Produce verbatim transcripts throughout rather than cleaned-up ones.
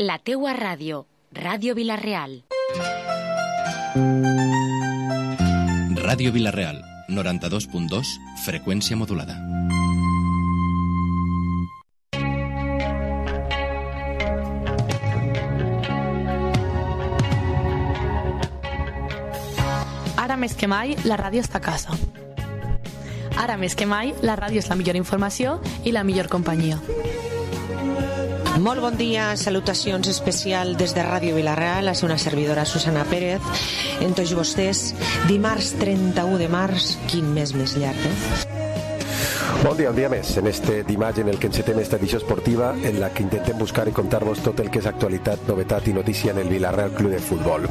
La teua ràdio, Ràdio Vila-real. Ràdio Vila-real, noranta-dos punt dos, freqüència modulada. Ara més que mai, la ràdio està a casa. Ara més que mai, la ràdio és la millor informació i la millor companyia. Molt bon dia, salutacions especial des de Ràdio Vila-real, a una servidora Susana Pérez. En tots vostès, dimarts trenta-u de març, quin mes més llarg, eh? Bon dia, un dia més, en este dimarts en el que encetem esta edició esportiva en la que intentem buscar i contar-vos tot el que és actualitat, novetat i notícia en el Vila-real Club de Futbol.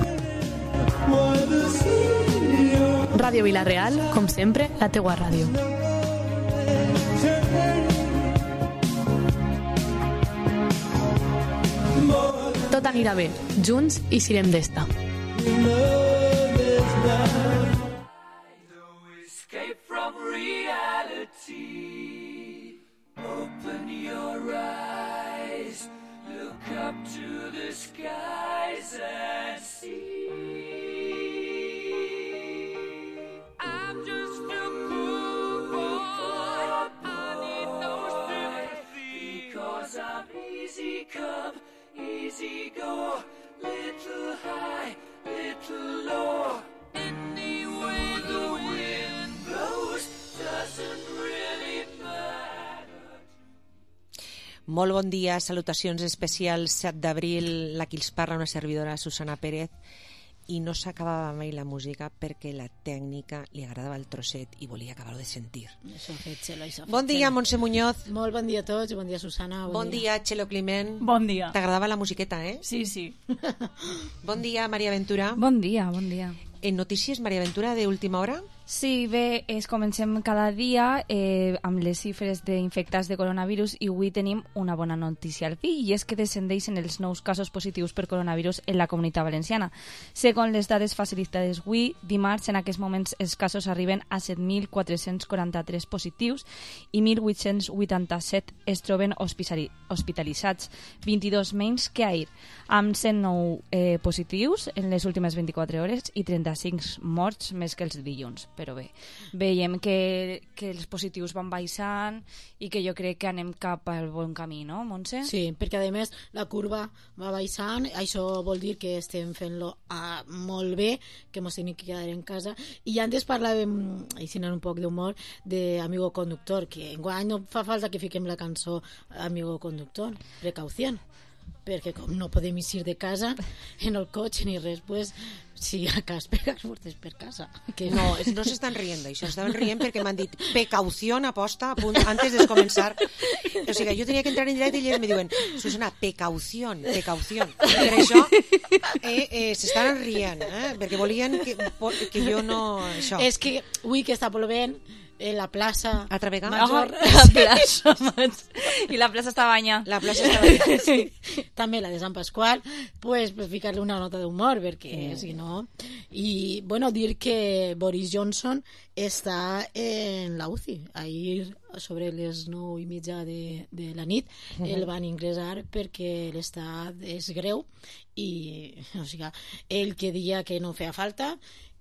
Ràdio Vila-real, com sempre, la teua ràdio. Tot anirà bé, junts i serem d'esta. Easy go, little high, little low. Any way the wind blows doesn't really matter. Molt bon dia, salutacions especials, set d'abril, la qui els parla, una servidora, Susana Pérez, i no s'acabava mai la música perquè la tècnica li agradava el trosset i volia acabar-ho de sentir. Això ha fet Xelo, això ha fet Bon dia, Xelo. Montse Muñoz. Molt bon dia a tots, bon dia Susana. Bon, bon dia, dia Xelo Climent. Bon dia. T'agradava la musiqueta, eh? Sí, sí. Bon dia, Maria Ventura. Bon dia, bon dia. En notícies, Maria Ventura, d'última hora? Sí, bé, es comencem cada dia eh, amb les xifres d'infectats de coronavirus i avui tenim una bona notícia al fi, i és que descendeixen els nous casos positius per coronavirus en la Comunitat Valenciana. Segons les dades facilitades avui, dimarts, en aquests moments els casos arriben a set mil quatre-cents quaranta-tres positius i mil vuit-cents vuitanta-set es troben hospitalitzats, vint-i-dos menys que ahir, amb cent nou eh, positius en les últimes vint-i-quatre hores i trenta-cinc morts més que els dilluns. Però bé, veiem que, que els positius van baixant i que jo crec que anem cap al bon camí, no, Montse? Sí, perquè a més la curva va baixant, això vol dir que estem fent-lo uh, molt bé, que ens tenim que quedar en casa. I antes parlàvem, així un poc d'humor, d'Amigo Conductor, que enguany no fa falta que fiquem la cançó Amigo Conductor, precaució, perquè com no podem eixir de casa en el cotxe ni res, pues si a cas pegas furtes per casa que no, no s'estan rient d'això, estaven rient perquè m'han dit precaució aposta a punt, antes de començar, o sigui, jo tenia que entrar en directe i ells me diuen, Susana, precaució precaució, per això eh, eh, s'estan rient eh, perquè volien que, que jo no això. És que avui que està plovent en la plaça altra vegada Major, oh, la plaça i la plaça està banya la plaça està banya sí. També la de Sant Pasqual, pues, pues ficar-li una nota d'humor perquè mm. si no, i bueno, dir que Boris Johnson està en la U C I. Ahir sobre les nou i mitja de, de la nit mm-hmm. el van ingressar perquè l'estat és greu i o sigui, ell que dia que no feia falta,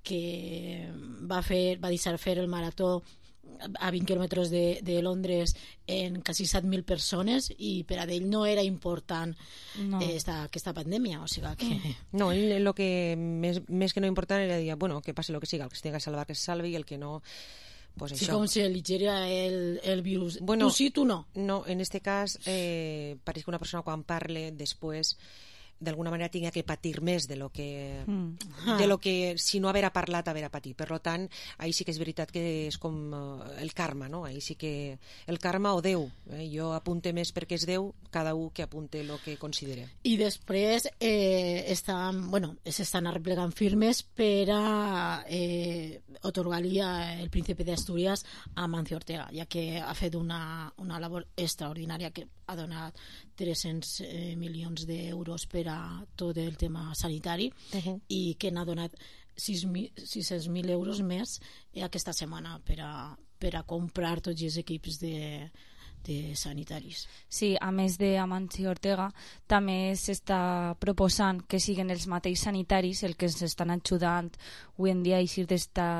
que va fer va deixar fer el marató a vint quilòmetres de, de Londres en quasi set mil persones i per a ell no era important no. eh, esta, aquesta pandèmia, o sigui que... No, el que més, més que no important era dir, bueno, que passi el que siga, el que es tenga que salvar que se salvi i el que no... Pues sí, això. com si eligiera el, el virus. Bueno, tu sí, tu no. No, en este cas eh, pareix que una persona quan parle després d'alguna manera tinga que patir més de lo que, mm. de lo que si no haver parlat haver patit. Per tant, ahí sí que és veritat que és com el karma, no? Ahí sí que el karma o Déu. Eh? Jo apunte més perquè és Déu, cada un que apunte el que considere. I després eh, estan, bueno, s'estan arreplegant firmes per a eh, otorgar-li el príncipe d'Astúries a Mancio Ortega, ja que ha fet una, una labor extraordinària que ha donat tres-cents eh, milions d'euros per a tot el tema sanitari uh-huh. i que n'ha donat sis-cents mil euros més aquesta setmana per a, per a comprar tots els equips de, de sanitaris. Sí, a més de Amancio Ortega, també s'està proposant que siguin els mateixos sanitaris el que ens estan ajudant avui en dia a eixir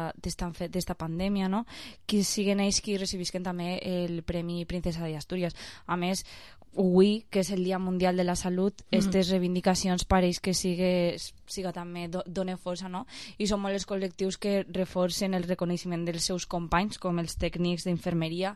d'esta pandèmia, no? Que siguin ells qui recibisquen també el Premi Princesa d'Astúries. A més, avui, que és el Dia Mundial de la Salut, aquestes mm. reivindicacions pareix que siga, siga també do, dona força, no? I són molts els col·lectius que reforcen el reconeixement dels seus companys, com els tècnics d'infermeria,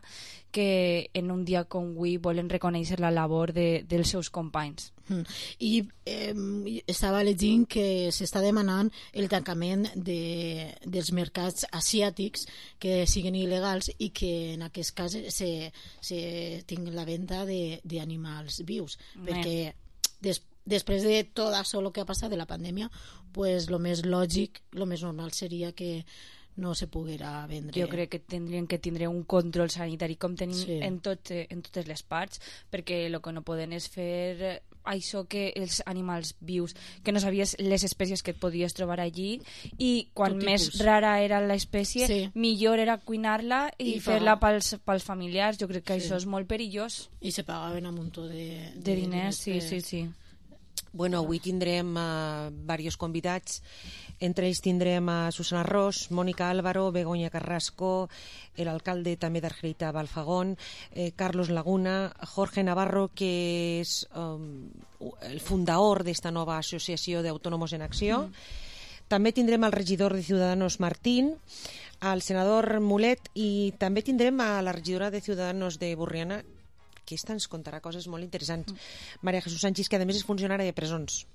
que en un dia com avui volen reconèixer la labor de, dels seus companys. Mm. I eh, estava llegint que s'està demanant el tancament de, dels mercats asiàtics que siguin il·legals i que en aquest cas se, se tingui la venda de, de animals vius, mm. perquè des, després de tot això el que ha passat de la pandèmia, pues lo més lògic, lo més normal seria que no se poguera vendre. Jo crec que tindrien que tindre un control sanitari com tenim sí. en, tot, en totes les parts, perquè el que no poden és fer això que els animals vius, que no sabies les espècies que et podies trobar allí, i quan més rara era l'espècie, sí. millor era cuinar-la i, I fer-la pels, pels familiars. Jo crec que sí. això és molt perillós. I se pagaven un muntó de, de, de diners, sí, sí, sí. Bueno, avui tindrem uh, diversos convidats. Entre ells tindrem a Susana Ros, Mònica Álvaro, Begoña Carrasco, el alcalde també d'Argelita Balfagón, eh, Carlos Laguna, Jorge Navarro, que és um, el fundador d'esta nova associació d'Autònomos en Acció. Mm. També tindrem al regidor de Ciudadanos Martín, al senador Mulet, i també tindrem a la regidora de Ciudadanos de Burriana, que esta ens contarà coses molt interessants. Mm. Maria Jesús Sánchez, que a més és funcionària de presons.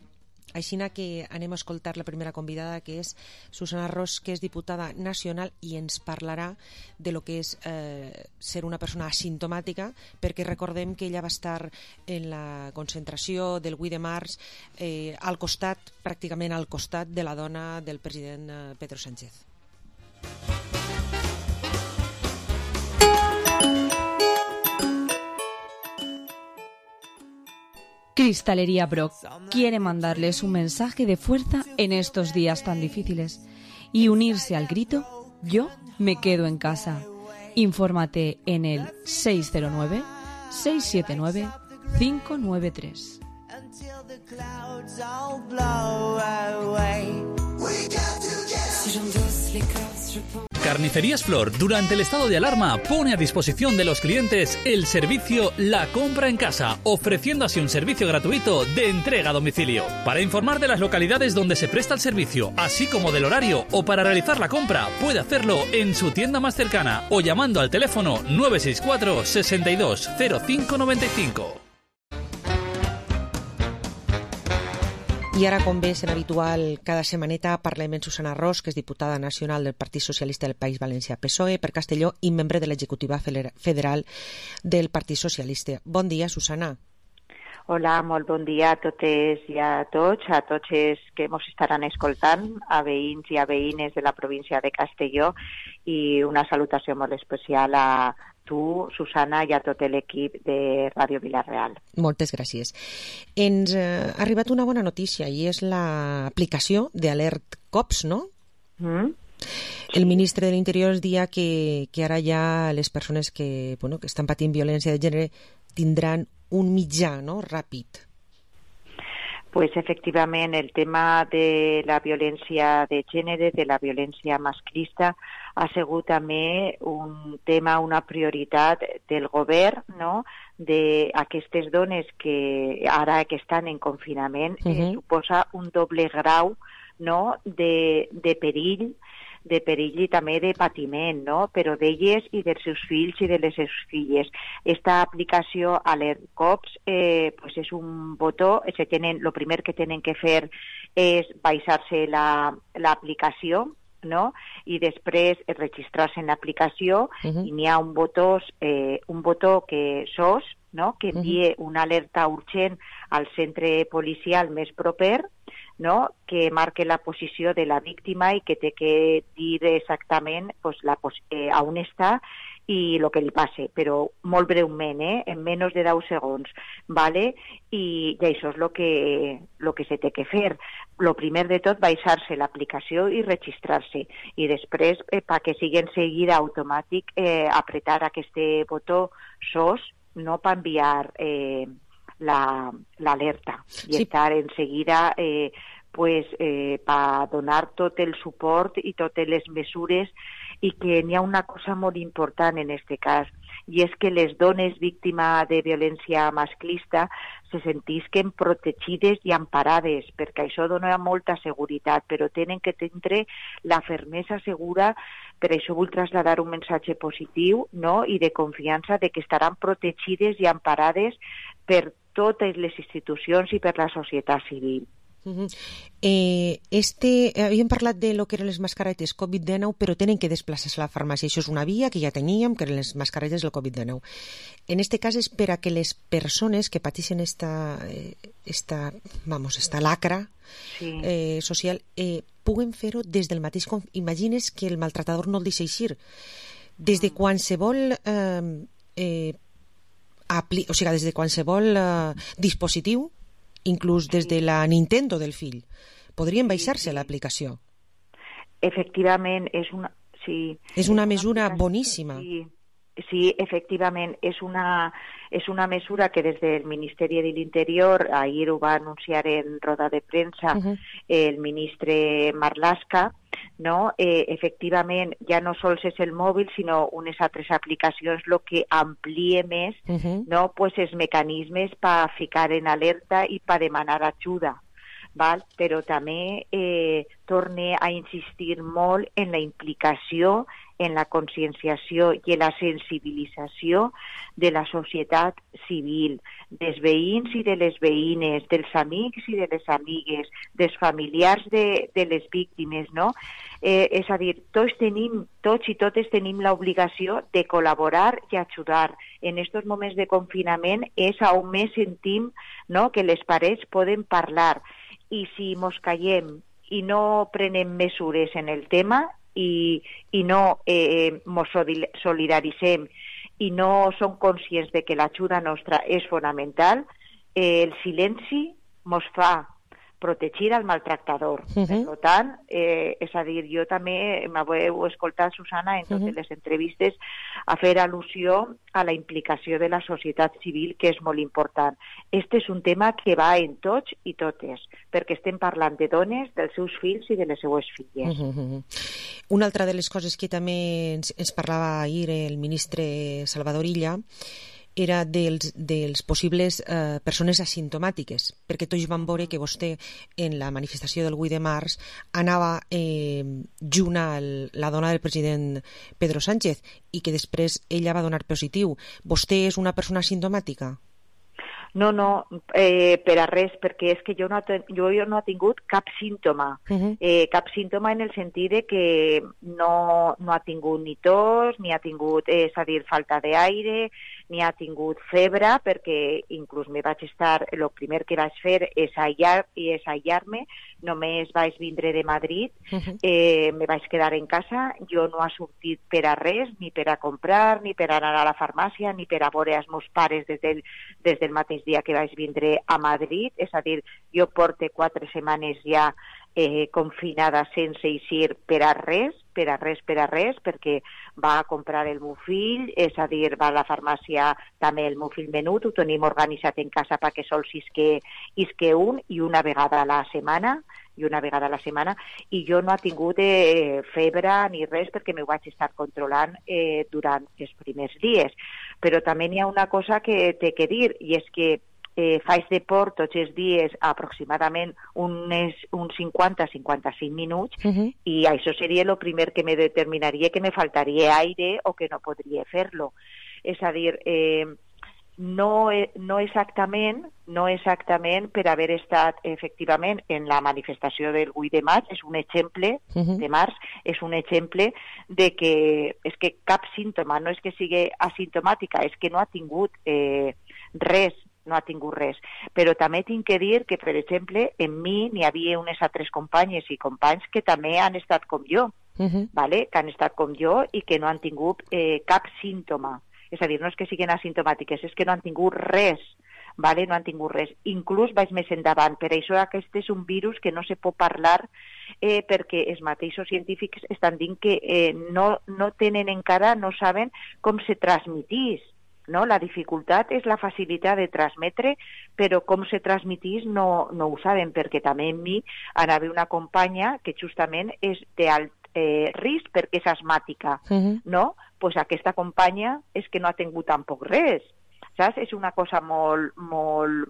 Així que anem a escoltar la primera convidada, que és Susana Ros, que és diputada nacional i ens parlarà de lo que és eh, ser una persona asimptomàtica, perquè recordem que ella va estar en la concentració del vuit de març eh, al costat, pràcticament al costat de la dona del president eh, Pedro Sánchez. Cristalería Brock quiere mandarles un mensaje de fuerza en estos días tan difíciles y unirse al grito "Yo me quedo en casa". Infórmate en el seis cero nueve, seis siete nueve, cinco nueve tres. Carnicerías Flor, durante el estado de alarma, pone a disposición de los clientes el servicio La Compra en Casa, ofreciendo así un servicio gratuito de entrega a domicilio. Para informar de las localidades donde se presta el servicio, así como del horario, o para realizar la compra, puede hacerlo en su tienda más cercana o llamando al teléfono nueve seis cuatro, sesenta y dos, cero cinco noventa y cinco. I ara, com bé sent habitual, cada setmaneta parlem amb Susana Ros, que és diputada nacional del Partit Socialista del País Valencià P S O E per Castelló i membre de l'executiva federal del Partit Socialista. Bon dia, Susana. Hola, molt bon dia a totes i a tots, a tots els que ens estaran escoltant, a veïns i a veïnes de la província de Castelló, i una salutació molt especial a tu, Susana, i a tot l'equip de Ràdio Vila-real. Moltes gràcies. Ens ha arribat una bona notícia i és l'aplicació d'Alert Cops, no? Mm? El ministre de l'Interior dia que, que ara ja les persones que, bueno, que estan patint violència de gènere tindran un mitjà, no?, ràpid. Pues efectivament, el tema de la violència de gènere, de la violència masclista, ha sigut també un tema, una prioritat del govern, no?, d'aquestes dones que ara que estan en confinament, uh-huh. eh, suposa un doble grau, no?, de, de perill, de perill i també de patiment, no?, però d'elles i dels seus fills i de les seves filles. Esta aplicació Alert Cops eh, pues és un botó, se tenen, lo primer que tenen que fer és baixar-se l'aplicació, la, no?, i després registrar-se en l'aplicació, uh-huh. i n'hi ha un botó, eh, un botó que S O S, no?, que envia uh-huh. una alerta urgent al centre policial més proper, no?, que marque la posició de la víctima i que té que dir exactament pues, la, eh, on està i el que li passe, però molt breument, eh? En menys de deu segons, ¿vale? I, i això és el que, lo que se té que fer. Lo primer de tot, baixar-se l'aplicació i registrar-se, i després, eh, perquè sigui en seguida automàtic, eh, apretar aquest botó S O S, no per enviar eh, l'alerta, la, i sí. estar en seguida eh, pues, eh, per donar tot el suport i totes les mesures, i que n'hi ha una cosa molt important en aquest cas, i és que les dones víctimes de violència masclista se sentisquen protegides i emparades, perquè això dona molta seguretat, però tenen que tindre la fermesa segura. Per això vull traslladar un missatge positiu, no?, i de confiança de que estaran protegides i emparades per totes les institucions i per la societat civil. Uh-huh. eh, este, havíem parlat de lo que eren les mascaretes covid dinou, però tenen que desplaçar-se a la farmàcia. Això és una via que ja teníem, que eren les mascaretes del covid dinou. En este cas és per a que les persones que pateixen esta, esta, vamos, esta lacra sí. eh, social eh, puguen fer-ho des del mateix... Imagines que el maltratador no el deixa eixir. Des de qualsevol... Eh, eh, apli- o sigui, des de qualsevol eh, dispositiu, inclús des de la Nintendo del fill, podrien baixar-se l'aplicació. Efectivament, és una... Sí, és una mesura boníssima. Sí, sí, efectivament, és una, és una mesura que des del Ministeri de l'Interior, ahir ho va anunciar en roda de premsa uh-huh. el ministre Marlaska, no? Eh, efectivament, ja no sols és el mòbil, sinó unes altres aplicacions el que amplia més uh-huh. no? Pues els mecanismes per ficar en alerta i per demanar ajuda. Val? Però també eh, torne a insistir molt en la implicació, en la conscienciació i en la sensibilització de la societat civil, dels veïns i de les veïnes, dels amics i de les amigues, dels familiars de, de les víctimes, no? Eh, és a dir, tots tenim, tots i totes tenim l'obligació de col·laborar i ajudar. En aquests moments de confinament és on més sentim, no?, que les parets poden parlar. I si mos callem i no prenem mesures en el tema i, i no eh, mos solidaritzem i no som conscients de que l'ajuda nostra és fonamental, eh, el silenci mos fa protegir al maltractador. Uh-huh. Per tant, eh, és a dir, jo també m'heu escoltat, Susana, en totes uh-huh. les entrevistes a fer al·lusió a la implicació de la societat civil, que és molt important. Este és un tema que va en tots i totes, perquè estem parlant de dones, dels seus fills i de les seues filles. Uh-huh. Una altra de les coses que també ens, ens parlava ahir el ministre Salvador Illa era dels, dels possibles eh, persones asimptomàtiques, perquè tots van veure que vostè en la manifestació del vuit de març anava eh, junt a la dona del president Pedro Sánchez i que després ella va donar positiu. Vostè és una persona asimptomàtica? No, no, eh, per a res, perquè és que jo no, jo, jo no he tingut cap símptoma. Uh-huh. Eh, cap símptoma en el sentit de que no, no ha tingut ni tos, ni ha tingut, eh, és a dir, falta d'aire, ni ha tingut febre, perquè inclús me vaig estar, el primer que vaig fer és aïllar i és aïllar-me, només vaig vindre de Madrid, uh-huh. eh, me vaig quedar en casa, jo no he sortit per a res, ni per a comprar, ni per a anar a la farmàcia, ni per a veure els meus pares des del, des del mateix dia que vaig vindre a Madrid, és a dir, jo porto quatre setmanes ja eh, confinada sense eixir per a res, per a res, per a res, perquè va a comprar el meu fill, és a dir, va a la farmàcia també el meu fill menut, ho tenim organitzat en casa perquè sols isque, isque un i una vegada a la setmana, i una vegada a la setmana, i jo no he tingut eh, febre ni res perquè m'ho vaig estar controlant eh, durant els primers dies. Però també hi ha una cosa que té que dir, i és que eh, faig deport tots els dies aproximadament unes, uns cinquanta a cinquanta-cinc minuts, uh-huh. i això seria el primer que me determinaria que me faltaria aire o que no podria fer-lo. És a dir, eh, no, no exactament no exactament per haver estat efectivament en la manifestació del vuit de maig, és un exemple uh-huh. de març, és un exemple de que és que cap símptoma, no és que sigui asimptomàtica, és que no ha tingut eh, res no ha tingut res. Però també tinc que dir que, per exemple, en mi n'hi havia unes altres companyes i companys que també han estat com jo, uh-huh. vale? Que han estat com jo i que no han tingut eh, cap símptoma. És a dir, no és que siguin asimptomàtiques, és que no han tingut res. Vale? No han tingut res. Inclús vaig més endavant. Per això aquest és un virus que no se pot parlar eh, perquè els mateixos científics estan dient que eh, no, no tenen encara, no saben com se transmitís. No? La dificultat és la facilitat de transmetre, però com se transmitís no, no ho saben, perquè també en mi anava una companya que justament és d'alt eh, risc perquè és asmàtica. Uh-huh. No? Pues aquesta companya és que no ha tingut tampoc res. Saps? És una cosa molt, molt,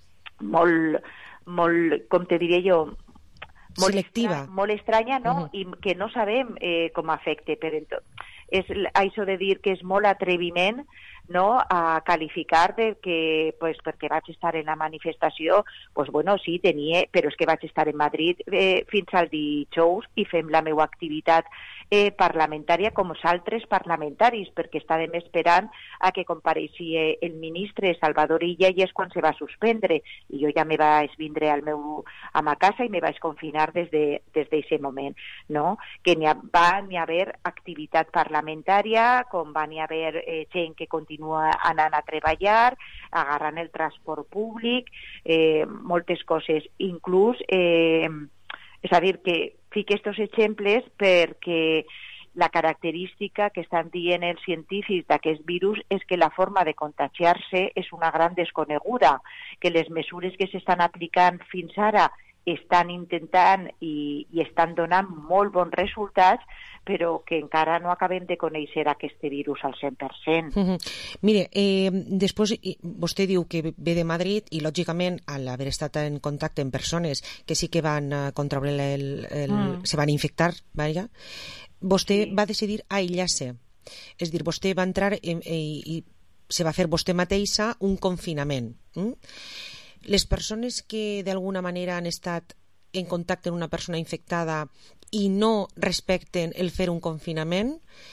molt, molt, com te diré jo, molt selectiva, estranya, molt estranya, no? Uh-huh. I que no sabem eh, com afecta. Per ento... És això de dir que és molt atreviment, no?, a qualificar de que, pues, perquè vaig estar en la manifestació, pues, bueno, sí, tenia, però és que vaig estar en Madrid eh, fins al dijous i fem la meva activitat eh, parlamentària com els altres parlamentaris, perquè estàvem esperant a que compareixia el ministre Salvador Illa i és quan se va suspendre. I jo ja me vaig vindre al meu, a ma casa i me vaig confinar des de, des d'aquest moment, no? Que n'hi ha, va n'hi haver activitat parlamentària, com va n'hi haver eh, gent que continua anant a treballar, agarrant el transport públic, eh, moltes coses. Inclús, eh, és a dir, que fique estos exemples perquè la característica que estan dient els científics d'aquest virus és que la forma de contagiar-se és una gran desconeguda, que les mesures que s'estan aplicant fins ara estan intentant i, i estan donant molt bons resultats, però que encara no acabem de conèixer aquest virus al cent per cent. Uh-huh. Mire, eh, després vostè diu que ve de Madrid i, lògicament, al haver estat en contacte amb persones que sí que van uh, contraure el... el mm. se van infectar, vaja, vostè sí. va decidir aïllar-se. És dir, vostè va entrar en, i, i se va fer vostè mateixa un confinament. Mm? Les persones que d'alguna manera han estat en contacte amb una persona infectada i no respecten el fer un confinament,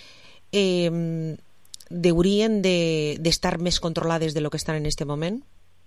eh, deurien d'estar de, més controlades de lo que estan en aquest moment?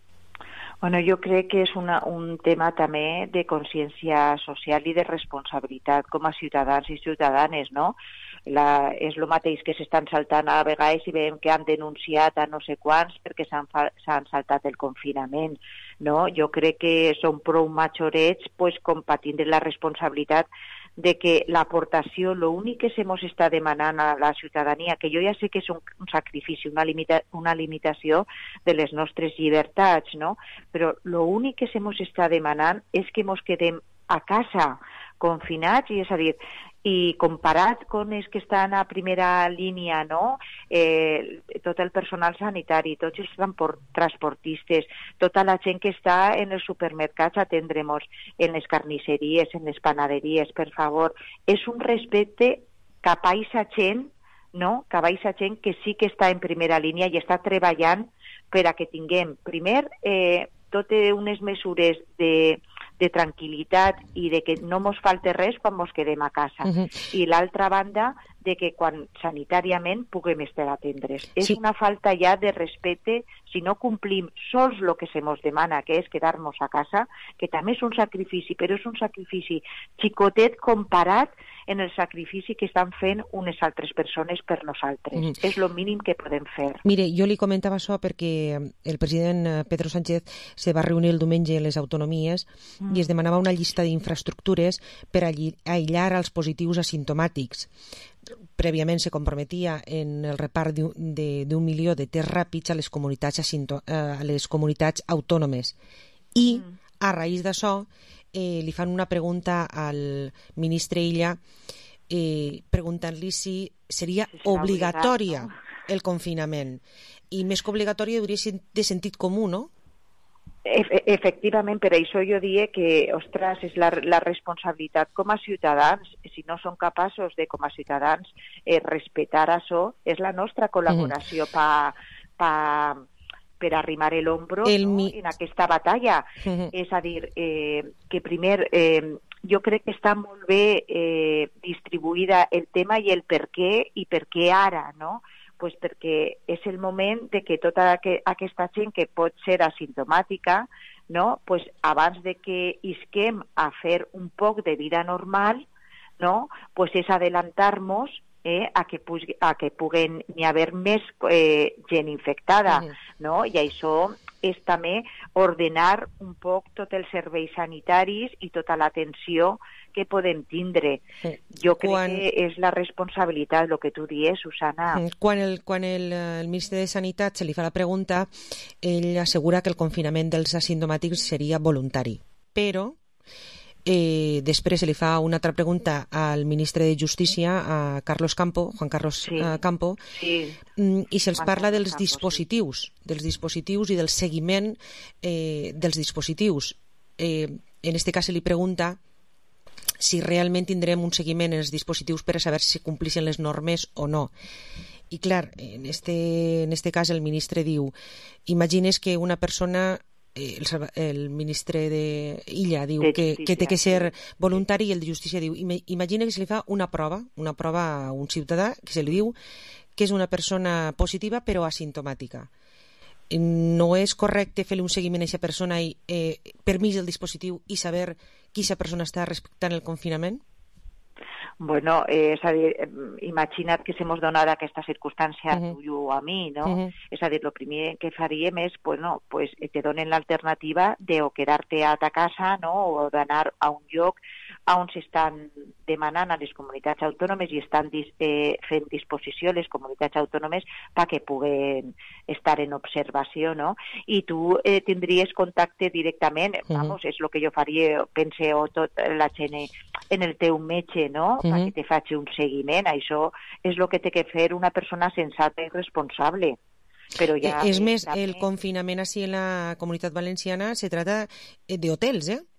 Bueno, jo crec que és una, un tema també de consciència social i de responsabilitat com a ciutadans i ciutadanes, no? La, és el mateix que s'estan saltant a vegades i veiem que han denunciat a no sé quants perquè s'han saltat el confinament, no? Jo crec que són prou majorets pues, com per tindre la responsabilitat de que l'aportació, l'únic que se mos està demanant a la ciutadania, que jo ja sé que és un, un sacrifici, una, limita, una limitació de les nostres llibertats, no? Però l'únic que se mos està demanant és que mos quedem a casa confinats, i és a dir, i comparat amb els que estan a primera línia, no? Eh, tot el personal sanitari, tots els transportistes, tota la gent que està en els supermercats a atendre-nos, en les carnisseries, en les panaderies, per favor, és un respecte cap a aquesta gent, no? Cap a aquesta gent que sí que està en primera línia i està treballant per a que tinguem, primer, eh, totes unes mesures de de tranquil·litat i de que no mos falte res quan mos quedem a casa. Uh-huh. I l'altra banda, de que quan sanitàriament puguem estar atendres. Sí. És una falta ja de respecte si no complim sols el que se mos demana, que és quedar-nos a casa, que també és un sacrifici, però és un sacrifici xicotet comparat en el sacrifici que estan fent unes altres persones per nosaltres. Mm. És el mínim que podem fer. Mire, jo li comentava això perquè el president Pedro Sánchez se va reunir el diumenge en les autonomies mm. i es demanava una llista d'infraestructures per aïllar els positius asimptomàtics. Prèviament se comprometia en el repart d'un milió de tests ràpids a les comunitats, asinto, a les comunitats autònomes. I, mm. a raïs d'això, eh, li fan una pregunta al ministre Illa eh, preguntant-li si seria si obligatòria obligat, no? el confinament. I més que obligatòria hauria de ser de sentit comú, no? Efectivament, per això jo diria que, ostres, és la, la responsabilitat com a ciutadans, si no som capaços de, com a ciutadans, eh, respectar això, és la nostra col·laboració mm. pa, pa, per arrimar l'ombro el no? mi... en aquesta batalla. Mm-hmm. És a dir, eh, que primer, eh, jo crec que està molt bé eh, distribuïda el tema i el per què i per què ara, no? pues perquè és el moment de que tota aquesta gent que pot ser asimptomàtica, no? Pues abans de que isquem a fer un poc de vida normal, no? Pues és adelantar-nos eh, a, que pugui, a que puguen n'hi haver més eh, gent infectada, mm. no? I això és també ordenar un poc tots els serveis sanitaris i tota l'atenció que podem tindre. Sí. Jo crec quan... que és la responsabilitat, el que tu dius, Susana. Quan, el, quan el, el ministre de Sanitat se li fa la pregunta, ell assegura que el confinament dels asimptomàtics seria voluntari. Però eh, després se li fa una altra pregunta al ministre de Justícia, a Carlos Campo, Juan Carlos sí. uh, Campo, sí. i se'ls parla dels Campo, dispositius, sí. dels dispositius i del seguiment eh, dels dispositius. Eh, en este cas se li pregunta si realment tindrem un seguiment en els dispositius per a saber si complixen les normes o no. I clar, en este, en este cas el ministre diu, imagines que una persona, eh, el, el ministre de Illa diu de que, que té que ser voluntari, i el de Justícia diu, imagina que se li fa una prova, una prova a un ciutadà que se li diu que és una persona positiva però asimptomàtica. No és correcte fer-li un seguiment a aquesta persona i eh, permís el dispositiu i saber qui aquesta persona està respectant el confinament? Bueno, eh, és a dir, imagina't que se mos donara aquesta circumstància uh-huh. a tu o a mi, no? Uh-huh. És a dir, el primer que faríem és, bueno, pues, te donen l'alternativa de o quedar-te a ta casa, no?, o d'anar a un lloc on s'estan demanant a les comunitats autònomes i estan dis, eh, fent disposició les comunitats autònomes perquè puguen estar en observació, no? I tu eh, tindries contacte directament, uh-huh. vamos, és el que jo faria, pense, o tot la gent en el teu metge, no?, uh-huh. perquè te faci un seguiment. Això és el que té que fer una persona sensata i responsable. Però ja, és més, també... el confinament així en la Comunitat Valenciana se trata de hotels, eh?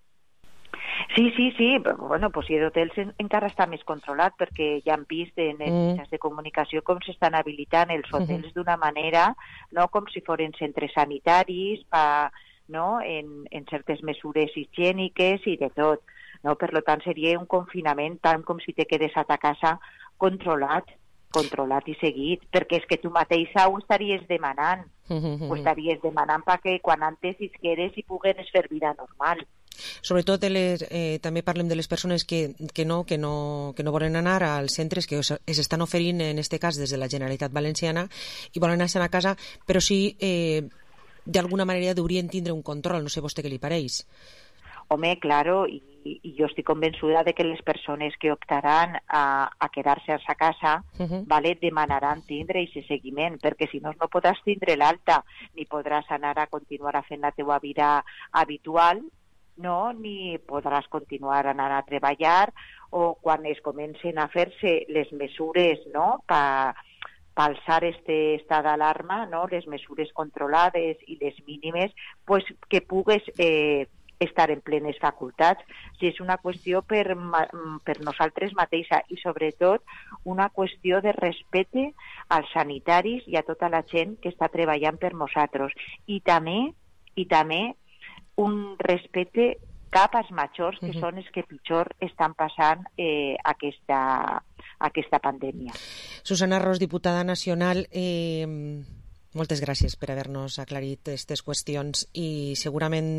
Sí, sí, sí, bueno, pues si d'hotels encara està més controlat perquè ja han vist en els mm. mitjans de comunicació com s'estan habilitant els hotels mm-hmm. d'una manera, no com si foren centres sanitaris, pa, no, en, en certes mesures higièniques i de tot. No? Per tant, seria un confinament tant com si te quedes a ta casa controlat, controlat i seguit, perquè és que tu mateixa ho estaries demanant, mm-hmm. ho estaries demanant perquè quan antes isqueres i pugueres fer vida normal. Sobretot les, eh, també parlem de les persones que, que, no, que, no, que no volen anar als centres que s'estan oferint, en aquest cas des de la Generalitat Valenciana, i volen anar a casa, però sí eh, d'alguna manera deurien tindre un control, no sé vostè què li pareix. Home, claro, i, i jo estic convençuda de que les persones que optaran a, a quedar-se a sa casa uh-huh. vale, demanaran tindre aquest seguiment, perquè si no, no podràs tindre l'alta, ni podràs anar a continuar a fer la teua vida habitual, no, ni podràs continuar a anar a treballar, o quan es comencen a fer-se les mesures, no?, per pa alçar este estat d'alarma, no?, les mesures controlades i les mínimes, pues que pugues eh, estar en plenes facultats. Si és una qüestió per, per nosaltres mateixa i sobretot una qüestió de respecte als sanitaris i a tota la gent que està treballant per nosaltres. I també, i també un respecte cap als majors, que uh-huh. són els que pitjor estan passant eh, aquesta, aquesta pandèmia. Susana Ros, diputada nacional, eh, moltes gràcies per haver-nos aclarit aquestes qüestions i segurament,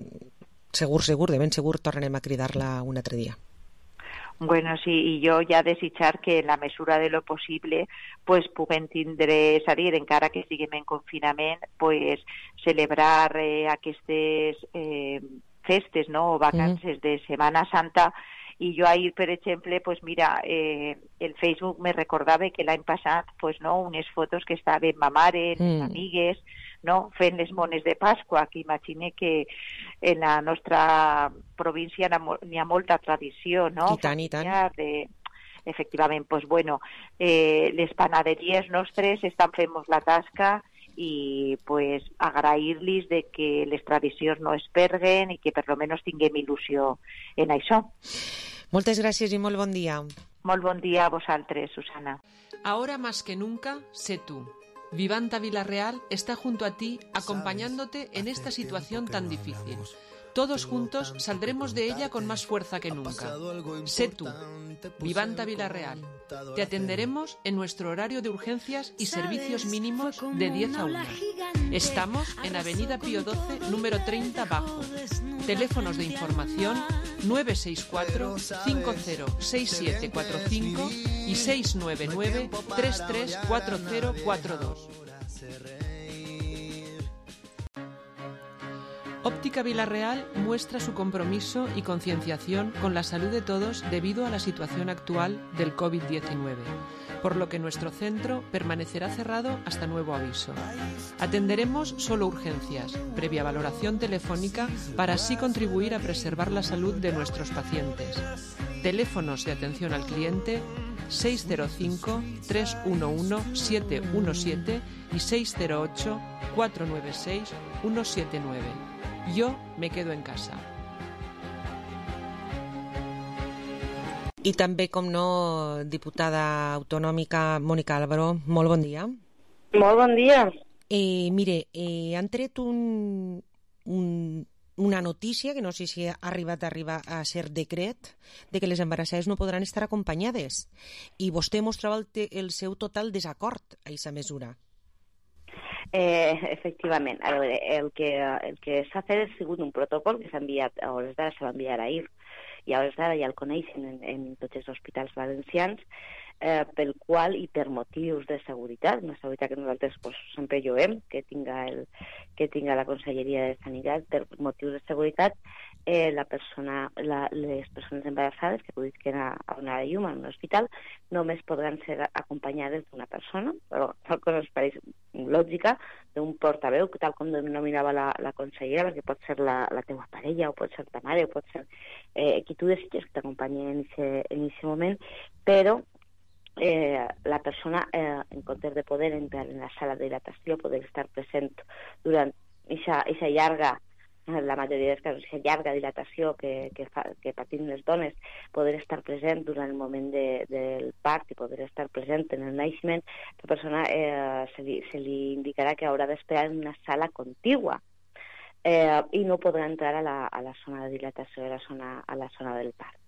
segur, segur, de ben segur, tornarem a cridar-la un altre dia. Bueno, sí, i jo ja desitjar que en la mesura de lo possible pues puguem tindre, és a dir, encara que estiguem en confinament, pues celebrar eh, aquestes eh, festes, no?, o vacances mm. de Setmana Santa. I jo ahir, per exemple, pues mira, eh, el Facebook me recordava que l'any passat, pues no, unes fotos que estaven ma mare, mm. les amigues, no?, fent les mones de Pasqua, que imagine que en la nostra província n'hi ha molta tradició, no?, I tant, i tant. De, efectivament, pues bueno, eh, les panaderies nostres estan fent-nos la tasca i pues agrair-los de que les tradicions no es perguen i que per lo menos tinguem il·lusió en això. Moltes gràcies i molt bon dia. Molt bon dia a vosaltres, Susana. Ahora más que nunca, sé tú. Vivanta Villarreal está junto a ti, acompañándote en esta situación tan difícil. Todos juntos saldremos de ella con más fuerza que nunca. Sé tú. Vivanta Villarreal. Te atenderemos en nuestro horario de urgencias y servicios mínimos de diez a una. Estamos en Avenida Pío doce, número treinta bajo. Teléfonos de información nueve seis cuatro, cinco cero seis siete cuatro cinco y seis nueve nueve, tres tres cuatro cero cuatro dos. Óptica Villarreal muestra su compromiso y concienciación con la salud de todos debido a la situación actual del COVID diecinueve, por lo que nuestro centro permanecerá cerrado hasta nuevo aviso. Atenderemos solo urgencias, previa valoración telefónica, para así contribuir a preservar la salud de nuestros pacientes. Teléfonos de atención al cliente seis cero cinco, tres uno uno, siete uno siete y seis cero ocho, cuatro nueve seis, uno siete nueve. Yo me quedo en casa. I també, com no, diputada autonòmica Mònica Álvaro, molt bon dia. Molt bon dia. Eh, mire, eh, han tret un, un, una notícia, que no sé si ha arribat a, arribar a ser decret, de que les embarassades no podran estar acompanyades. I vostè mostrava el, te, el seu total desacord a aquesta mesura. Eh, efectivament, a veure, el que, el que s'ha fet ha sigut un protocol que s'ha enviat, a hores d'ara se va enviar ahir, i a hores d'ara ja el coneixen en, en tots els hospitals valencians, eh, pel qual, i per motius de seguretat, una seguretat que nosaltres pues, sempre lloem, que tinga, el, que tinga la Conselleria de Sanitat, per motius de seguretat, eh, la persona, la, les persones embarassades que puguin anar a donar llum en un hospital només podran ser acompanyades d'una persona, però tal cosa ens pareix lògica, d'un portaveu, tal com denominava la, la consellera, perquè pot ser la, la teua parella, o pot ser ta mare, o pot ser eh, qui tu desitges que t'acompanyi en aquest moment, però eh, la persona, eh, en comptes de poder entrar en la sala de dilatació, poder estar present durant aquesta llarga, la majoria dels casos, aquesta llarga dilatació que, que, fa, que patim les dones, poder estar present durant el moment de, del part i poder estar present en el naixement, la persona eh, se, li, se li indicarà que haurà d'esperar en una sala contigua eh, i no podrà entrar a la, a la zona de dilatació, a la zona, a la zona del part.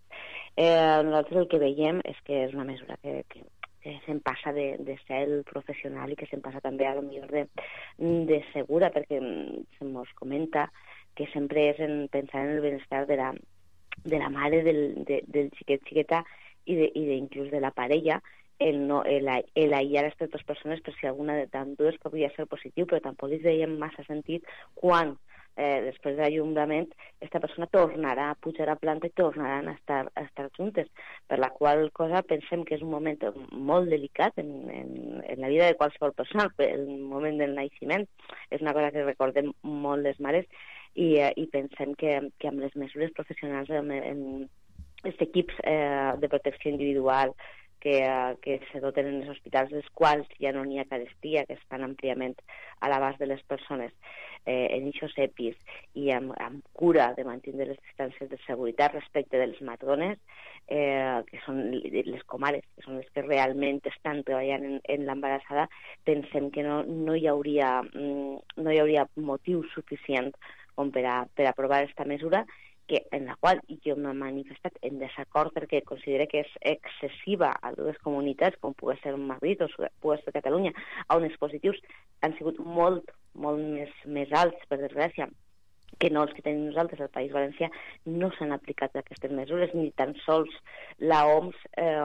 Eh, nosaltres el que veiem és que és una mesura que, que, que se'n passa de, de ser el professional i que se'n passa també a lo millor de, de segura, perquè se'ns comenta que sempre és en pensar en el benestar de la, de la mare, del, de, del xiquet, xiqueta i, de, i de, inclús de la parella, el, no, el, el aïllar aquestes dues persones per si alguna de tantes podria ser positiu, però tampoc li veiem massa sentit quan, eh, després de l'allumbrament, aquesta persona tornarà a pujar a planta i tornaran a estar, a estar juntes, per la qual cosa pensem que és un moment molt delicat en, en, en la vida de qualsevol persona, el moment del naixement. És una cosa que recordem molt les mares, i, i pensem que, que amb les mesures professionals, en, en els equips eh, de protecció individual que, eh, que se doten en els hospitals, dels quals ja no n'hi ha carestia, que estan àmpliament a l'abast de les persones, eh, en aquests E P Is i amb, amb cura de mantenir les distàncies de seguretat respecte dels matrones, eh, que són les comares, que són les que realment estan treballant en, en l'embarassada, pensem que no, no, hi hauria, no hi hauria motiu suficient com per a, per a aprovar aquesta mesura, que, en la qual jo m'he manifestat en desacord perquè considero que és excessiva a dues comunitats, com pugui ser Madrid o pugui ser Catalunya, on els positius han sigut molt, molt més, més alts, per desgràcia, que no els que tenim nosaltres al País Valencià. No s'han aplicat aquestes mesures, ni tan sols la O M S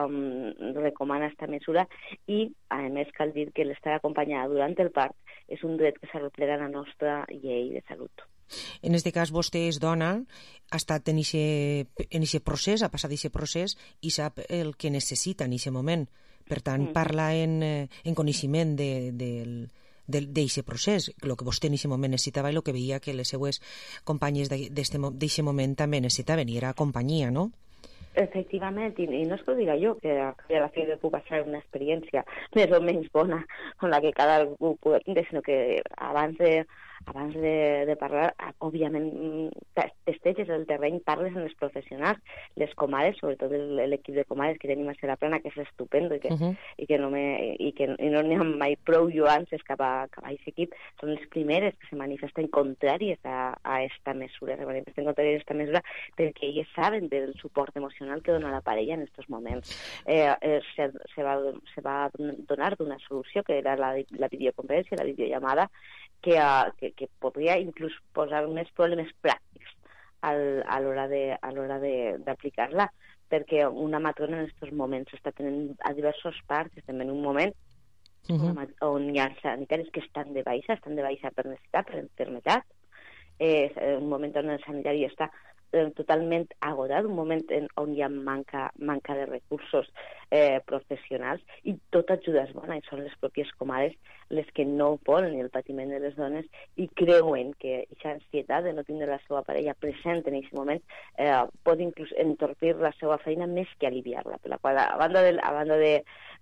eh, recomana aquesta mesura, i, a més, cal dir que l'estar acompanyada durant el part és un dret que s'arreplega a la nostra llei de salut. En aquest cas, vostè és dona, ha estat en aquest procés, ha passat aquest procés i sap el que necessita en aquest moment. Per tant, mm. parla en, en coneixement de, del d'aquest procés, el que vostè en aquest moment necessitava i el que veia que les seues companyes d'aquest moment també necessitaven, i era companyia, no? Efectivament, i, i no és que ho diga jo, que a la fi de puc passar una experiència més o menys bona amb la que cada algú pugui tindre, sinó que abans de abans de, de parlar, òbviament, testeges el terreny, parles amb els professionals, les comares, sobretot l'equip de comares que tenim a Seraplana, que és estupendo i que, uh -huh. i que no me, i que i no n'hi ha mai prou lluances cap a, cap a aquest equip, són les primeres que se manifesten contràries a, a esta mesura, se manifesten contràries a esta mesura perquè elles saben del suport emocional que dona la parella en aquests moments. Eh, eh, se, se, va, se va donar d'una solució que era la, la videoconferència, la videollamada, que, uh, que, que podria inclús posar més problemes pràctics al, a l'hora de, a l'hora de, d'aplicar-la, perquè una matrona en aquests moments està tenint a diversos parts, estem en un moment uh-huh. on hi ha sanitaris que estan de baixa, estan de baixa per necessitat, per enfermetat, és un moment on el sanitari està eh, totalment agotat, un moment en, on hi ha manca, manca de recursos eh, professionals, i tota ajuda és bona, i són les pròpies comares les que no volen el patiment de les dones i creuen que aquesta ansietat de no tindre la seva parella present en aquest moment eh, pot inclús entorpir la seva feina més que aliviar-la. Per la qual, a banda de, a banda de,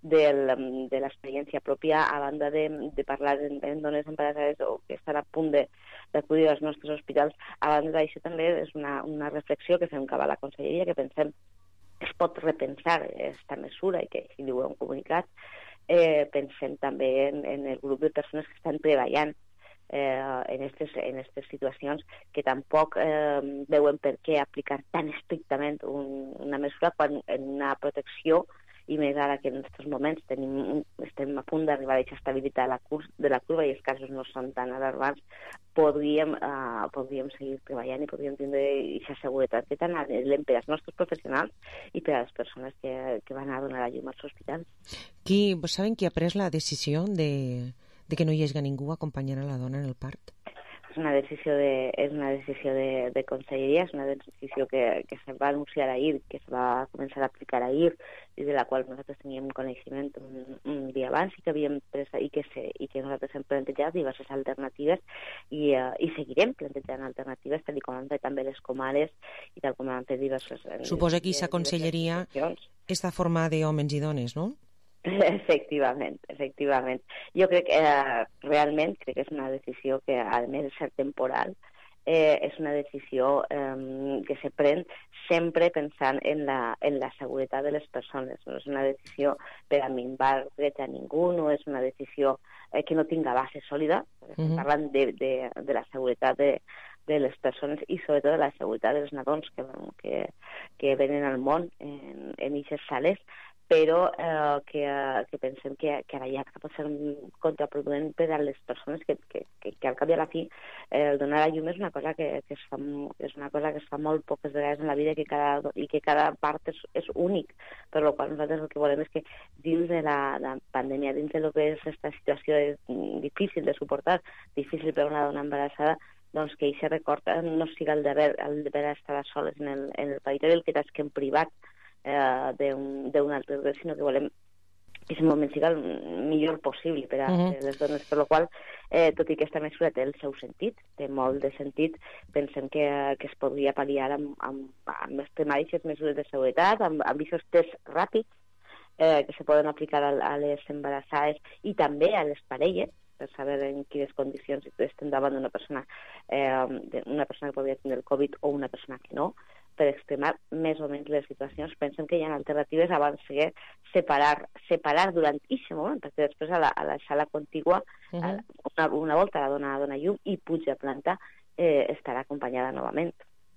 de, de l'experiència pròpia, a banda de, de parlar en, en dones embarassades o que estan a punt de d'acudir als nostres hospitals, a banda d'això també és una, una reflexió que fem cap a la Conselleria, que pensem es pot repensar aquesta mesura i que, si diu un comunicat, eh, pensem també en, en el grup de persones que estan treballant eh, en aquestes en aquestes situacions, que tampoc eh, veuen per què aplicar tan estrictament un, una mesura quan en una protecció, i més ara que en aquests moments tenim, estem a punt d'arribar a aquesta estabilitat de la, curs, de la curva i els casos no són tan alarmants, podríem, uh, podríem seguir treballant i podríem tindre aquesta seguretat que tant anem per als nostres professionals i per a les persones que, que van a donar la llum als hospitals. Qui, saben qui ha pres la decisió de, de que no hi hagi ningú acompanyant a la dona en el part? És una decisió de, és una decisió de, de conselleria, és una decisió que, que se va anunciar ahir, que es va començar a aplicar ahir, i de la qual nosaltres teníem coneixement un, un dia abans i que havíem pres, i que, se, i que nosaltres hem plantejat diverses alternatives i, uh, i seguirem plantejant alternatives, tal com han fet també les comares i tal com han fet diverses... Suposa que aquesta conselleria està formada d'homes i dones, no? Efectivament, efectivament. Jo crec que eh, realment crec que és una decisió que, a més de ser temporal, eh, és una decisió eh, que se pren sempre pensant en la, en la seguretat de les persones. No és una decisió per a minvar drets a ningú, no és una decisió eh, que no tinga base sòlida. Estem uh-huh. parlant de, de, de la seguretat de, de les persones i sobretot de la seguretat dels nadons que, que, que venen al món en aquestes sales, però eh, que, que pensem que, que ara ja pot ser contraproduent per a les persones que, que, que, que al cap i a la fi eh, el donar la llum és una cosa que, que, es fa, és una cosa que es fa molt poques vegades en la vida i que cada, i que cada part és, és únic, per la qual nosaltres el que volem és que dins de la, la pandèmia, dins de lo que és aquesta situació és difícil de suportar, difícil per a una dona embarassada, doncs que aquest record no siga el d'haver estar soles en el, en el territori, el que tasquen privat Eh, d'un altre dret, sinó que volem que aquest moment sigui el millor possible per a uh-huh. les dones, per la qual, eh, tot i que aquesta mesura té el seu sentit, té molt de sentit, pensem que, que es podria pal·liar amb, amb, amb aquestes mesures de seguretat, amb, amb aquests tests ràpids eh, que se poden aplicar a, a les embarassades i també a les parelles, per saber en quines condicions estem davant d'una persona, eh, una persona que podria tenir el Covid o una persona que no, per extremar més o menys les situacions. Pensem que hi ha alternatives abans de separar, separar durant aquest moment, perquè després a la, a la sala contigua, uh-huh. una, una volta la dona dona llum i puja a planta, eh, estarà acompanyada novament.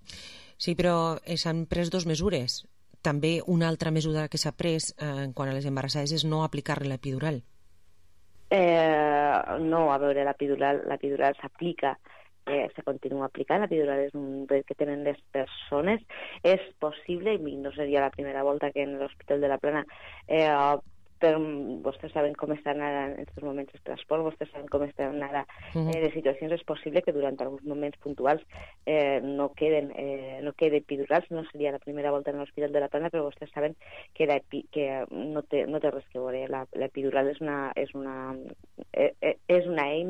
Sí, però s'han pres dues mesures. També una altra mesura que s'ha pres eh, quan a les embarassades és no aplicar-li l'epidural. Eh, no, a veure, l'epidural, l'epidural s'aplica, eh, se continua aplicant, l'epidural és un dret que tenen les persones. És possible, i no seria la primera volta que en l'Hospital de la Plana, eh, però vostès saben com estan ara en aquests moments els transports, vostès saben com estan ara eh, les situacions, és possible que durant alguns moments puntuals eh, no queden eh, no quede epidurals, no seria la primera volta en l'Hospital de la Plana, però vostès saben que, la, que no, té, no té res que veure. L'epidural és una, és, una, eh, és una eina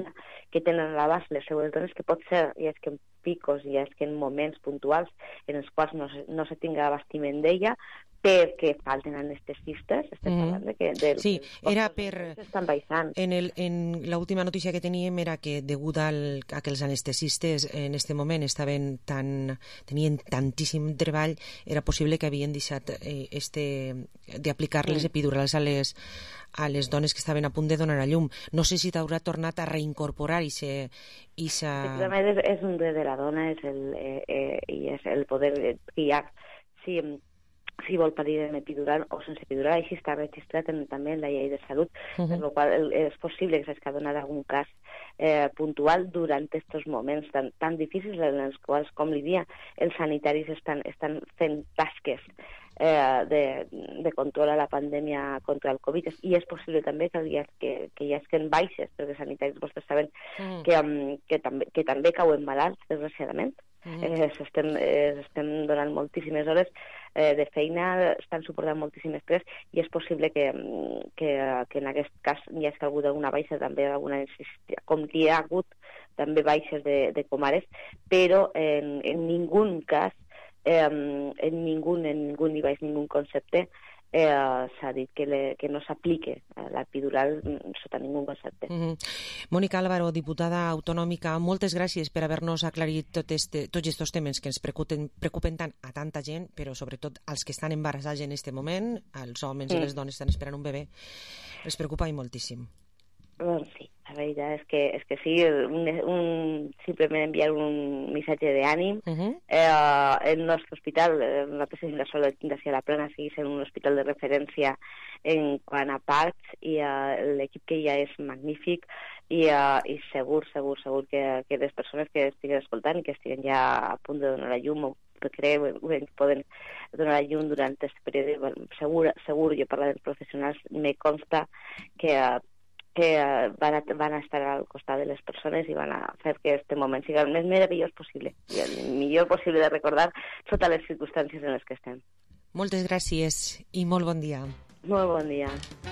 que tenen a l'abast les seues dones, que pot ser, i és que en picos, i és que en moments puntuals en els quals no se, no se tinga abastiment d'ella, perquè falten anestesistes, estem mm. parlant de que... Del, sí, era per... Estan baixant. En, el, en la última notícia que teníem era que degut al, a que els anestesistes en este moment estaven tan, tenien tantíssim treball, era possible que havien deixat eh, este, d'aplicar-les mm. epidurals a les, a les dones que estaven a punt de donar a llum. No sé si t'haurà tornat a reincorporar i se... I se... Efectivament, és, és un dret de la dona, és el, eh, eh, i és el poder que hi ha. Sí, si vol parir en epidural o sense epidural, així està registrat en, també en la llei de salut, uh -huh. per la qual és possible que s'hagi donat algun cas eh, puntual durant aquests moments tan, tan difícils en els quals, com li dia, els sanitaris estan, estan fent tasques eh, de, de control a la pandèmia contra el Covid, i és possible també que hi, ha, que, que hi hagi baixes, perquè els sanitaris vostès saben mm. que, um, que, també, que també cauen malalts, desgraciadament. Mm. Eh, s'estem, eh, estem donant moltíssimes hores eh, de feina, estan suportant moltíssim estrès, i és possible que, que, que en aquest cas hi hagi hagut alguna baixa, també alguna, com hi ha hagut també baixes de, de comares, però en, en ningú cas eh, en ningú en ningú ni baix ningú concepte Eh, s'ha dit que, le, que no s'aplique l'epidural sota ningú concepte. Mm-hmm. Mònica Álvaro, diputada autonòmica, moltes gràcies per haver-nos aclarit tot este, tots aquests temes que ens preocupen, preocupen tant a tanta gent, però sobretot als que estan embarassats en aquest moment, als homes mm. i les dones que estan esperant un bebè, els preocupa i moltíssim. Doncs sí, la veritat és que, és que sí, un, un, simplement enviar un missatge d'ànim. Uh-huh. eh, el nostre hospital, eh, nosaltres tenim la sort de ser a la plana, sigui sent un hospital de referència en quant a parts, i eh, l'equip que hi ha és magnífic, i, eh, i segur, segur, segur que, que les persones que estiguen escoltant i que estiguen ja a punt de donar la llum o que creuen que poden donar la llum durant aquest període, segur, segur, jo parlo dels professionals, me consta que eh, que van a, van a estar al costat de les persones i van a fer que aquest moment sigui el més meravellós possible i el millor possible de recordar totes les circumstàncies en les que estem. Moltes gràcies i molt bon dia. Molt bon dia.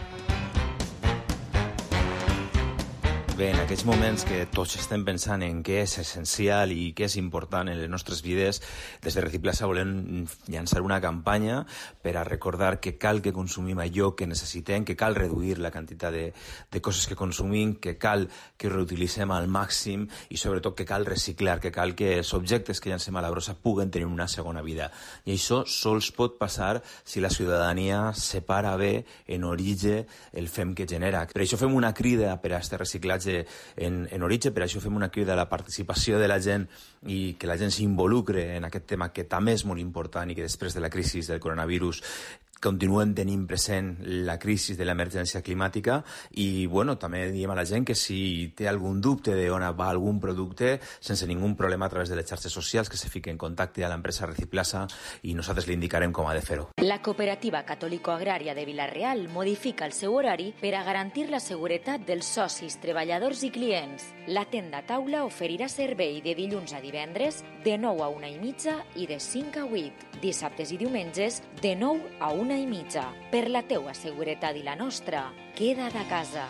Bé, en aquests moments que tots estem pensant en què és essencial i què és important en les nostres vides, des de Reciplaça volem llançar una campanya per a recordar que cal que consumim allò que necessitem, que cal reduir la quantitat de, de coses que consumim, que cal que reutilitzem al màxim i sobretot que cal reciclar, que cal que els objectes que llancem a la brossa puguen tenir una segona vida. I això sols pot passar si la ciutadania separa bé en origen el fem que genera. Per això fem una crida per a este reciclatge En, en origen, per això fem una crida a la participació de la gent i que la gent s'involucre en aquest tema que també és molt important i que després de la crisi del coronavirus continuem tenint present la crisi de l'emergència climàtica i bueno, també diem a la gent que si té algun dubte de on va algun producte, sense ningú problema a través de les xarxes socials, que se fique en contacte a l'empresa Reciplaça i nosaltres li indicarem com ha de fer-ho. La Cooperativa Catòlico-Agrària de Vila-real modifica el seu horari per a garantir la seguretat dels socis, treballadors i clients. La tenda taula oferirà servei de dilluns a divendres de nou a una i mitja i de cinc a vuit. Dissabtes i diumenges de nou a una i mitja. Per la teua seguretat i la nostra, queda't a casa.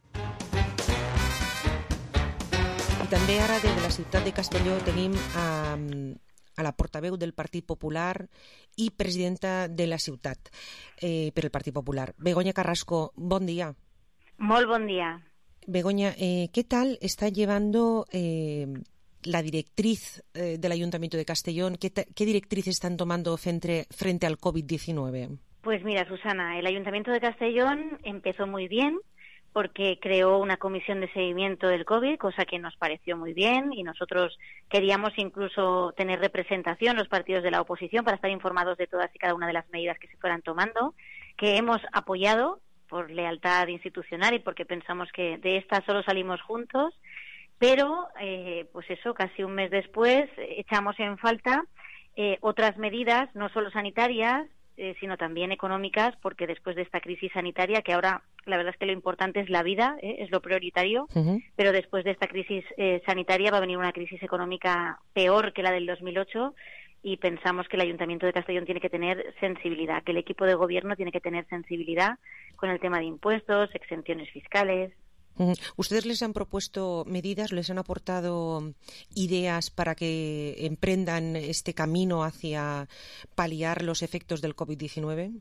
I també ara des de la ciutat de Castelló tenim a, a la portaveu del Partit Popular i presidenta de la ciutat eh, per el Partit Popular. Begoña Carrasco, bon dia. Molt bon dia. Begoña, eh, ¿qué tal está llevando eh, la directriz eh, del Ayuntamiento de Castellón? ¿Qué, qué directrices están tomando frente, frente al COVID diecinueve? Pues mira, Susana, el Ayuntamiento de Castellón empezó muy bien porque creó una comisión de seguimiento del COVID, cosa que nos pareció muy bien, y nosotros queríamos incluso tener representación los partidos de la oposición para estar informados de todas y cada una de las medidas que se fueran tomando, que hemos apoyado por lealtad institucional y porque pensamos que de esta solo salimos juntos, pero eh, pues eso, casi un mes después echamos en falta eh, otras medidas, no solo sanitarias, eh, sino también económicas, porque después de esta crisis sanitaria, que ahora la verdad es que lo importante es la vida, eh, es lo prioritario, uh-huh. pero después de esta crisis eh, sanitaria va a venir una crisis económica peor que la del dos mil ocho, y pensamos que el Ayuntamiento de Castellón tiene que tener sensibilidad, que el equipo de gobierno tiene que tener sensibilidad con el tema de impuestos, exenciones fiscales. ¿Ustedes les han propuesto medidas, les han aportado ideas para que emprendan este camino hacia paliar los efectos del COVID diecinueve?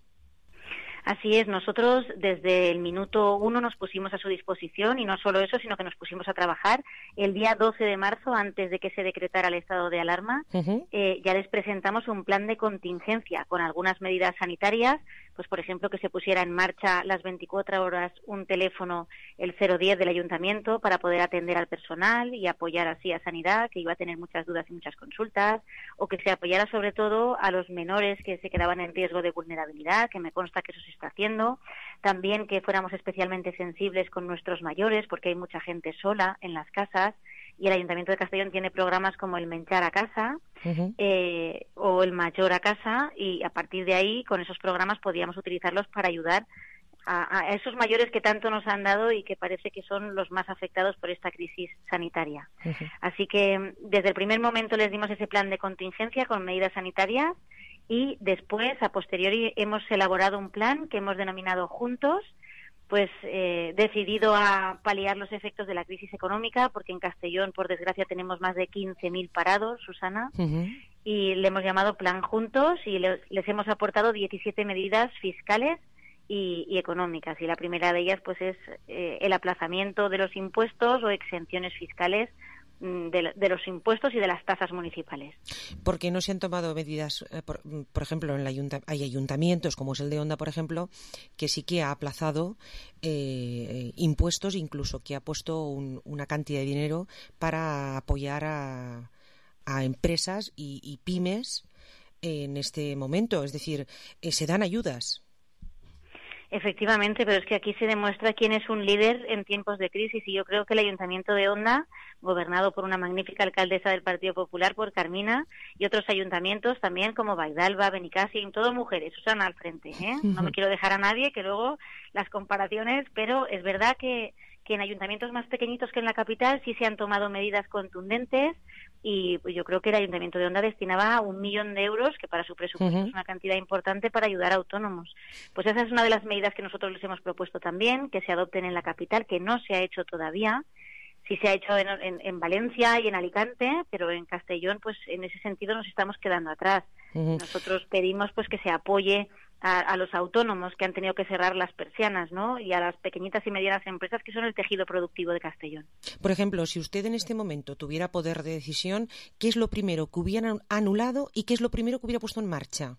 Así es, nosotros desde el minuto uno nos pusimos a su disposición y no solo eso, sino que nos pusimos a trabajar. El día doce de marzo, antes de que se decretara el estado de alarma, uh-huh. eh, ya les presentamos un plan de contingencia con algunas medidas sanitarias, pues por ejemplo que se pusiera en marcha las veinticuatro horas un teléfono, el cero diez del ayuntamiento, para poder atender al personal y apoyar así a Sanidad, que iba a tener muchas dudas y muchas consultas, o que se apoyara sobre todo a los menores que se quedaban en riesgo de vulnerabilidad, que me consta que eso se está haciendo. También que fuéramos especialmente sensibles con nuestros mayores, porque hay mucha gente sola en las casas, y el Ayuntamiento de Castellón tiene programas como el Menchar a Casa uh-huh. eh, o el Mayor a Casa, y a partir de ahí, con esos programas, podíamos utilizarlos para ayudar a, a esos mayores que tanto nos han dado y que parece que son los más afectados por esta crisis sanitaria. Uh-huh. Así que desde el primer momento les dimos ese plan de contingencia con medidas sanitarias, y después, a posteriori, hemos elaborado un plan que hemos denominado Juntos, pues eh, decidido a paliar los efectos de la crisis económica, porque en Castellón, por desgracia, tenemos más de quince mil parados, Susana, uh-huh. y le hemos llamado Plan Juntos, y le, les hemos aportado diecisiete medidas fiscales y, y económicas, y la primera de ellas pues es eh, el aplazamiento de los impuestos o exenciones fiscales De, de los impuestos y de las tasas municipales. ¿Por qué no se han tomado medidas? Eh, por, por ejemplo, en la ayunta, hay ayuntamientos, como es el de Onda, por ejemplo, que sí que ha aplazado eh, impuestos, incluso que ha puesto un, una cantidad de dinero para apoyar a, a empresas y, y pymes en este momento. Es decir, eh, se dan ayudas. Efectivamente, pero es que aquí se demuestra quién es un líder en tiempos de crisis, y yo creo que el Ayuntamiento de Onda, gobernado por una magnífica alcaldesa del Partido Popular, por Carmina, y otros ayuntamientos también como Baidalba, Benicàssim, todo mujeres, Susana al frente, ¿eh? No me quiero dejar a nadie, que luego las comparaciones, pero es verdad que, que en ayuntamientos más pequeñitos que en la capital sí se han tomado medidas contundentes, y pues yo creo que el Ayuntamiento de Onda destinaba un millón de euros, que para su presupuesto uh-huh. es una cantidad importante, para ayudar a autónomos. Pues esa es una de las medidas que nosotros les hemos propuesto también, que se adopten en la capital, que no se ha hecho todavía. Sí se ha hecho en, en, en Valencia y en Alicante, pero en Castellón, pues en ese sentido nos estamos quedando atrás. Uh-huh. Nosotros pedimos pues que se apoye a, a los autónomos que han tenido que cerrar las persianas, ¿no? Y a las pequeñitas y medianas empresas que son el tejido productivo de Castellón. Por ejemplo, si usted en este momento tuviera poder de decisión, ¿qué es lo primero que hubiera anulado y qué es lo primero que hubiera puesto en marcha?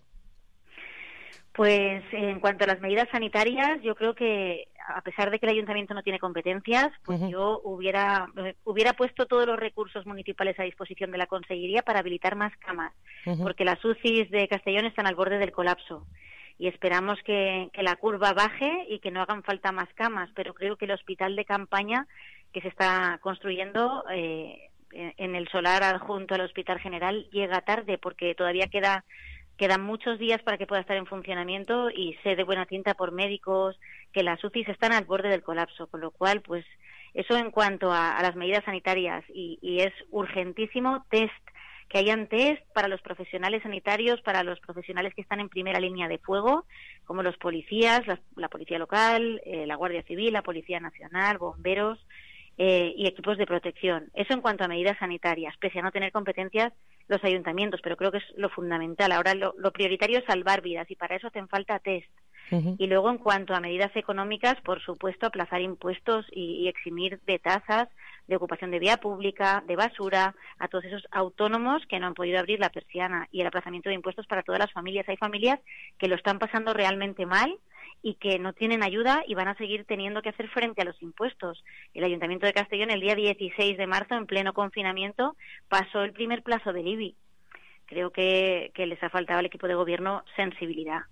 Pues en cuanto a las medidas sanitarias, yo creo que a pesar de que el ayuntamiento no tiene competencias, pues uh-huh. yo hubiera hubiera puesto todos los recursos municipales a disposición de la Consellería para habilitar más camas, uh-huh. porque las U C Is de Castellón están al borde del colapso. Y esperamos que, que la curva baje y que no hagan falta más camas, pero creo que el hospital de campaña que se está construyendo eh, en el solar adjunto al Hospital General llega tarde, porque todavía queda quedan muchos días para que pueda estar en funcionamiento, y sé de buena tinta por médicos que las U C Is están al borde del colapso, con lo cual, pues eso en cuanto a, a las medidas sanitarias, y, y es urgentísimo test, que hayan test para los profesionales sanitarios, para los profesionales que están en primera línea de fuego, como los policías, la, la policía local, eh, la Guardia Civil, la Policía Nacional, bomberos eh, y equipos de protección. Eso en cuanto a medidas sanitarias, pese a no tener competencias los ayuntamientos, pero creo que es lo fundamental. Ahora lo, lo prioritario es salvar vidas, y para eso hacen falta test. Uh-huh. Y luego, en cuanto a medidas económicas, por supuesto, aplazar impuestos y, y eximir de tasas de ocupación de vía pública, de basura, a todos esos autónomos que no han podido abrir la persiana, y el aplazamiento de impuestos para todas las familias. Hay familias que lo están pasando realmente mal y que no tienen ayuda y van a seguir teniendo que hacer frente a los impuestos. El Ayuntamiento de Castellón, el día dieciséis de marzo, en pleno confinamiento, pasó el primer plazo del I B I. Creo que, que les ha faltado al equipo de gobierno sensibilidad.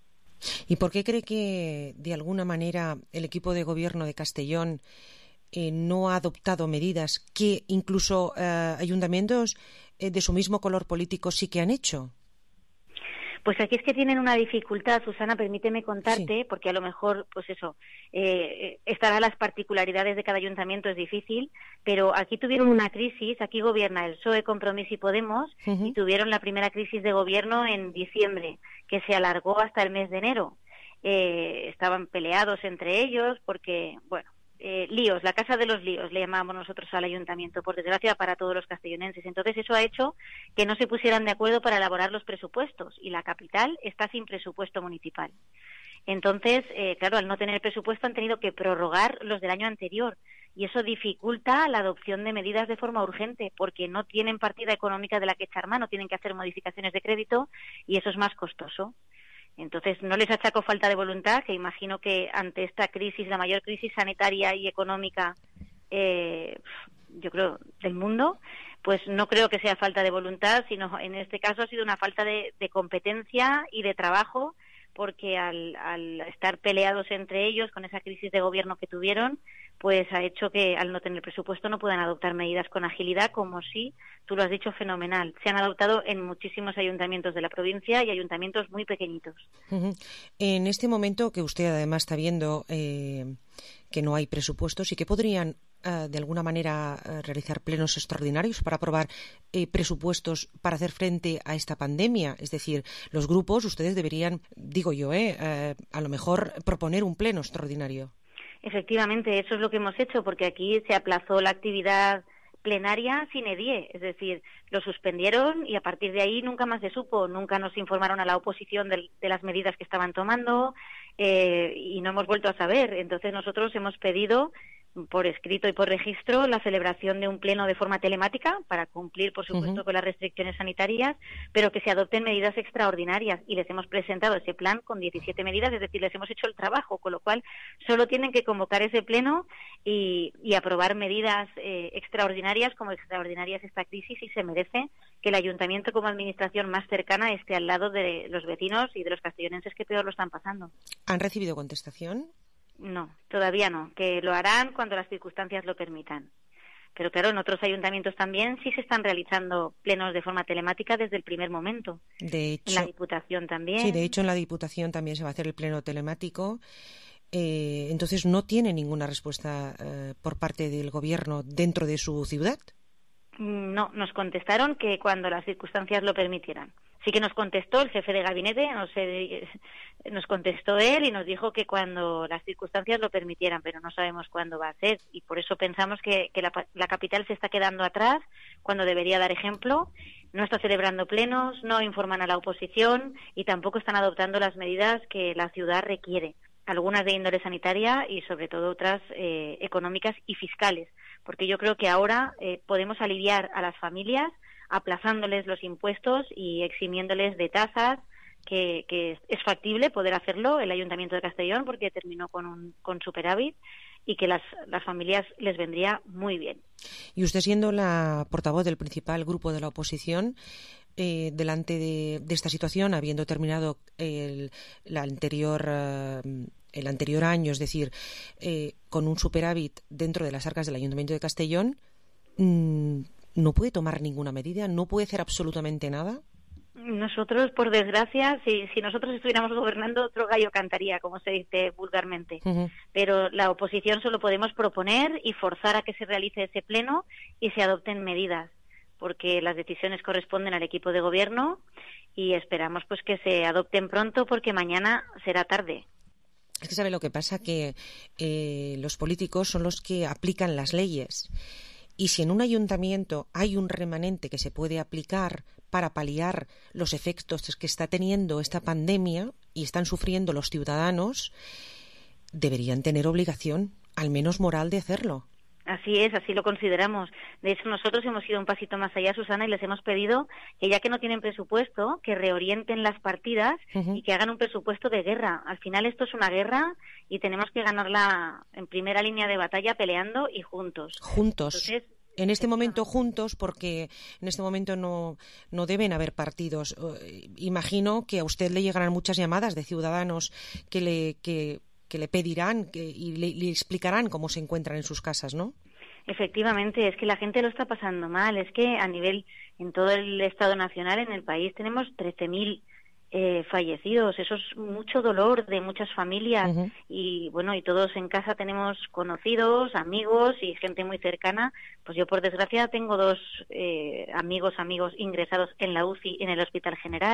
¿Y por qué cree que, de alguna manera, el equipo de gobierno de Castellón eh, no ha adoptado medidas que incluso eh, ayuntamientos eh, de su mismo color político sí que han hecho? Pues aquí es que tienen una dificultad, Susana, permíteme contarte, sí. porque a lo mejor, pues eso, eh, estará las particularidades de cada ayuntamiento, es difícil, pero aquí tuvieron una crisis, aquí gobierna el P S O E, Compromís y Podemos, uh-huh. y tuvieron la primera crisis de gobierno en diciembre, que se alargó hasta el mes de enero. Eh, estaban peleados entre ellos porque, bueno, eh, líos, la casa de los líos, le llamamos nosotros al ayuntamiento, por desgracia para todos los castellonenses. Entonces eso ha hecho que no se pusieran de acuerdo para elaborar los presupuestos y la capital está sin presupuesto municipal. Entonces, eh, claro, al no tener presupuesto han tenido que prorrogar los del año anterior y eso dificulta la adopción de medidas de forma urgente porque no tienen partida económica de la que echar mano, tienen que hacer modificaciones de crédito y eso es más costoso. Entonces, no les achaco falta de voluntad, que imagino que ante esta crisis, la mayor crisis sanitaria y económica, eh, yo creo, del mundo, pues no creo que sea falta de voluntad, sino en este caso ha sido una falta de, de competencia y de trabajo, porque al, al estar peleados entre ellos con esa crisis de gobierno que tuvieron, pues ha hecho que al no tener presupuesto no puedan adoptar medidas con agilidad, como sí, tú lo has dicho fenomenal. Se han adoptado en muchísimos ayuntamientos de la provincia y ayuntamientos muy pequeñitos. Uh-huh. En este momento que usted además está viendo eh, que no hay presupuestos y que podrían Uh, de alguna manera uh, realizar plenos extraordinarios para aprobar eh, presupuestos para hacer frente a esta pandemia. Es decir, los grupos, ustedes deberían, digo yo, eh, uh, a lo mejor proponer un pleno extraordinario. Efectivamente, eso es lo que hemos hecho, porque aquí se aplazó la actividad plenaria sine die, es decir, lo suspendieron y a partir de ahí nunca más se supo, nunca nos informaron a la oposición de, de las medidas que estaban tomando eh, y no hemos vuelto a saber. Entonces nosotros hemos pedido por escrito y por registro la celebración de un pleno de forma telemática para cumplir, por supuesto, uh-huh. con las restricciones sanitarias, pero que se adopten medidas extraordinarias y les hemos presentado ese plan con diecisiete medidas, es decir, les hemos hecho el trabajo, con lo cual solo tienen que convocar ese pleno y, y aprobar medidas eh, extraordinarias, como extraordinaria es esta crisis, y se merece que el ayuntamiento como administración más cercana esté al lado de los vecinos y de los castellonenses que peor lo están pasando. ¿Han recibido contestación? No, todavía no, que lo harán cuando las circunstancias lo permitan. Pero claro, en otros ayuntamientos también sí se están realizando plenos de forma telemática desde el primer momento. De hecho, en la Diputación también. Sí, de hecho en la Diputación también se va a hacer el pleno telemático. Eh, entonces, ¿no tiene ninguna respuesta eh, por parte del Gobierno dentro de su ciudad? No, nos contestaron que cuando las circunstancias lo permitieran. Sí que nos contestó el jefe de gabinete, no sé, nos contestó él y nos dijo que cuando las circunstancias lo permitieran, pero no sabemos cuándo va a ser y por eso pensamos que, que la, la capital se está quedando atrás cuando debería dar ejemplo, no está celebrando plenos, no informan a la oposición y tampoco están adoptando las medidas que la ciudad requiere, algunas de índole sanitaria y sobre todo otras eh, económicas y fiscales, porque yo creo que ahora eh, podemos aliviar a las familias aplazándoles los impuestos y eximiéndoles de tasas, que, que es factible poder hacerlo el Ayuntamiento de Castellón porque terminó con un con superávit y que las, las familias les vendría muy bien. Y usted, siendo la portavoz del principal grupo de la oposición, eh, delante de, de esta situación, habiendo terminado el, la anterior... Uh, el anterior año, es decir, eh, con un superávit dentro de las arcas del Ayuntamiento de Castellón, mmm, ¿no puede tomar ninguna medida? ¿No puede hacer absolutamente nada? Nosotros, por desgracia, si, si nosotros estuviéramos gobernando, otro gallo cantaría, como se dice vulgarmente. Uh-huh. Pero la oposición solo podemos proponer y forzar a que se realice ese pleno y se adopten medidas, porque las decisiones corresponden al equipo de gobierno y esperamos pues que se adopten pronto porque mañana será tarde. Es que sabe lo que pasa, que eh, los políticos son los que aplican las leyes. Y si en un ayuntamiento hay un remanente que se puede aplicar para paliar los efectos que está teniendo esta pandemia y están sufriendo los ciudadanos, deberían tener obligación, al menos moral, de hacerlo. Así es, así lo consideramos. De hecho, nosotros hemos ido un pasito más allá, Susana, y les hemos pedido que, ya que no tienen presupuesto, que reorienten las partidas uh-huh. y que hagan un presupuesto de guerra. Al final esto es una guerra y tenemos que ganarla en primera línea de batalla peleando y juntos. Juntos. Entonces, en este momento juntos, porque en este momento no, no deben haber partidos. Imagino que a usted le llegarán muchas llamadas de ciudadanos que le... que que le pedirán que, y le, le explicarán cómo se encuentran en sus casas, ¿no? Efectivamente, es que la gente lo está pasando mal. Es que a nivel, en todo el Estado Nacional, en el país, tenemos trece mil eh, fallecidos. Eso es mucho dolor de muchas familias. Uh-huh. Y bueno, y todos en casa tenemos conocidos, amigos y gente muy cercana. Pues yo, por desgracia, tengo dos eh, amigos, amigos ingresados en la U C I, en el Hospital General.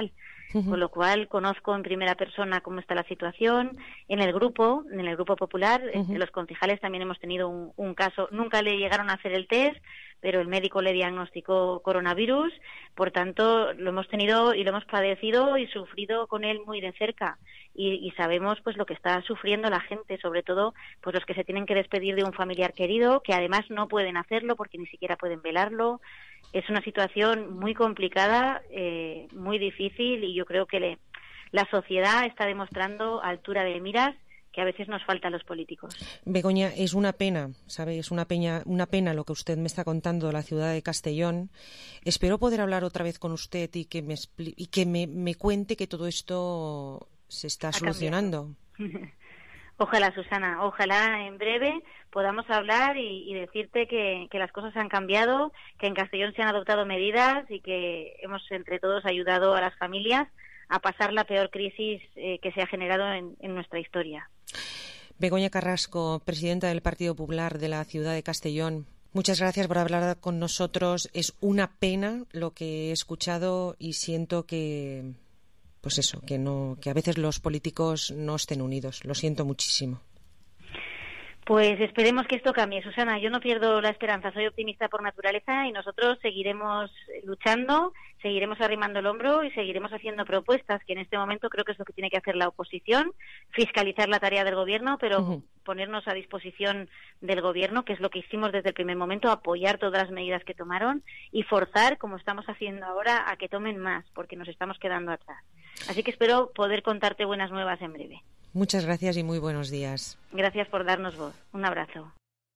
Uh-huh. Con lo cual conozco en primera persona cómo está la situación. En el grupo, en el grupo popular, uh-huh. los concejales también hemos tenido un, un caso. Nunca le llegaron a hacer el test, pero el médico le diagnosticó coronavirus. Por tanto, lo hemos tenido y lo hemos padecido y sufrido con él muy de cerca. Y, y sabemos pues lo que está sufriendo la gente, sobre todo pues los que se tienen que despedir de un familiar querido, que además no pueden hacerlo porque ni siquiera pueden velarlo. Es una situación muy complicada, eh, muy difícil, y yo creo que le, la sociedad está demostrando altura de miras que a veces nos falta a los políticos. Begoña, es una pena, ¿sabe? Es una pena, una pena lo que usted me está contando de la ciudad de Castellón. Espero poder hablar otra vez con usted y que me, expli- y que me, me cuente que todo esto se está solucionando. Ojalá, Susana, ojalá en breve podamos hablar y, y decirte que, que las cosas han cambiado, que en Castellón se han adoptado medidas y que hemos entre todos ayudado a las familias a pasar la peor crisis eh, que se ha generado en, en nuestra historia. Begoña Carrasco, presidenta del Partido Popular de la ciudad de Castellón, muchas gracias por hablar con nosotros. Es una pena lo que he escuchado y siento que, pues eso, que no, que a veces los políticos no estén unidos. Lo siento muchísimo. Pues esperemos que esto cambie, Susana. Yo no pierdo la esperanza, soy optimista por naturaleza y nosotros seguiremos luchando, seguiremos arrimando el hombro y seguiremos haciendo propuestas, que en este momento creo que es lo que tiene que hacer la oposición, fiscalizar la tarea del gobierno, pero uh-huh. ponernos a disposición del gobierno, que es lo que hicimos desde el primer momento, apoyar todas las medidas que tomaron y forzar, como estamos haciendo ahora, a que tomen más, porque nos estamos quedando atrás. Así que espero poder contarte buenas nuevas en breve. Muchas gracias y muy buenos días. Gracias por darnos voz. Un abrazo.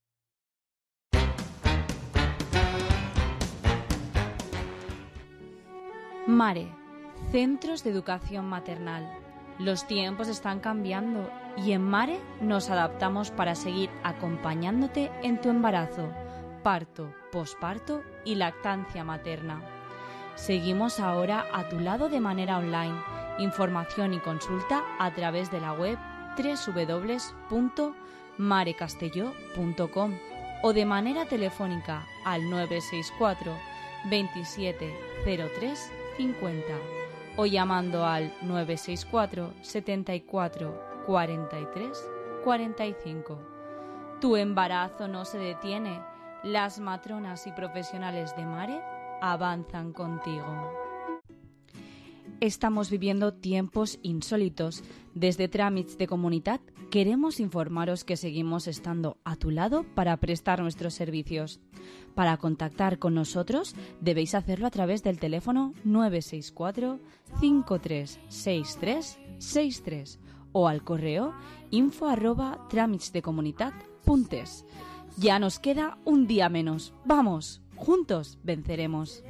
Mare, centros de educación maternal. Los tiempos están cambiando y en Mare nos adaptamos para seguir acompañándote en tu embarazo, parto, posparto y lactancia materna. Seguimos ahora a tu lado de manera online. Información y consulta a través de la web doble u doble u doble u punto mare castelló punto com o de manera telefónica al nueve seis cuatro, veintisiete cero tres cincuenta o llamando al nueve seis cuatro, setenta y cuatro, cuarenta y tres, cuarenta y cinco. Tu embarazo no se detiene. Las matronas y profesionales de Mare avanzan contigo. Estamos viviendo tiempos insólitos. Desde Tràmits de Comunitat queremos informaros que seguimos estando a tu lado para prestar nuestros servicios. Para contactar con nosotros debéis hacerlo a través del teléfono nueve seis cuatro, cinco tres seis tres seis tres o al correo info arroba tràmitsdecomunitat punt es. Ya nos queda un día menos. ¡Vamos! Juntos venceremos.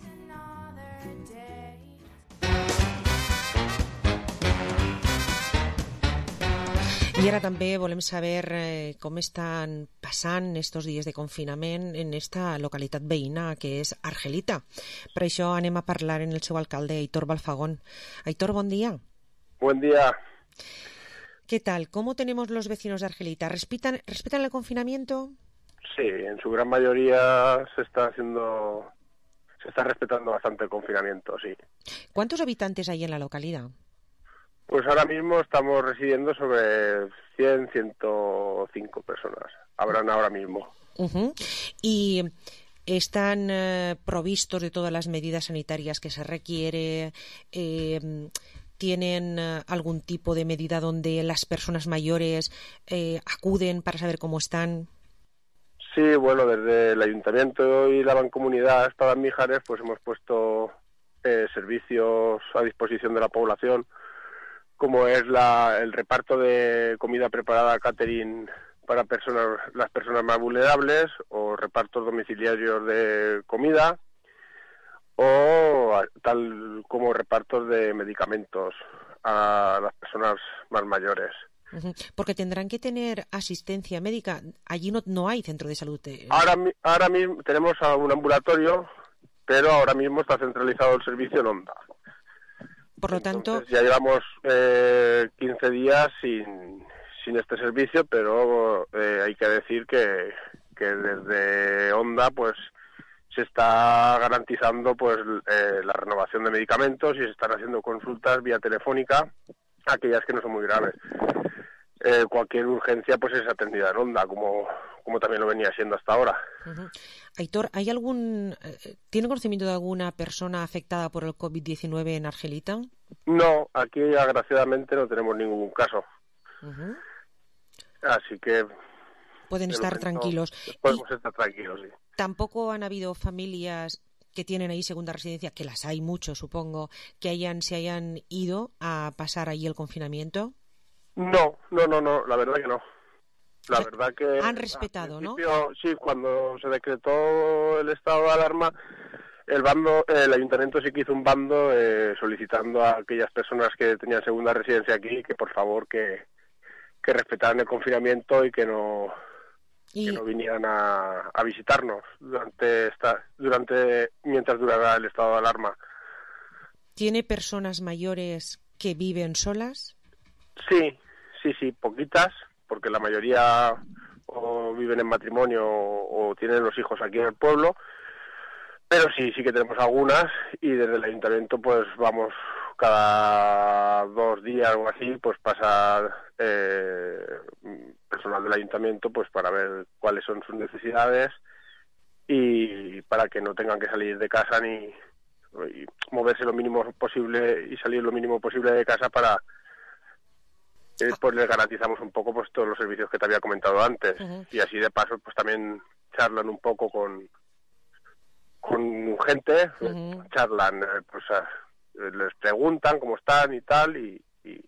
I ara també volem saber eh, com estan passant estos dies de confinament en esta localitat veïna que és Argelita. Per això anem a parlar en el seu alcalde, Aitor Balfagón. Aitor, bon dia. Buen día. ¿Qué tal? ¿Cómo tenemos los vecinos de Argelita? ¿Respetan, ¿respetan el confinamiento? Sí, en su gran mayoría se está haciendo, se está respetando bastante el confinamiento, sí. ¿Cuántos habitantes hay en la localidad? Pues ahora mismo estamos residiendo sobre cien, ciento cinco personas. Habrán ahora mismo. Uh-huh. ¿Y están eh, provistos de todas las medidas sanitarias que se requiere? Eh, ¿Tienen eh, algún tipo de medida donde las personas mayores eh, acuden para saber cómo están? Sí, bueno, desde el Ayuntamiento y la Mancomunidad Estado de Mijares pues hemos puesto eh, servicios a disposición de la población, como es la, el reparto de comida preparada catering para personas, las personas más vulnerables, o repartos domiciliarios de comida, o tal como repartos de medicamentos a las personas más mayores. Porque tendrán que tener asistencia médica. Allí no, no hay centro de salud. De... Ahora, ahora mismo tenemos un ambulatorio, pero ahora mismo está centralizado el servicio en Onda. Por lo tanto, entonces, ya llevamos eh, quince días sin, sin este servicio, pero eh, hay que decir que, que desde Onda pues se está garantizando pues eh, la renovación de medicamentos y se están haciendo consultas vía telefónica, aquellas que no son muy graves. Eh, cualquier urgencia pues es atendida en onda, como, como también lo venía siendo hasta ahora. Uh-huh. Aitor, ¿hay algún, eh, ¿tiene conocimiento de alguna persona afectada por el covid diecinueve en Argelita? No, aquí agraciadamente no tenemos ningún caso. Uh-huh. Así que... Pueden estar momento, tranquilos. Podemos y estar tranquilos, sí. Tampoco han habido familias que tienen ahí segunda residencia, que las hay mucho, supongo, que hayan se hayan ido a pasar ahí el confinamiento. No, no, no, no, la verdad que no. La verdad que... Han respetado, ¿no? Sí, cuando se decretó el estado de alarma, el bando, el ayuntamiento sí que hizo un bando eh, solicitando a aquellas personas que tenían segunda residencia aquí que por favor que, que respetaran el confinamiento y que no... Y... que no vinieran a, a visitarnos durante esta durante mientras durara el estado de alarma. ¿Tiene personas mayores que viven solas? Sí, sí, sí, poquitas, porque la mayoría o viven en matrimonio o, o tienen los hijos aquí en el pueblo, pero sí, sí que tenemos algunas y desde el ayuntamiento pues vamos cada dos días o así, pues pasa eh, personal del ayuntamiento pues para ver cuáles son sus necesidades y para que no tengan que salir de casa ni y moverse lo mínimo posible y salir lo mínimo posible de casa para eh, pues les garantizamos un poco pues todos los servicios que te había comentado antes. Uh-huh. Y así de paso pues también charlan un poco con con gente, uh-huh. charlan pues a, les preguntan cómo están y tal y, y,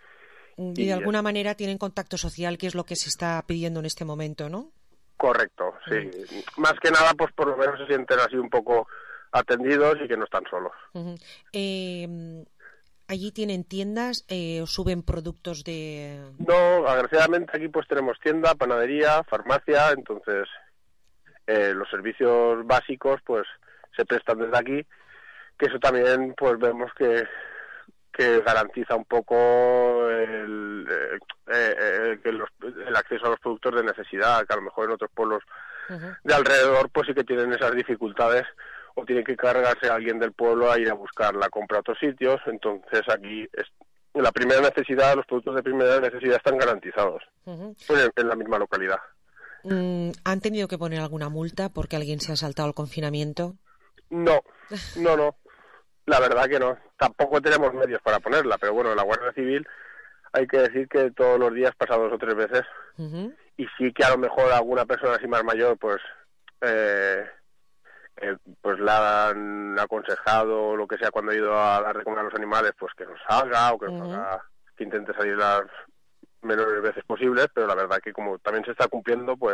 y de y alguna es... manera tienen contacto social, que es lo que se está pidiendo en este momento, ¿no? Correcto, sí. Uh-huh. Más que nada pues por lo menos se sienten así un poco atendidos y que no están solos. Uh-huh. Eh, ¿Allí tienen tiendas eh, o suben productos de...? No, agraciadamente aquí pues tenemos tienda, panadería, farmacia, entonces eh, los servicios básicos pues se prestan desde aquí, que eso también pues vemos que que garantiza un poco el, eh, eh, que los, el acceso a los productos de necesidad, que a lo mejor en otros pueblos uh-huh. de alrededor pues sí que tienen esas dificultades o tienen que cargarse a alguien del pueblo a ir a buscar la compra a otros sitios. Entonces aquí es, la primera necesidad, los productos de primera necesidad están garantizados uh-huh. en, en la misma localidad. Mm, ¿Han tenido que poner alguna multa porque alguien se ha saltado el confinamiento? No, no, no. La verdad que no. Tampoco tenemos medios para ponerla, pero bueno, la Guardia Civil hay que decir que todos los días pasa dos o tres veces uh-huh. y sí que a lo mejor alguna persona así más mayor pues eh, eh, pues la han aconsejado o lo que sea cuando ha ido a dar de comer a los animales pues que no salga o que, uh-huh. haga, que intente salir las menores veces posibles, pero la verdad que como también se está cumpliendo pues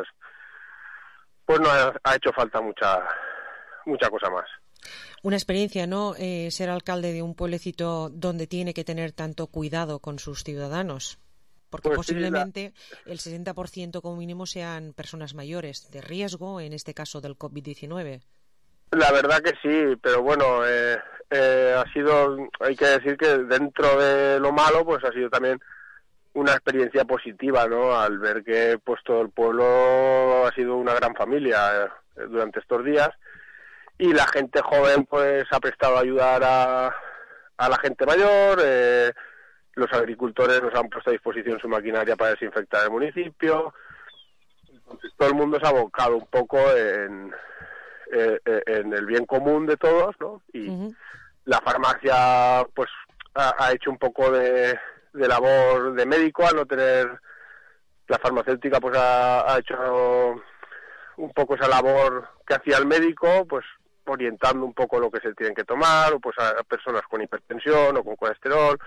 pues no ha, ha hecho falta mucha mucha cosa más. Una experiencia, ¿no? Eh, ser alcalde de un pueblecito donde tiene que tener tanto cuidado con sus ciudadanos. Porque pues posiblemente sí, la... el sesenta por ciento como mínimo sean personas mayores de riesgo, en este caso del covid diecinueve. La verdad que sí, pero bueno, eh, eh, ha sido, hay que decir que dentro de lo malo, pues ha sido también una experiencia positiva, ¿no? Al ver que pues todo el pueblo ha sido una gran familia eh, durante estos días. Y la gente joven pues ha prestado a ayudar a, a la gente mayor, eh, los agricultores nos han puesto a disposición su maquinaria para desinfectar el municipio. Entonces todo el mundo se ha abocado un poco en, eh, en el bien común de todos, ¿no? Y uh-huh. la farmacia pues ha, ha hecho un poco de, de labor de médico al no tener... La farmacéutica pues ha, ha hecho un poco esa labor que hacía el médico, pues orientando un poco lo que se tienen que tomar, o pues a personas con hipertensión o con colesterol,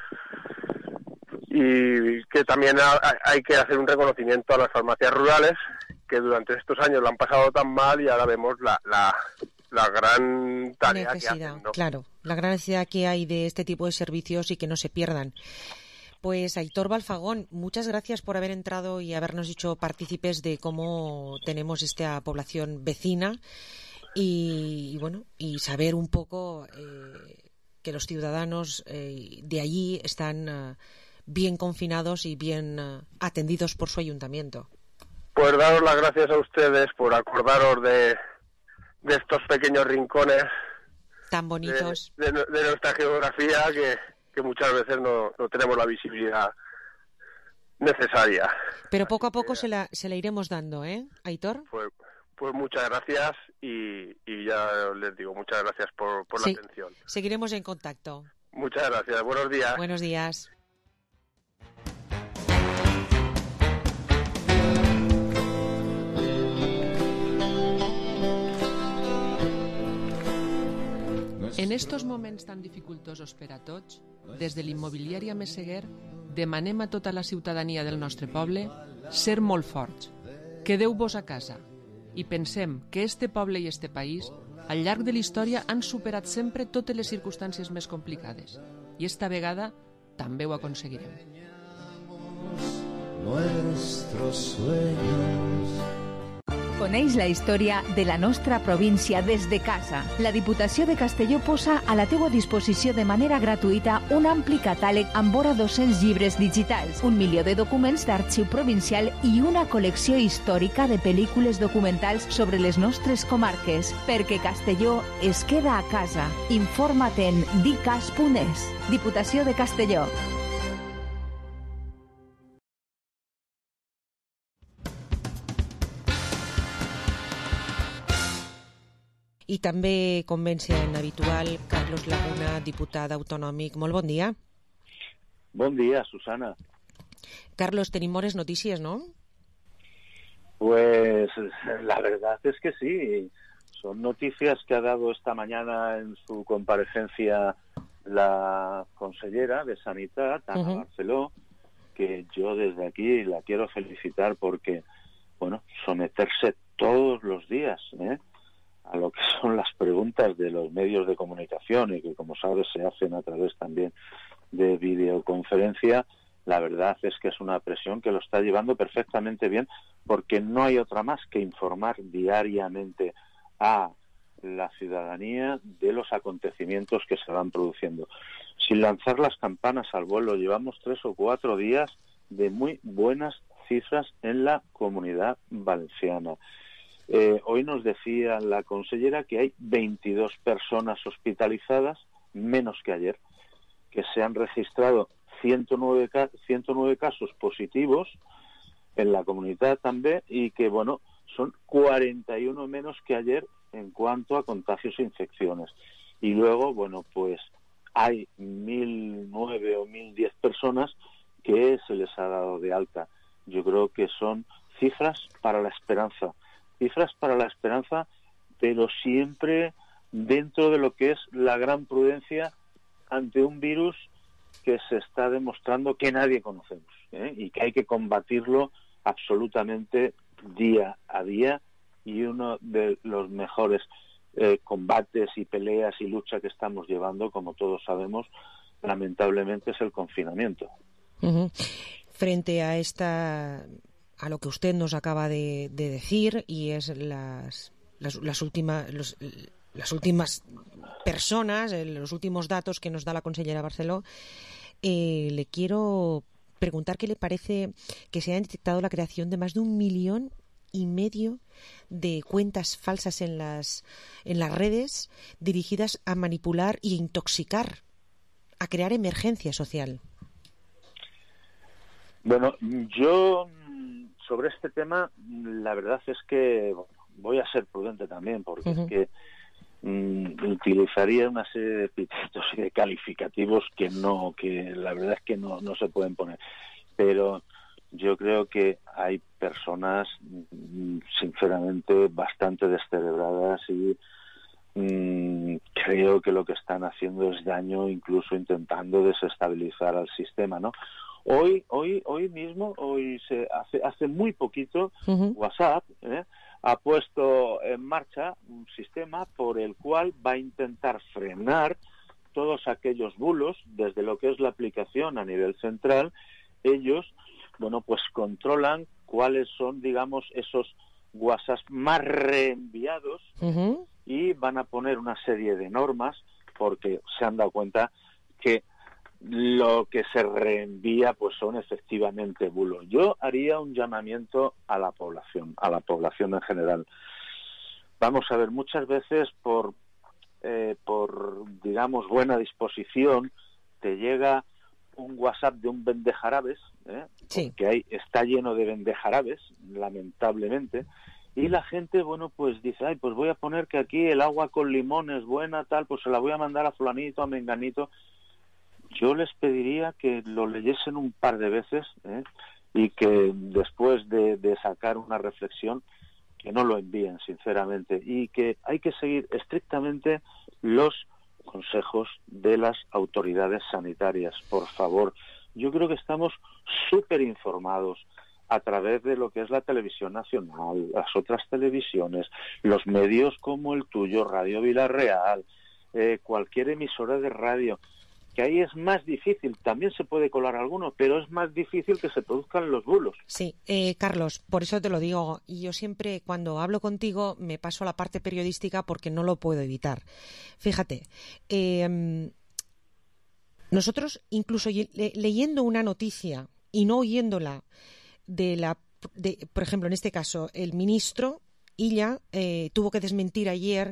y que también ha, hay que hacer un reconocimiento a las farmacias rurales, que durante estos años lo han pasado tan mal y ahora vemos la, la, la gran tarea necesidad, que hacen, ¿no? Claro, la gran necesidad que hay de este tipo de servicios y que no se pierdan. Pues Aitor Balfagón, muchas gracias por haber entrado y habernos hecho partícipes de cómo tenemos esta población vecina y, y bueno, y saber un poco eh, que los ciudadanos eh, de allí están uh, bien confinados y bien uh, atendidos por su ayuntamiento. Pues daros las gracias a ustedes por acordaros de, de estos pequeños rincones tan bonitos de, de, de nuestra geografía que, que muchas veces no, no tenemos la visibilidad necesaria. Pero poco a poco se la, se la iremos dando, ¿eh, Aitor? Pues, pues muchas gracias y, y ya les digo, muchas gracias por, por sí, la atención. Seguiremos en contacto. Muchas gracias, buenos días. Buenos días. En estos moments tan dificultosos per a tots, des de l'immobiliària Meseguer demanem a tota la ciutadania del nostre poble ser molt forts. Quedeu-vos a casa i pensem que este poble i este país al llarg de la història han superat sempre totes les circumstàncies més complicades i esta vegada també ho aconseguirem. Nuestros sueños. Coneix la història de la nostra província des de casa. La Diputació de Castelló posa a la teua disposició de manera gratuïta un ampli catàleg amb vora dos-cents llibres digitals, un milió de documents d'arxiu provincial i una col·lecció històrica de pel·lícules documentals sobre les nostres comarques. Perquè Castelló es queda a casa. Informa't en dicas punt es. Diputació de Castelló. I també, com ben sent habitual, Carlos Laguna, diputat autonòmic. Molt bon dia. Bon dia, Susana. Carlos, tenim bones notícies, ¿no? Pues la verdad es que sí. Son noticias que ha dado esta mañana en su comparecencia la consellera de Sanidad, Ana uh-huh. Barceló, que yo desde aquí la quiero felicitar porque, bueno, someterse todos los días, ¿eh? a lo que son las preguntas de los medios de comunicación y que, como sabes, se hacen a través también de videoconferencia, la verdad es que es una presión que lo está llevando perfectamente bien porque no hay otra más que informar diariamente a la ciudadanía de los acontecimientos que se van produciendo. Sin lanzar las campanas al vuelo, llevamos tres o cuatro días de muy buenas cifras en la Comunidad Valenciana. Eh, hoy nos decía la consellera que hay veintidós personas hospitalizadas, menos que ayer, que se han registrado ciento nueve, ciento nueve casos positivos en la comunidad también y que, bueno, son cuarenta y uno menos que ayer en cuanto a contagios e infecciones. Y luego, bueno, pues hay mil nueve o mil diez personas que se les ha dado de alta. Yo creo que son cifras para la esperanza. Cifras para la esperanza, pero siempre dentro de lo que es la gran prudencia ante un virus que se está demostrando que nadie conocemos, ¿eh? y que hay que combatirlo absolutamente día a día, y uno de los mejores eh, combates y peleas y lucha que estamos llevando, como todos sabemos, lamentablemente es el confinamiento. Uh-huh. Frente a esta... a lo que usted nos acaba de, de decir, y es las, las, las, últimas, los, las últimas personas, los últimos datos que nos da la consellera Barceló, eh, le quiero preguntar qué le parece que se haya detectado la creación de más de un millón y medio de cuentas falsas en las, en las redes dirigidas a manipular e intoxicar, a crear emergencia social. Bueno, yo... sobre este tema, la verdad es que bueno, voy a ser prudente también, porque uh-huh. es que mmm, utilizaría una serie de epítetos y de calificativos que no, que la verdad es que no, no se pueden poner. Pero yo creo que hay personas, mmm, sinceramente, bastante descerebradas y mmm, creo que lo que están haciendo es daño, incluso intentando desestabilizar al sistema, ¿no? Hoy, hoy, hoy mismo, hoy se hace, hace muy poquito, uh-huh. WhatsApp ¿eh? ha puesto en marcha un sistema por el cual va a intentar frenar todos aquellos bulos desde lo que es la aplicación a nivel central. Ellos, bueno, pues controlan cuáles son, digamos, esos WhatsApp más reenviados uh-huh. y van a poner una serie de normas porque se han dado cuenta que lo que se reenvía pues son efectivamente bulos. Yo haría un llamamiento a la población, a la población en general. vamos a ver, muchas veces por, eh, por digamos, buena disposición, te llega un WhatsApp de un vendejarabes, ¿eh? Sí. que hay, está lleno de vendejarabes, lamentablemente, y la gente, bueno, pues dice, ay, pues voy a poner que aquí el agua con limón es buena, tal, pues se la voy a mandar a fulanito, a menganito. Yo les pediría que lo leyesen un par de veces, ¿eh? y que después de, de sacar una reflexión, que no lo envíen, sinceramente, y que hay que seguir estrictamente los consejos de las autoridades sanitarias, por favor. Yo creo que estamos súper informados a través de lo que es la televisión nacional, las otras televisiones, los medios como el tuyo, Radio Vilarreal, eh, cualquier emisora de radio, que ahí es más difícil, también se puede colar alguno, pero es más difícil que se produzcan los bulos. Sí, eh, Carlos, por eso te lo digo, y yo siempre cuando hablo contigo me paso a la parte periodística porque no lo puedo evitar. Fíjate, eh, nosotros incluso le- leyendo una noticia y no oyéndola, de la, de, por ejemplo, en este caso, el ministro Illa eh, tuvo que desmentir ayer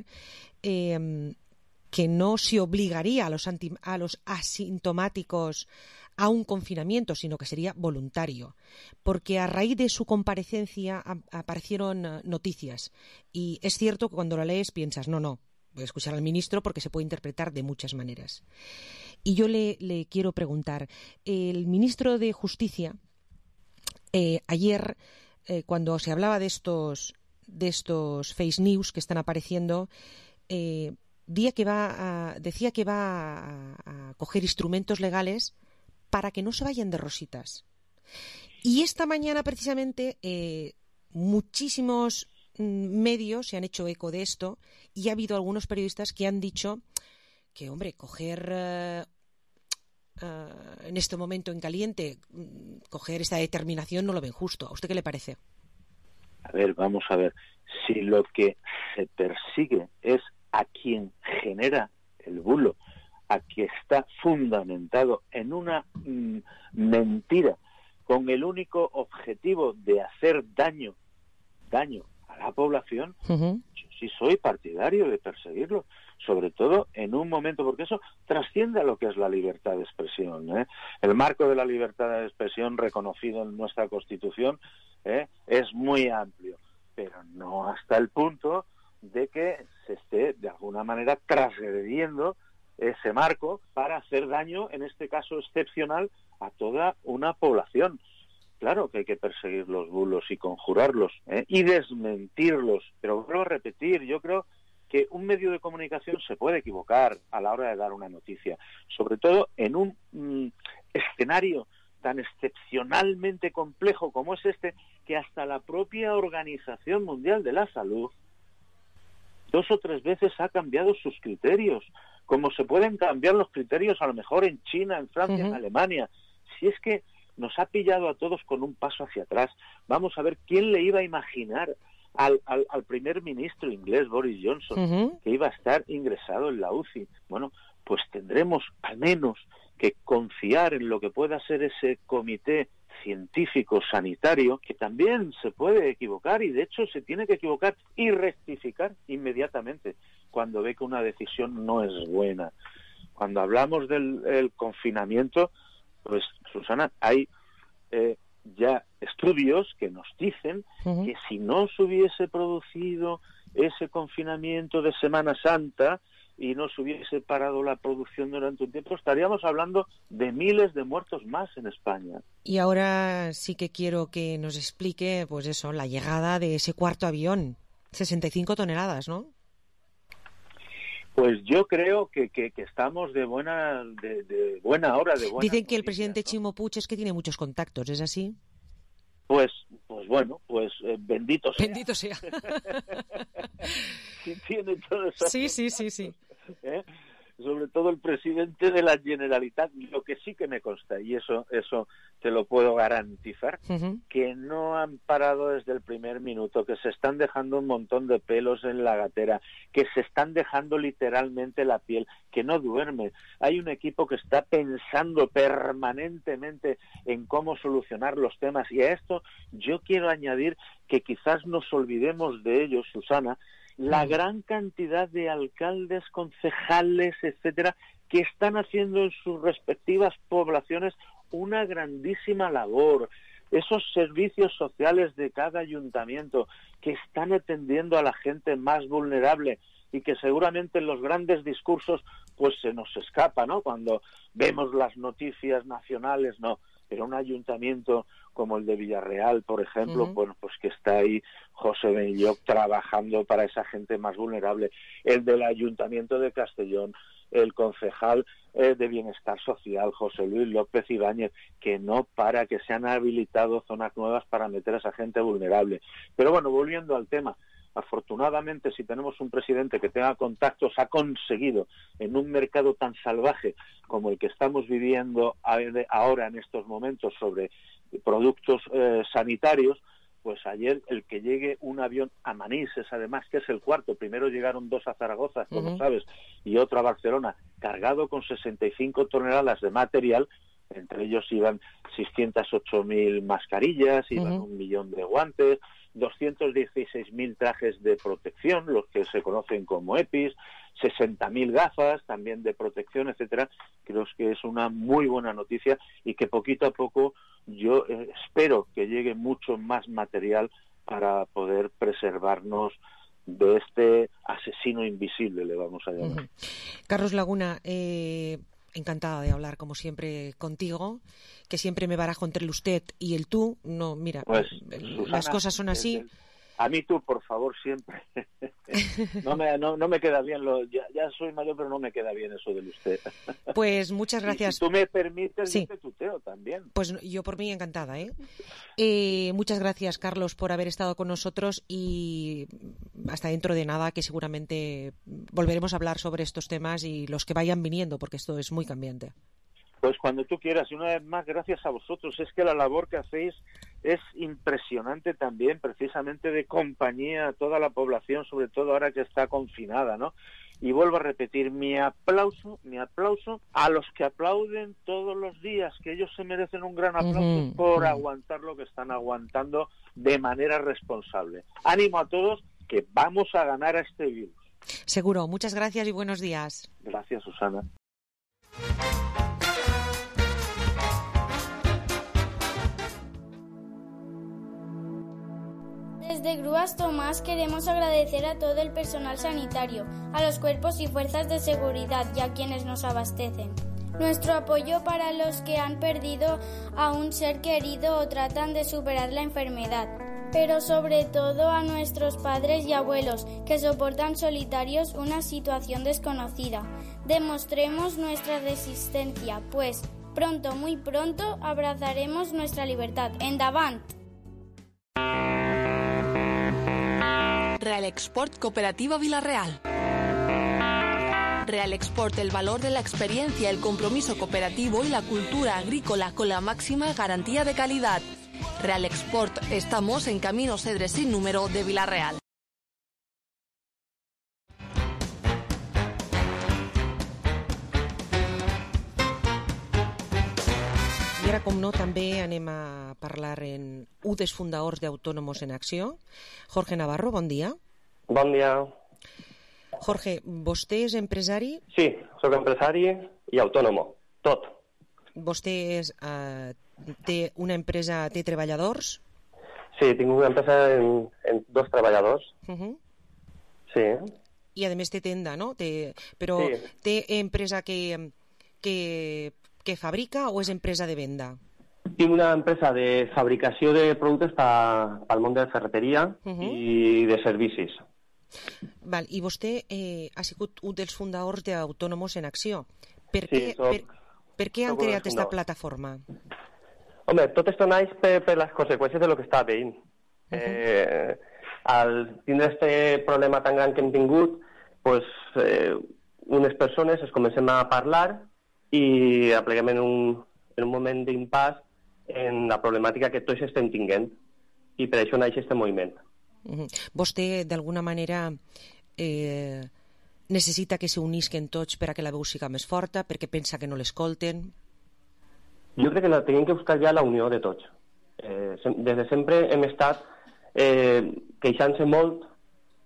eh, que no se obligaría a los, anti, a los asintomáticos a un confinamiento, sino que sería voluntario, porque a raíz de su comparecencia a, aparecieron uh, noticias, y es cierto que cuando lo lees piensas, no, no, voy a escuchar al ministro porque se puede interpretar de muchas maneras. Y yo le, le quiero preguntar, el ministro de Justicia, Eh, ayer, eh, cuando se hablaba de estos de estos fake news que están apareciendo, eh, decía que va a, decía que va a, a coger instrumentos legales para que no se vayan de rositas. Y esta mañana, precisamente, eh, muchísimos mm, medios se han hecho eco de esto y ha habido algunos periodistas que han dicho que, hombre, coger... Eh, Uh, en este momento en caliente, coger esta determinación no lo ven justo. ¿A usted qué le parece? A ver, vamos a ver. Si lo que se persigue es a quien genera el bulo, a quien está fundamentado en una mm, mentira, con el único objetivo de hacer daño, daño a la población, uh-huh. yo sí soy partidario de perseguirlo. Sobre todo en un momento, porque eso trasciende a lo que es la libertad de expresión, ¿eh? El marco de la libertad de expresión reconocido en nuestra Constitución, ¿eh? es muy amplio, pero no hasta el punto de que se esté de alguna manera transgrediendo ese marco para hacer daño, en este caso excepcional, a toda una población. Claro que hay que perseguir los bulos y conjurarlos, ¿eh? y desmentirlos, pero vuelvo a repetir, yo creo que un medio de comunicación se puede equivocar a la hora de dar una noticia, sobre todo en un mm, escenario tan excepcionalmente complejo como es este, que hasta la propia Organización Mundial de la Salud dos o tres veces ha cambiado sus criterios, como se pueden cambiar los criterios a lo mejor en China, en Francia, uh-huh. en Alemania. Si es que nos ha pillado a todos con un paso hacia atrás. Vamos a ver, ¿quién le iba a imaginar Al, al, al primer ministro inglés, Boris Johnson, uh-huh. que iba a estar ingresado en la U C I? Bueno, pues tendremos al menos que confiar en lo que pueda ser ese comité científico sanitario, que también se puede equivocar y de hecho se tiene que equivocar y rectificar inmediatamente cuando ve que una decisión no es buena. Cuando hablamos del el confinamiento, pues Susana, hay eh, ya estudios que nos dicen uh-huh. que si no se hubiese producido ese confinamiento de Semana Santa y no se hubiese parado la producción durante un tiempo, estaríamos hablando de miles de muertos más en España. Y ahora sí que quiero que nos explique, pues eso, la llegada de ese cuarto avión, sesenta y cinco toneladas, ¿no? Pues yo creo que, que, que estamos de buena de, de buena hora, de buena Dicen que el noticia, presidente ¿no? Chimo Puig es que tiene muchos contactos, ¿es así? Pues, pues bueno, pues eh, bendito sea. Bendito sea. Sí, tiene todo eso. Sí, sí, sí, sí. ¿Eh? Sobre todo el presidente de la Generalitat, lo que sí que me consta, y eso eso te lo puedo garantizar, uh-huh. que no han parado desde el primer minuto, que se están dejando un montón de pelos en la gatera, que se están dejando literalmente la piel, que no duerme. Hay un equipo que está pensando permanentemente en cómo solucionar los temas, y a esto yo quiero añadir que quizás nos olvidemos de ellos, Susana, la gran cantidad de alcaldes, concejales, etcétera, que están haciendo en sus respectivas poblaciones una grandísima labor. Esos servicios sociales de cada ayuntamiento que están atendiendo a la gente más vulnerable y que seguramente en los grandes discursos pues se nos escapa, ¿no? Cuando vemos las noticias nacionales, no. Pero un ayuntamiento como el de Villarreal, por ejemplo, uh-huh. bueno, pues que está ahí José Benlloch trabajando para esa gente más vulnerable. El del ayuntamiento de Castellón, el concejal eh, de Bienestar Social, José Luis López Ibáñez, que no para, que se han habilitado zonas nuevas para meter a esa gente vulnerable. Pero bueno, volviendo al tema, afortunadamente, si tenemos un presidente que tenga contactos, ha conseguido en un mercado tan salvaje como el que estamos viviendo ahora en estos momentos sobre productos eh, sanitarios, pues ayer el que llegue un avión a Manises, además que es el cuarto, primero llegaron dos a Zaragoza, como uh-huh. sabes, y otro a Barcelona, cargado con sesenta y cinco toneladas de material, entre ellos iban seiscientas ocho mil mascarillas, iban uh-huh. un millón de guantes, doscientos dieciséis mil trajes de protección, los que se conocen como EPIs, sesenta mil gafas también de protección, etcétera. Creo que es una muy buena noticia y que poquito a poco yo eh, espero que llegue mucho más material para poder preservarnos de este asesino invisible, le vamos a llamar. Uh-huh. Carlos Laguna, eh, encantada de hablar como siempre contigo, que siempre me barajo entre el usted y el tú. No, mira, pues, Susana, las cosas son así. El, a mí tú, por favor, siempre. no, me, no, no me queda bien, lo, ya, ya soy mayor, pero no me queda bien eso del usted. Pues muchas gracias. Y si tú me permites, sí. yo te tuteo también. Pues yo por mí encantada, ¿eh? ¿eh? Muchas gracias, Carlos, por haber estado con nosotros y hasta dentro de nada, que seguramente volveremos a hablar sobre estos temas y los que vayan viniendo, porque esto es muy cambiante. Pues cuando tú quieras, y una vez más, gracias a vosotros. Es que la labor que hacéis es impresionante también, precisamente de compañía a toda la población, sobre todo ahora que está confinada, ¿no? Y vuelvo a repetir, mi aplauso, mi aplauso a los que aplauden todos los días, que ellos se merecen un gran aplauso uh-huh. por aguantar lo que están aguantando de manera responsable. Ánimo a todos, que vamos a ganar a este virus. Seguro. Muchas gracias y buenos días. Gracias, Susana. Desde Grúas Tomás queremos agradecer a todo el personal sanitario, a los cuerpos y fuerzas de seguridad y a quienes nos abastecen. Nuestro apoyo para los que han perdido a un ser querido o tratan de superar la enfermedad, pero sobre todo a nuestros padres y abuelos que soportan solitarios una situación desconocida. Demostremos nuestra resistencia, pues pronto, muy pronto, abrazaremos nuestra libertad. ¡Endavant! Real Export Cooperativa Villarreal. Real Export, el valor de la experiencia, el compromiso cooperativo y la cultura agrícola con la máxima garantía de calidad. Real Export, estamos en Camino Cedres sin número de Villarreal. I ara, com no, també anem a parlar en un dels fundadors d'Autònomos en Acció. Jorge Navarro, bon dia. Bon dia. Jorge, vostè és empresari? Sí, soc empresari i autònomo, tot. Vostè és, eh, té una empresa, té treballadors? Sí, tinc una empresa en, en dos treballadors. Uh-huh. Sí. I a més té tenda, no? Té, però sí. Té empresa que, que, que fabrica o és empresa de venda? Tinc una empresa de fabricació de productes pa, pel món de la ferreteria uh-huh. i de servicis. Val, i vostè eh, ha sigut un dels fundadors d'Autònomos en Acció. Per, sí, què, soc, per, per què han creat aquesta plataforma? Home, tot esto naix per, per les conseqüències de lo que està veient. Uh-huh. eh, al tindre este problema tan gran que hem tingut, pues, eh, unes persones es comencem a parlar i apleguem en un, en un moment d'impàs en la problemàtica que tots estem tinguent. I per això naix este moviment. Uh-huh. Vostè, d'alguna manera, eh, necessita que s'unisquen tots per a que la veu siga més forta, perquè pensa que no l'escolten? Jo crec que la tenim que buscar ja la unió de tots. Eh, des de sempre hem estat eh, queixant-se molt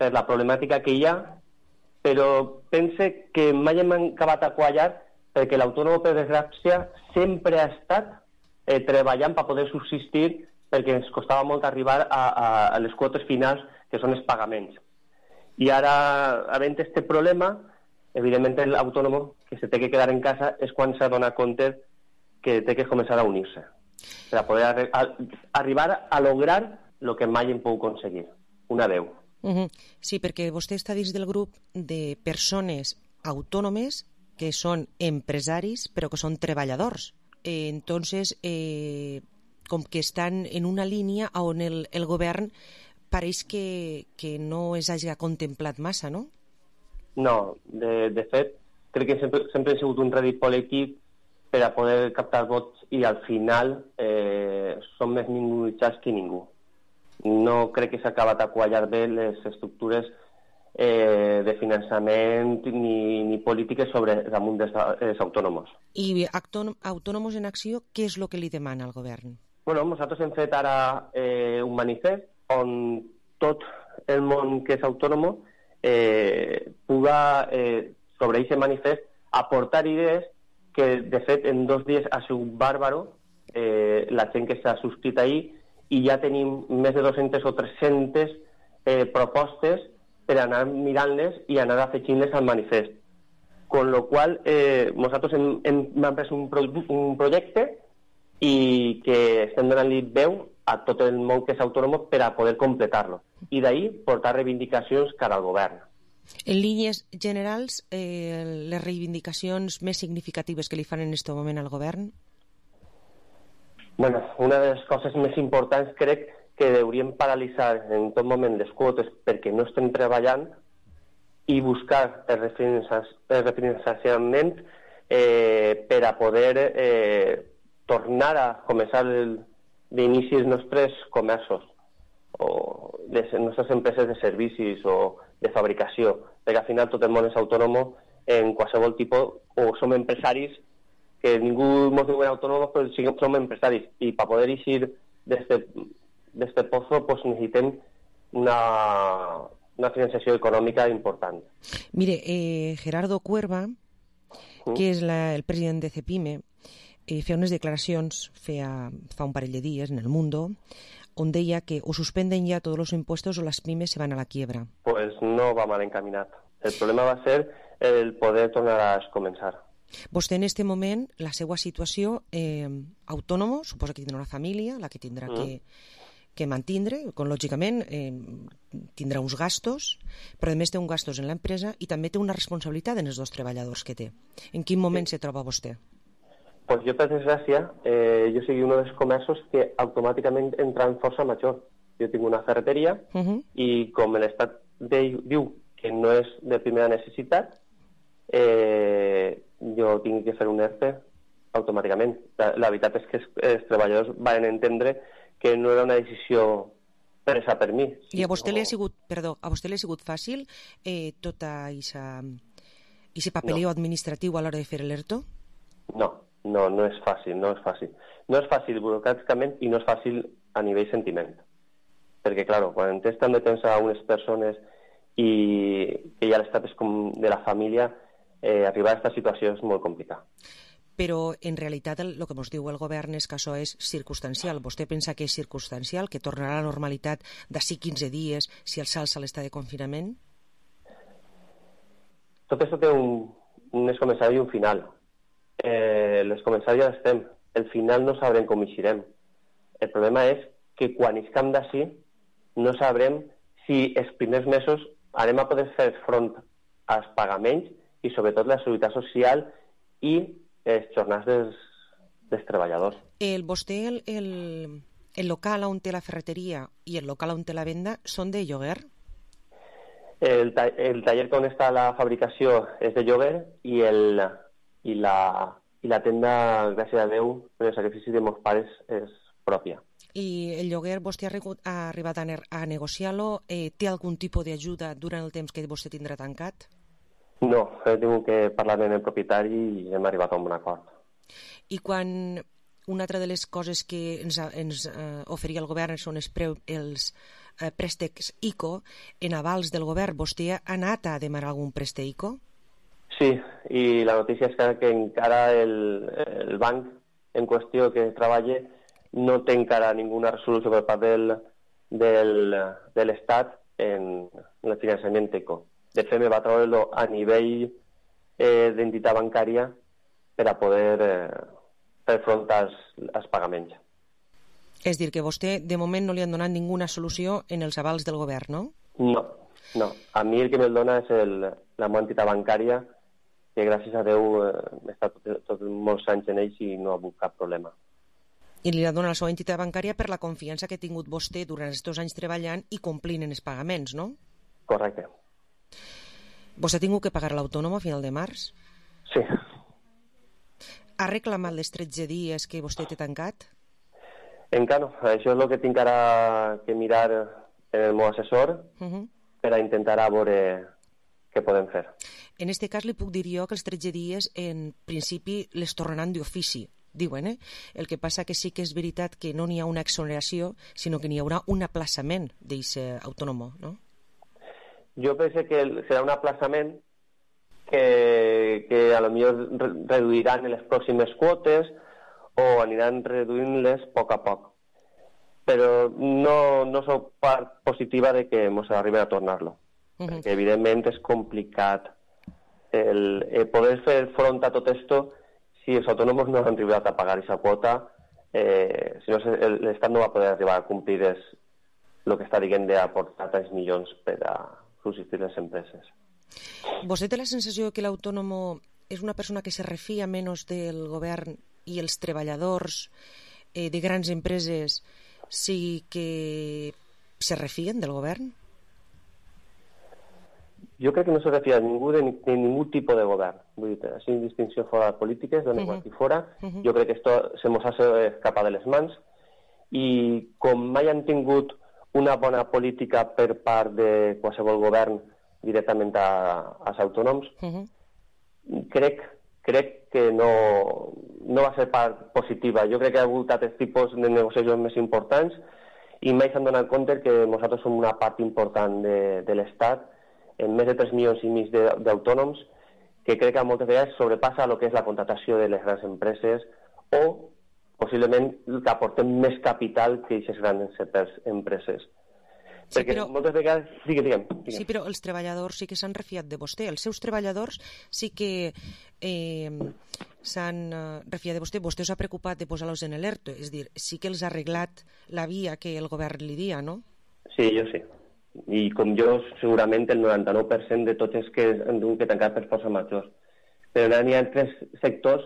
per la problemàtica que hi ha, però pense que mai hem acabat a quallar perquè l'autònom, per desgràcia, sempre ha estat eh, treballant per poder subsistir perquè ens costava molt arribar a, a, a les quotes finals, que són els pagaments. I ara, havent aquest problema, evidentment l'autònom que se té que quedar en casa és quan s'ha donat compte que té que començar a unir-se per a poder arri a, arribar a lograr el que mai hem pogut aconseguir, una veu. Uh-huh. Sí, perquè vostè està dins del grup de persones autònomes que són empresaris però que són treballadors. Eh, entonces, eh, com que estan en una línia on el, el govern pareix que, que no es hagi contemplat massa, no? No, de, de fet, crec que sempre, sempre ha sigut un rèdit polític per a poder captar vots i al final eh, són més minoritzats que ningú. No crec que s'ha acabat a quallar bé les estructures eh, de finançament ni, ni polítiques sobre damunt dels, dels autònoms. I Autònoms en Acció, què és el que li demana al govern? Bueno, nosaltres hem fet ara eh, un manifest on tot el món que és autònom eh, puga, eh, sobre aquest manifest, aportar idees que, de fet, en dos dies ha sigut bàrbaro eh, la gent que s'ha subscrit ahir i ja tenim més de dues-centes o tres-centes eh, propostes per anar mirant-les i anar afegint-les al manifest. Con lo qual, eh, nosaltres hem, hem, hem pres un, pro, un projecte i que estem donant-li veu a tot el món que és autònom per a poder completar-lo. I d'ahir portar reivindicacions cara al govern. En línies generals, eh, les reivindicacions més significatives que li fan en aquest moment al govern? Bueno, una de les coses més importants crec que hauríem paralitzar en tot moment les quotes perquè no estem treballant i buscar el refinançament eh, per a poder eh, tornar a començar d'inici els nostres comerços o les nostres empreses de servicis o de fabricació, perquè al final tot el món és autònom en qualsevol tipus, o som empresaris, que ningú ens diu autònoms, però sí que som empresaris, i per poder eixir d'este pozo pues, necessitem una, una financiació econòmica important. Mire, eh, Gerardo Cuerva, mm. que és la, el president de Cepime, eh, feia unes declaracions feia, fa un parell de dies en El Mundo, on deia que o suspenden ya todos los impuestos o las pymes se van a la quiebra. Pues no va mal encaminat. El problema va ser el poder tornar a començar. Vostè en este moment, la seva situació, eh, autònomo, suposa que tindrà una família, la que tindrà mm. que, que mantindre, com lògicament eh, tindrà uns gastos, però a més té uns gastos en l'empresa i també té una responsabilitat en els dos treballadors que té. En quin moment sí. se troba vostè? Pues jo, per desgràcia, eh, jo sigui un dels comerços que automàticament entra en força major. Jo tinc una ferreteria uh -huh. i com l'Estat diu que no és de primera necessitat, eh, jo tinc que fer un E R T E automàticament. La, la veritat és que els, els treballadors van entendre que no era una decisió presa per mi. I a vostè li ha sigut, perdó, a vostè li ha sigut fàcil eh, tota aquest papeleo no. administratiu a l'hora de fer l'ERTO? No. No, no és fàcil, no és fàcil. No és fàcil burocràticament i no és fàcil a nivell sentiment. Perquè, clar, quan tens tant de temps a unes persones i que ja l'estat és com de la família, eh, arribar a aquesta situació és molt complicat. Però, en realitat, el, el que ens diu el govern és que això és circumstancial. Vostè pensa que és circumstancial, que tornarà a la normalitat d'ací quinze dies si el s'alça l'estat de confinament? Tot això té un, un començament i un final. Eh, les començades ja estem. El final no sabrem com eixirem. El problema és que quan iscam d'ací no sabrem si els primers mesos anem a poder fer front als pagaments i sobretot la seguretat social i els jornals dels, dels treballadors. El, vostè, el, el, el local on té la ferreteria i el local on té la venda són de lloguer? El, ta el taller on està la fabricació és de lloguer i el... i la, i la tenda, gràcies a Déu, en el sacrifici de meus pares és pròpia. I el lloguer, vostè ha, ha arribat a, ne a negociar-lo? Eh, té algun tipus d'ajuda durant el temps que vostè tindrà tancat? No, he tingut que parlar amb el propietari i hem arribat a un bon acord. I quan una altra de les coses que ens, ens eh, oferia el govern són els, preu, els eh, préstecs ICO en avals del govern. Vostè ha anat a demanar algun préstec ICO? Sí, i la notícia és que, que encara el, el banc en qüestió que treballa no té encara ninguna resolució per part del, del, de l'Estat en, en el finançament ICO. De fet, me va treure-lo a nivell eh, d'entitat bancària per a poder eh, fer front als, als pagaments. És dir, que vostè de moment no li han donat ninguna solució en els avals del govern, no? No, no. A mi el que me'l dona és el, la meva entitat bancària, que gràcies a Déu eh, he estat tot, tot molts anys en ells i no ha hagut cap problema. I li dona la seva entitat bancària per la confiança que ha tingut vostè durant aquests anys treballant i complint en els pagaments, no? Correcte. Vostè ha tingut que pagar l'autònom a final de març? Sí. Ha reclamat les tretze dies que vostè té tancat? Encara no. Això és el que tinc ara que mirar en el meu assessor uh -huh. per a intentar a veure què podem fer. En aquest cas li puc dir jo que els tretze dies en principi les tornaran d'ofici, diuen, eh? El que passa que sí que és veritat que no n'hi ha una exoneració, sinó que n'hi haurà un aplaçament d'aquest autònom, no? Jo penso que serà un aplaçament que, que a lo millor reduiran en les pròximes quotes o aniran reduint-les a poc a poc. Però no, no soc part positiva de que ens arriben a tornar-lo. Uh -huh. Perquè, evidentment, és complicat el, el poder fer front a tot esto si els autònoms no han arribat a pagar aquesta quota, eh, si no, l'Estat no va poder arribar a complir el que està dient d'aportar tants milions per a subsistir les empreses. ¿Vostè té la sensació que l'autònom és una persona que se refia menys del govern i els treballadors eh, de grans empreses sí que se refien del govern? Jo crec que no se refia de ningú de, de ningú tipus de govern. Vull dir, sin distinció fora de polítiques, d'on uh-huh. aquí fora. Uh-huh. Jo crec que esto se mos ha escapat de les mans i com mai han tingut una bona política per part de qualsevol govern directament a, als autònoms, uh-huh. crec, crec que no, no va ser part positiva. Jo crec que hi ha hagut altres tipus de negociacions més importants i mai s'han donat compte que nosaltres som una part important de, de l'Estat, en més de tres milions i mig d'autònoms, que crec que moltes vegades sobrepassa el que és la contratació de les grans empreses o possiblement que aportem més capital que aquestes grans empreses. Sí, perquè però... moltes vegades... Digue, digue'm, digue'm. Sí, però els treballadors sí que s'han refiat de vostè. Els seus treballadors sí que eh, s'han eh, refiat de vostè. Vostè s'ha preocupat de posar-los en l'ERTO. És dir, sí que els ha arreglat la via que el govern li dia, no? Sí, jo sí. I com jo, segurament el noranta-nou per cent de tots els que han tingut que tancar per força majors. Però n'hi ha tres sectors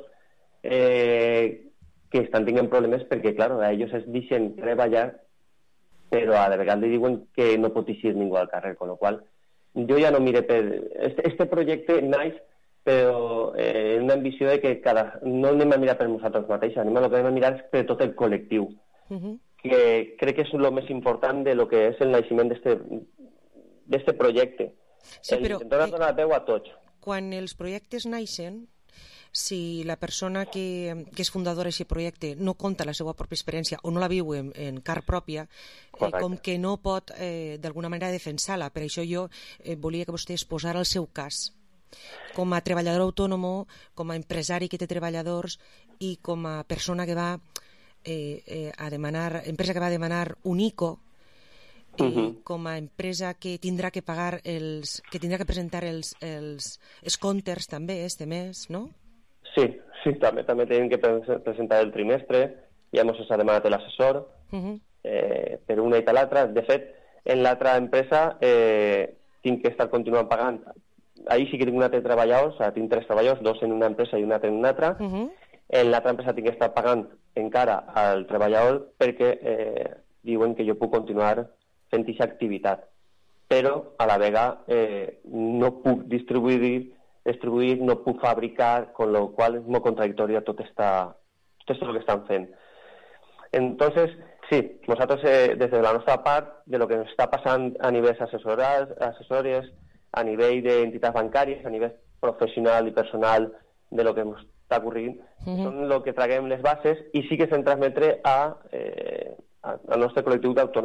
eh, que estan tenint problemes perquè, clar, a ells es deixen treballar però a la vegada li diuen que no pot eixir ningú al carrer, con lo qual jo ja no mire per... Este, este projecte naix però eh, una ambició de que cada... no anem a mirar per nosaltres mateixos, anem a lo que anem a mirar és per tot el col·lectiu. Uh-huh. Que crec que és el més important de lo que és el naixement d'este projecte. Sí, però, el donar la veu a tots. Quan els projectes naixen, si la persona que, que és fundadora d'aquest projecte no conta la seva pròpia experiència o no la viu en, en car pròpia, eh, com que no pot eh, d'alguna manera defensar-la. Per això jo eh, volia que vostè es posara el seu cas com a treballador autònom, com a empresari que té treballadors i com a persona que va eh, eh, a demanar, empresa que va a demanar un ICO, eh, uh-huh. com a empresa que tindrà que pagar els, que tindrà que presentar els, els, els comptes també este mes, no? Sí, sí, també també tenim que presentar el trimestre, ja ens ha demanat l'assessor, uh-huh. eh, per una i per l'altra. De fet, en l'altra empresa eh, tinc que estar continuant pagant. Ahí sí que tinc un altre treballador, o sigui, tinc tres treballadors, dos en una empresa i un altre en una altra. Uh-huh. En l'altra empresa tinc que estar pagant encara al treballador perquè eh, diuen que jo puc continuar fent aquesta activitat. Però, a la vegada, eh, no puc distribuir distribuir, no puc fabricar, con lo cual es muy contradictorio tot, esta, tot esto lo que están haciendo. Entonces, sí, nosotros eh, desde la nuestra parte, de lo que nos está pasando a niveles asesores, a nivel de entidades bancàries, a nivell professional i personal de lo que ens està ocorrint, uh-huh. són el que traguem les bases i sí que se'n transmetre a, eh, a, al nostre col·lectiu d'autònoms.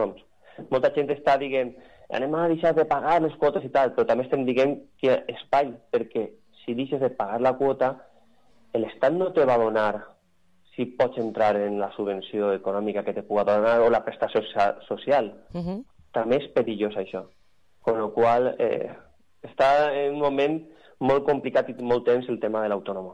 molta gent està dient anem a deixar de pagar les quotes i tal, però també estem dient que espai, perquè si deixes de pagar la quota, l'Estat no te va donar si pots entrar en la subvenció econòmica que te pugui donar o la prestació social. Uh-huh. També és perillós això. Con lo qual, eh, està en un moment molt complicat i molt tens el tema de l'autònom.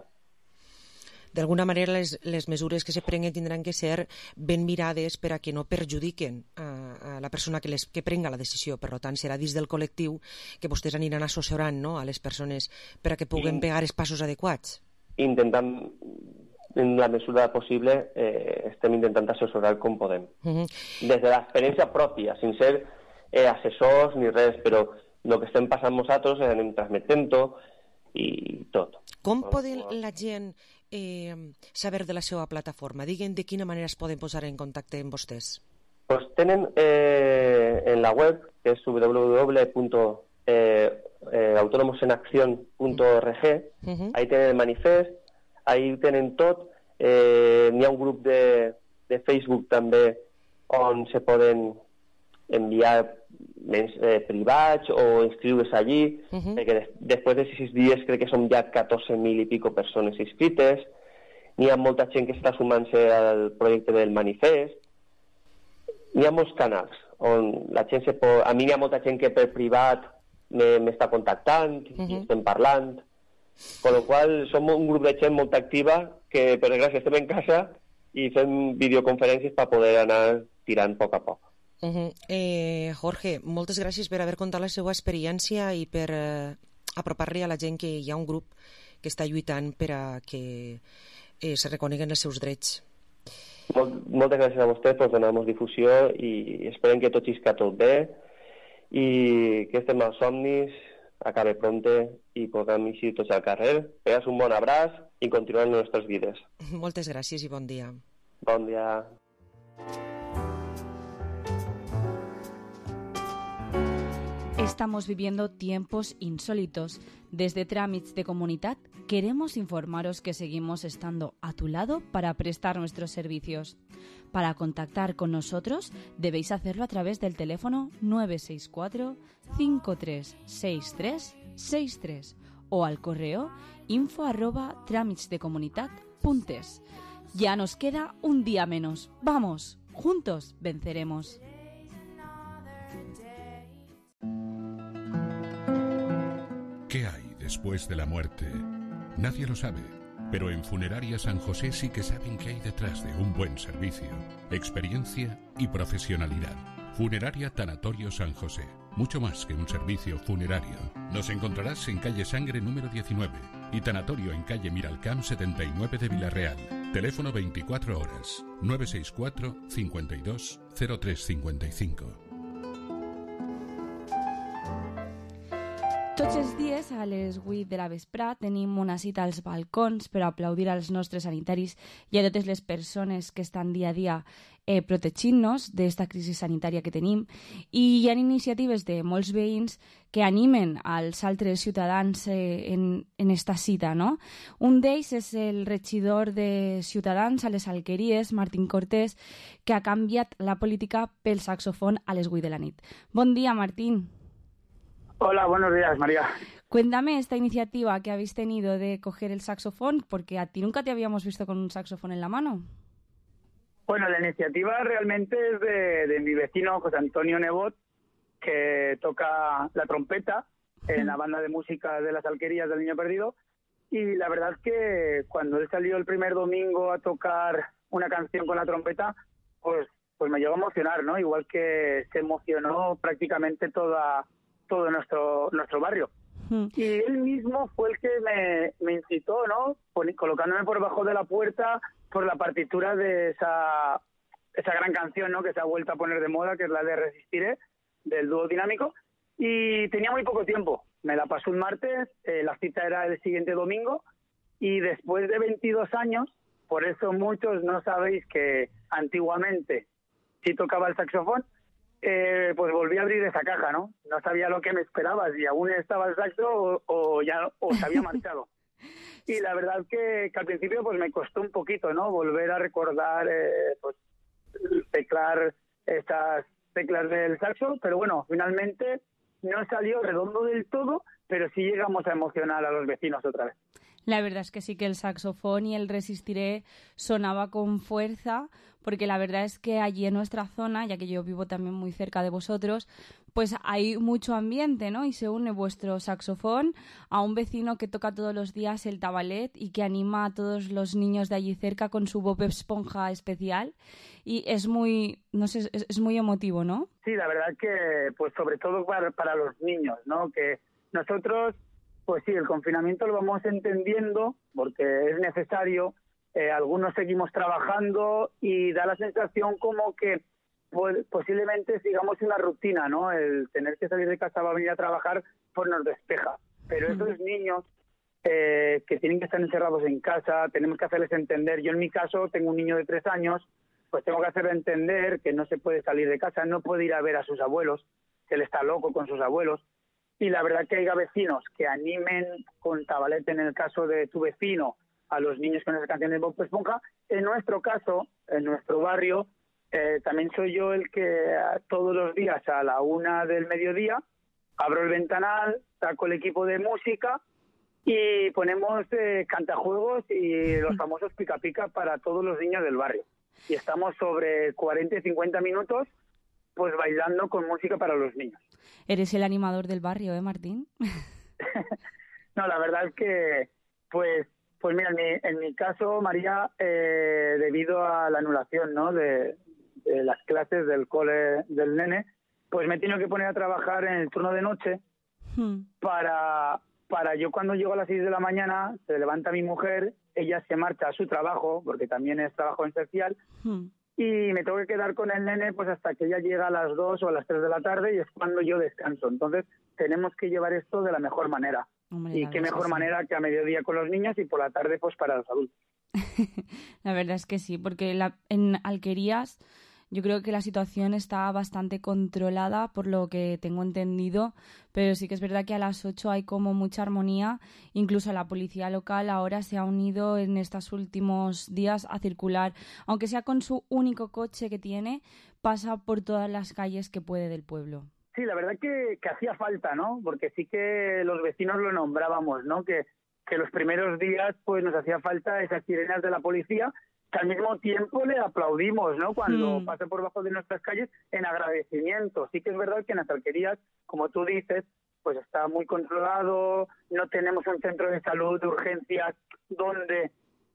D'alguna manera, les, les mesures que se prenguen tindran que ser ben mirades per a que no perjudiquen a, a la persona que, les, que prenga la decisió. Per tant, serà dins del col·lectiu que vostès aniran assessorant, no?, a les persones per a que puguen pegar els passos adequats. Intentant, en la mesura possible, eh, estem intentant assessorar com podem. Uh-huh. Des de l'experiència pròpia, sin ser eh, assessors ni res, però el que estem passant nosaltres anem transmetent-ho i tot. Com poden la gent eh, saber de la seva plataforma? Diguen de quina manera es poden posar en contacte amb vostès. Pues tenen eh, en la web, que és w w w punt autonomos en acción punt org, uh-huh. Ahí tenen el manifest, ahí tenen tot. Eh, n'hi ha un grup de, de Facebook també on se poden enviar eh, privats o inscriure's allí, uh-huh. Perquè des, després de sis dies crec que som ja catorze mil i pico persones inscrites. N'hi ha molta gent que està sumant-se al projecte del manifest. N'hi ha molts canals on la gent se pot... A mi n'hi ha molta gent que per privat m'està contactant, uh-huh. I estem parlant, con lo qual som un grup de gent molt activa que per gràcia estem en casa i fem videoconferències per poder anar tirant a poc a poc. Uh-huh. eh, Jorge, moltes gràcies per haver contat la seva experiència i per eh, apropar-li a la gent que hi ha un grup que està lluitant per a que eh, se reconeguen els seus drets. Molt, moltes gràcies a vostès per donar-nos difusió i esperem que tot isca tot bé i que estem als somnis acabe pronte i puguem eixir tots al carrer. Pegas un bon abraç i continuem les nostres vides. Moltes gràcies i bon dia. Bon dia. Estamos viviendo tiempos insólitos. Desde Trámits de Comunitat queremos informaros que seguimos estando a tu lado para prestar nuestros servicios. Para contactar con nosotros debéis hacerlo a través del teléfono nueve seis cuatro, cinco tres seis tres seis tres o al correo info arroba tramitsdecomunitat punto es. Ya nos queda un día menos. ¡Vamos! Juntos venceremos. ¿Qué hay después de la muerte? Nadie lo sabe, pero en Funeraria San José sí que saben qué hay detrás de un buen servicio, experiencia y profesionalidad. Funeraria Tanatorio San José, mucho más que un servicio funerario. Nos encontrarás en calle Sangre número diecinueve y Tanatorio en calle Miralcamp setenta y nueve de Villarreal. Teléfono veinticuatro horas, nueve seis cuatro, cincuenta y dos, cero tres cincuenta y cinco. Tots els dies a les vuit de la vesprà tenim una cita als balcons per aplaudir als nostres sanitaris i a totes les persones que estan dia a dia eh, protegint-nos d'esta crisi sanitària que tenim. I hi ha iniciatives de molts veïns que animen als altres ciutadans eh, en, en esta cita, no? Un d'ells és el regidor de Ciutadans a les Alqueries, Martín Cortés, que ha canviat la política pel saxofon a les vuit de la nit. Bon dia, Martín. Hola, buenos días, María. Cuéntame esta iniciativa que habéis tenido de coger el saxofón, porque a ti nunca te habíamos visto con un saxofón en la mano. Bueno, la iniciativa realmente es de, de mi vecino José Antonio Nebot, que toca la trompeta en la banda de música de las Alquerías del Niño Perdido. Y la verdad es que cuando él salió el primer domingo a tocar una canción con la trompeta, pues, pues me llegó a emocionar, ¿no? Igual que se emocionó prácticamente toda... todo nuestro nuestro barrio. Mm. Y él mismo fue el que me, me incitó, ¿no? Pon, colocándome por debajo de la puerta por la partitura de esa esa gran canción, ¿no? Que se ha vuelto a poner de moda, que es la de Resistiré, del dúo Dinámico. Y tenía muy poco tiempo. Me la pasó un martes, eh, la cita era el siguiente domingo, y después de veintidós años, por eso muchos no sabéis que antiguamente sí tocaba el saxofón, Eh, pues volví a abrir esa caja, ¿no? No sabía lo que me esperaba, si aún estaba el saxo o, o ya o se había marchado. Y la verdad que, que al principio pues me costó un poquito, ¿no? Volver a recordar, eh, pues, teclar estas teclas del saxo, pero bueno, finalmente no salió redondo del todo, pero sí llegamos a emocionar a los vecinos otra vez. La verdad es que sí que el saxofón y el Resistiré sonaba con fuerza, porque la verdad es que allí en nuestra zona, ya que yo vivo también muy cerca de vosotros, pues hay mucho ambiente, ¿no? Y se une vuestro saxofón a un vecino que toca todos los días el tabalet y que anima a todos los niños de allí cerca con su Bob Esponja especial. Y es muy, no sé, es, es muy emotivo, ¿no? Sí, la verdad que, pues sobre todo para, para los niños, ¿no? Que nosotros... Pues sí, el confinamiento lo vamos entendiendo porque es necesario, eh, algunos seguimos trabajando y da la sensación como que pues, posiblemente sigamos una rutina, ¿no? El tener que salir de casa para venir a trabajar pues nos despeja. Pero esos niños eh, que tienen que estar encerrados en casa, tenemos que hacerles entender. Yo en mi caso tengo un niño de tres años, pues tengo que hacerle entender que no se puede salir de casa, no puede ir a ver a sus abuelos, que él está loco con sus abuelos. Y la verdad que haya vecinos que animen con tabalet, en el caso de tu vecino, a los niños con esa canción de Bob Esponja. En nuestro caso, en nuestro barrio, eh, también soy yo el que todos los días a la una del mediodía abro el ventanal, saco el equipo de música y ponemos eh, cantajuegos y los famosos pica pica para todos los niños del barrio. Y estamos sobre cuarenta y cincuenta minutos pues bailando con música para los niños. Eres el animador del barrio, ¿eh, Martín? No, la verdad es que, pues, pues mira, en mi, en mi caso, María, eh, debido a la anulación, ¿no?, de, de las clases del cole del nene, pues me he tenido que poner a trabajar en el turno de noche hmm. para, para yo cuando llego a las seis de la mañana, se levanta mi mujer, ella se marcha a su trabajo, porque también es trabajo esencial, hmm. y me tengo que quedar con el nene pues hasta que ella llega a las dos o a las tres de la tarde y es cuando yo descanso. Entonces tenemos que llevar esto de la mejor manera. Hombre, y qué mejor sí. manera que a mediodía con los niños y por la tarde pues para los adultos. La verdad es que sí, porque la, en Alquerías yo creo que la situación está bastante controlada por lo que tengo entendido, pero sí que es verdad que a las ocho hay como mucha armonía. Incluso la policía local ahora se ha unido en estos últimos días a circular, aunque sea con su único coche que tiene, pasa por todas las calles que puede del pueblo. Sí, la verdad que, que hacía falta, ¿no? Porque sí que los vecinos lo nombrábamos, ¿no? Que, que los primeros días pues nos hacía falta esas sirenas de la policía, que al mismo tiempo le aplaudimos, ¿no?, cuando mm. pasa por bajo de nuestras calles en agradecimiento. Sí que es verdad que en las Alquerías, como tú dices, pues está muy controlado, no tenemos un centro de salud de urgencias donde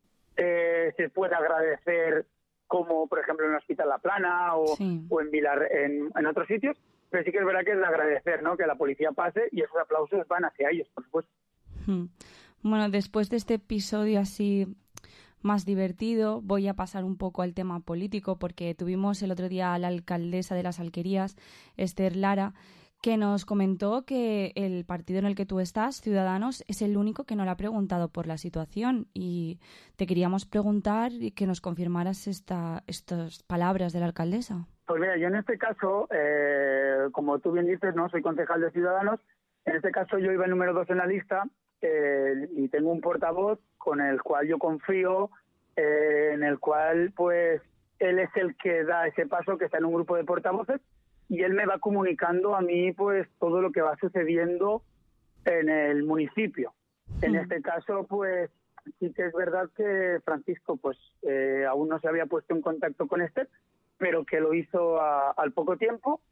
eh, se pueda agradecer, como por ejemplo en el Hospital La Plana o, sí. o en Vilar, en, en otros sitios, pero sí que es verdad que es de agradecer, ¿no?, que la policía pase y esos aplausos van hacia ellos, por supuesto. Mm. Bueno, después de este episodio así más divertido, voy a pasar un poco al tema político, porque tuvimos el otro día a la alcaldesa de las Alquerías, Esther Lara, que nos comentó que el partido en el que tú estás, Ciudadanos, es el único que no le ha preguntado por la situación, y te queríamos preguntar y que nos confirmaras esta, estas palabras de la alcaldesa. Pues mira, yo en este caso, eh, como tú bien dices, no soy concejal de Ciudadanos, en este caso yo iba el número dos en la lista, eh, y tengo un portavoz con el cual yo confío, eh, en el cual pues él es el que da ese paso, que está en un grupo de portavoces, y él me va comunicando a mí pues todo lo que va sucediendo en el municipio. En este caso pues sí que es verdad que Francisco pues eh, aún no se había puesto en contacto con Esther, pero que lo hizo a, al poco tiempo,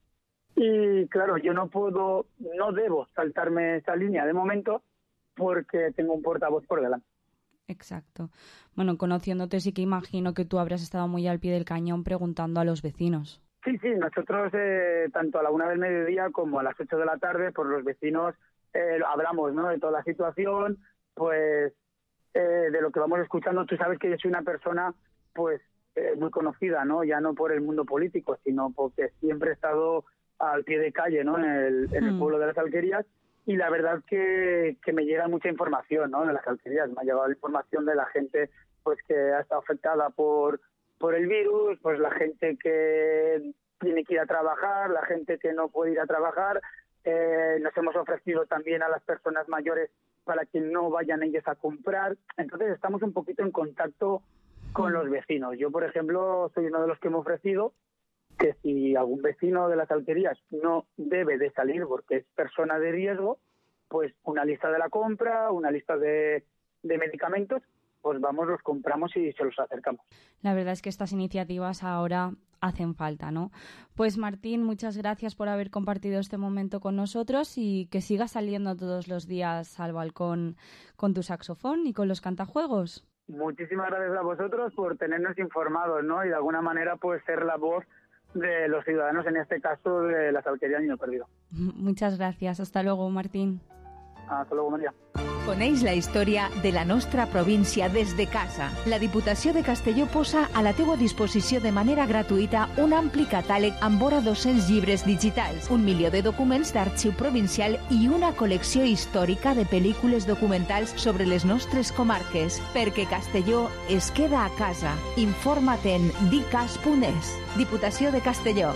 y claro, yo no puedo, no debo saltarme esa línea de momento porque tengo un portavoz por delante. Exacto. Bueno, conociéndote sí que imagino que tú habrás estado muy al pie del cañón preguntando a los vecinos. Sí, sí, nosotros eh, tanto a la una del mediodía como a las ocho de la tarde, por los vecinos eh, hablamos, ¿no?, de toda la situación, pues eh, de lo que vamos escuchando. Tú sabes que yo soy una persona pues eh, muy conocida, ¿no?, ya no por el mundo político, sino porque siempre he estado al pie de calle, ¿no?, en el, en el mm. pueblo de las Alquerías. Y la verdad que, que me llega mucha información, ¿no?, de las Alquerías. Me ha llegado la información de la gente pues que ha estado afectada por, por el virus, pues la gente que tiene que ir a trabajar, la gente que no puede ir a trabajar. Eh, nos hemos ofrecido también a las personas mayores para que no vayan ellos a comprar. Entonces estamos un poquito en contacto con los vecinos. Yo, por ejemplo, soy uno de los que me he ofrecido que si algún vecino de las alquerías no debe de salir porque es persona de riesgo, pues una lista de la compra, una lista de, de medicamentos, pues vamos, los compramos y se los acercamos. La verdad es que estas iniciativas ahora hacen falta, ¿no? Pues Martín, muchas gracias por haber compartido este momento con nosotros y que sigas saliendo todos los días al balcón con tu saxofón y con los cantajuegos. Muchísimas gracias a vosotros por tenernos informados, ¿no? Y de alguna manera pues ser la voz de los ciudadanos, en este caso de las alquerías Niño Perdido. Muchas gracias. Hasta luego, Martín. Hasta luego, Maria. Coneix la història de la nostra província des de casa. La Diputació de Castelló posa a la teua disposició de manera gratuïta un ampli catàleg amb vora dos-cents llibres digitals, un milió de documents d'arxiu provincial i una col·lecció històrica de pel·lícules documentals sobre les nostres comarques. Perquè Castelló es queda a casa. Informa't en dicas punt es. Diputació de Castelló.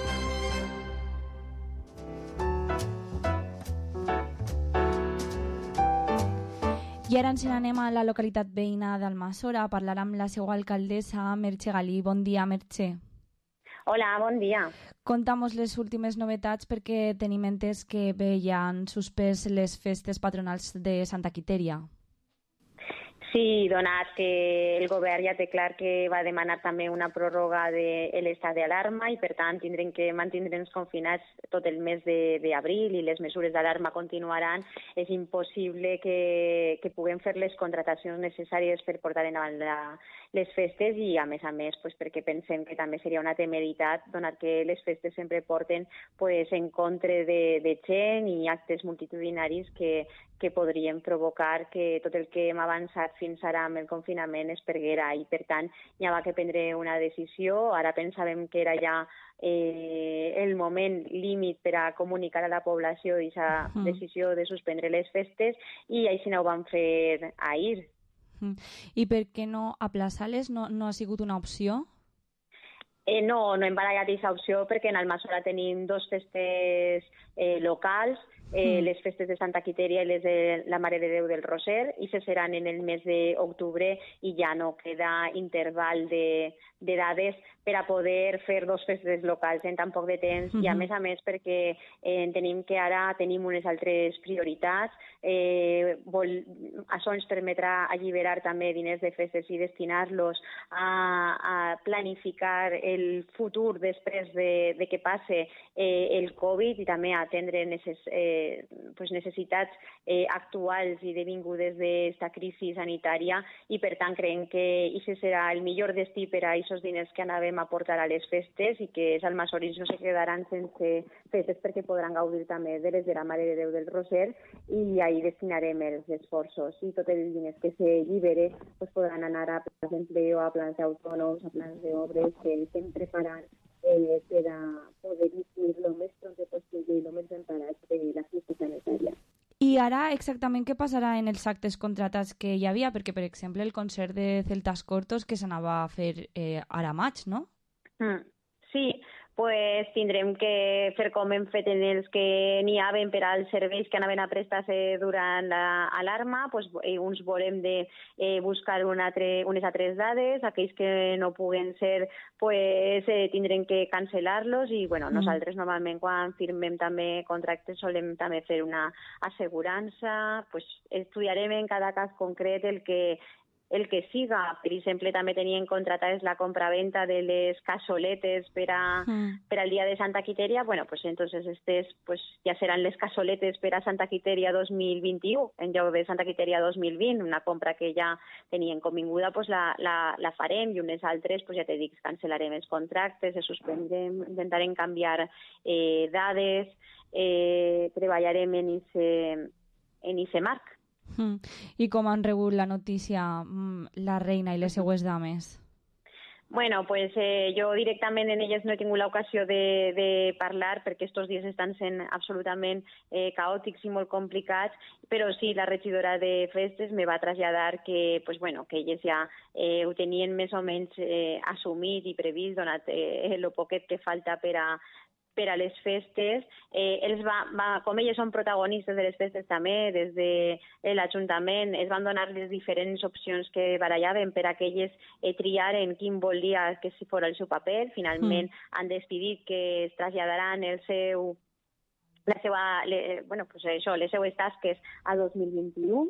I ara ens n'anem a la localitat veïna d'Almassora a parlar amb la seva alcaldessa, Merche Galí. Bon dia, Merche. Hola, bon dia. Conta'mos les últimes novetats perquè tenim entès que bé ja han suspès les festes patronals de Santa Quitèria. Sí, donat que el govern ja té clar que va demanar també una pròrroga de l'estat d'alarma i, per tant, tindrem que mantindre'ns confinats tot el mes d'abril i les mesures d'alarma continuaran. És impossible que, que puguem fer les contratacions necessàries per portar endavant la, les festes i, a més a més, pues, perquè pensem que també seria una temeritat, donat que les festes sempre porten pues, en contra de, de gent i actes multitudinaris que, que podrien provocar que tot el que hem avançat fins ara amb el confinament es perguera i, per tant, ja va que prendre una decisió. Ara pensàvem que era ja eh, el moment límit per a comunicar a la població aquesta uh-huh. decisió de suspendre les festes i així no ho vam fer ahir. Uh-huh. I per què no aplaçar-les? No, no ha sigut una opció? Eh, no, no hem barallat aquesta opció perquè en Almassora tenim dos festes eh, locals, eh, mm. les festes de Santa Quitèria i les de la Mare de Déu del Roser, i se seran en el mes d'octubre i ja no queda interval de, de dades per a poder fer dos festes locals en tan poc de temps mm-hmm. i a més a més perquè eh, tenim que ara tenim unes altres prioritats. Eh, vol, això ens permetrà alliberar també diners de festes i destinar-los a, a planificar el futur després de, de que passe eh, el Covid i també a atendre necess, eh, pues necessitats eh, actuals i devingudes d'aquesta crisi sanitària i per tant creiem que aquest serà el millor destí per a aquests diners que anàvem a portar a les festes i que els almassorins no se quedaran sense festes perquè podran gaudir també de les de la Mare de Déu del Roser i ahí destinarem els esforços i tot el diners que se llibere pues, podran anar a plans d'empleo, a plans d'autònoms, a plans d'obres que estem preparant eh, per a poder disminuir el més pronte possible i el més emparats de la crisi sanitària. I ara exactament què passarà en els actes contratats que hi havia? Perquè, per exemple, el concert de Celtas Cortos que s'anava a fer eh, ara a maig, no? Mm, sí, pues tindrem que fer com hem fet en els que n'hi haven per als serveis que anaven a prestar-se durant l'alarma, pues, eh, uns volem de eh, buscar un altre, unes altres dades, aquells que no puguen ser pues, eh, tindrem que cancel·lar-los i bueno, mm. nosaltres normalment quan firmem també contractes solem també fer una assegurança, pues, estudiarem en cada cas concret el que el que siga. Per exemple, també tenien contratades la compraventa de les cassoletes per, a, mm. per al dia de Santa Quitèria. Bueno, pues entonces estes pues, ja seran les cassoletes per a Santa Quitèria dos mil vint-i-u en lloc de Santa Quitèria dos mil vint, una compra que ja tenien convinguda, pues la, la, la farem i unes altres, pues ja te dic, cancel·larem els contractes, els suspendrem, intentarem canviar eh, dades, eh, treballarem en ese, en ese marc. Mm. I com han rebut la notícia la reina i les seues dames? Bueno, pues eh, jo directament en elles no he tingut l'ocasió de, de parlar perquè estos dies estan sent absolutament eh, caòtics i molt complicats, però sí, la regidora de festes me va traslladar que, pues, bueno, que elles ja eh, ho tenien més o menys eh, assumit i previst, donat eh, el poquet que falta per a per a les festes. Eh, els va, va, com elles són protagonistes de les festes també, des de l'Ajuntament es van donar les diferents opcions que barallaven per a que elles eh, triaren quin volia que si fos el seu paper. Finalment mm. han decidit que es traslladaran el seu la seva, le, bueno, pues això, les seues tasques a dos mil vint-i-u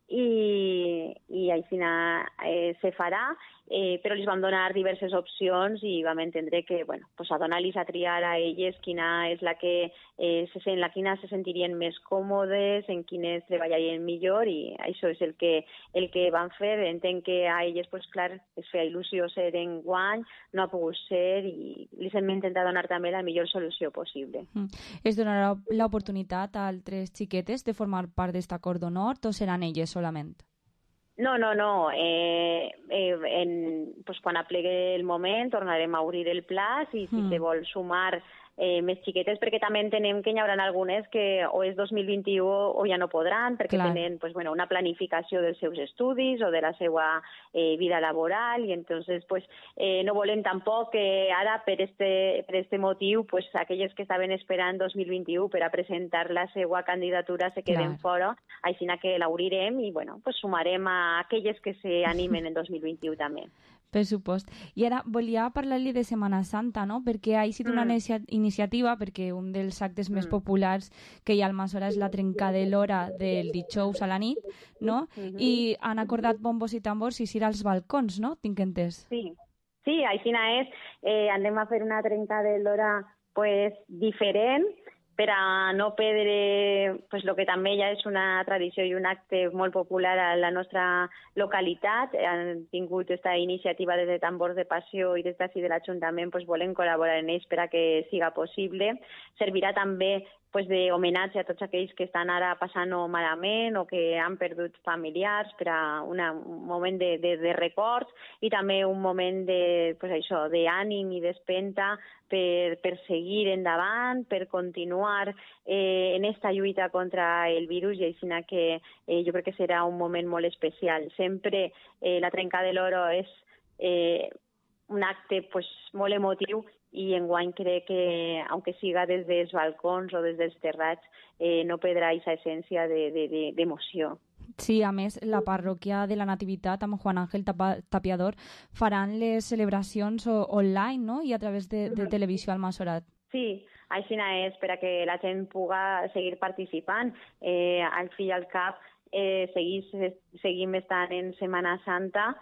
i, i al final eh, se farà, eh, però els vam donar diverses opcions i vam entendre que, bueno, pues a donar-los a triar a elles quina és la que eh, se, en la quina se sentirien més còmodes, en quines treballarien millor, i això és el que, el que van fer. Entenc que a elles, pues, clar, es feia il·lusió ser en guany, no ha pogut ser, i els hem intentat donar també la millor solució possible. Mm. Es donarà l'oportunitat a altres xiquetes de formar part d'esta acord d'honor o seran elles solament? No, no, no. Eh, eh, en, pues, quan aplegue el moment tornarem a obrir el plaç i si mm. se vol sumar eh, més xiquetes, perquè també entenem que hi haurà algunes que o és dos mil vint-i-u o ja no podran, perquè Clar. tenen pues, bueno, una planificació dels seus estudis o de la seva eh, vida laboral, i entonces pues, eh, no volem tampoc que ara per este, per este motiu pues, aquelles que estaven esperant dos mil vint-i-u per a presentar la seva candidatura se queden Clar. fora, així que l'obrirem i bueno, pues, sumarem a aquelles que se animen en dos mil vint-i-u també. Per supost. I ara volia parlar-li de Setmana Santa, no? Perquè ha sigut una mm. iniciativa, perquè un dels actes mm. més populars que hi ha al Almassora és la trencada de l'hora del dijous a la nit, no? Mm-hmm. I han acordat bombos i tambors i ir als balcons, no? Tinc entès. Sí, sí, així és. Eh, anem a fer una trencada de l'hora pues, diferent, per a no perdre pues, el que també ja és una tradició i un acte molt popular a la nostra localitat. Han tingut aquesta iniciativa des de Tambors de Passió i des d'ací de l'Ajuntament, pues, volem col·laborar en ells per a que siga possible. Servirà també pues, d'homenatge a tots aquells que estan ara passant-ho malament o que han perdut familiars, per a una, un moment de, de, de records i també un moment de, pues, això, d'ànim i d'espenta per, per seguir endavant, per continuar eh, en esta lluita contra el virus, i així que eh, jo crec que serà un moment molt especial. Sempre eh, la trencada de l'oro és eh, un acte pues, molt emotiu, i enguany crec que, aunque siga des dels balcons o des dels terrats, eh, no perdrà aquesta essència d'emoció. De, de, sí, a més, la parròquia de la Nativitat amb Juan Ángel Tapiador faran les celebracions online, no?, i a través de, de televisió al Almassora. Sí, així és, per a que la gent pugui seguir participant. Eh, al fi i al cap eh, seguís, seguim estant en Setmana Santa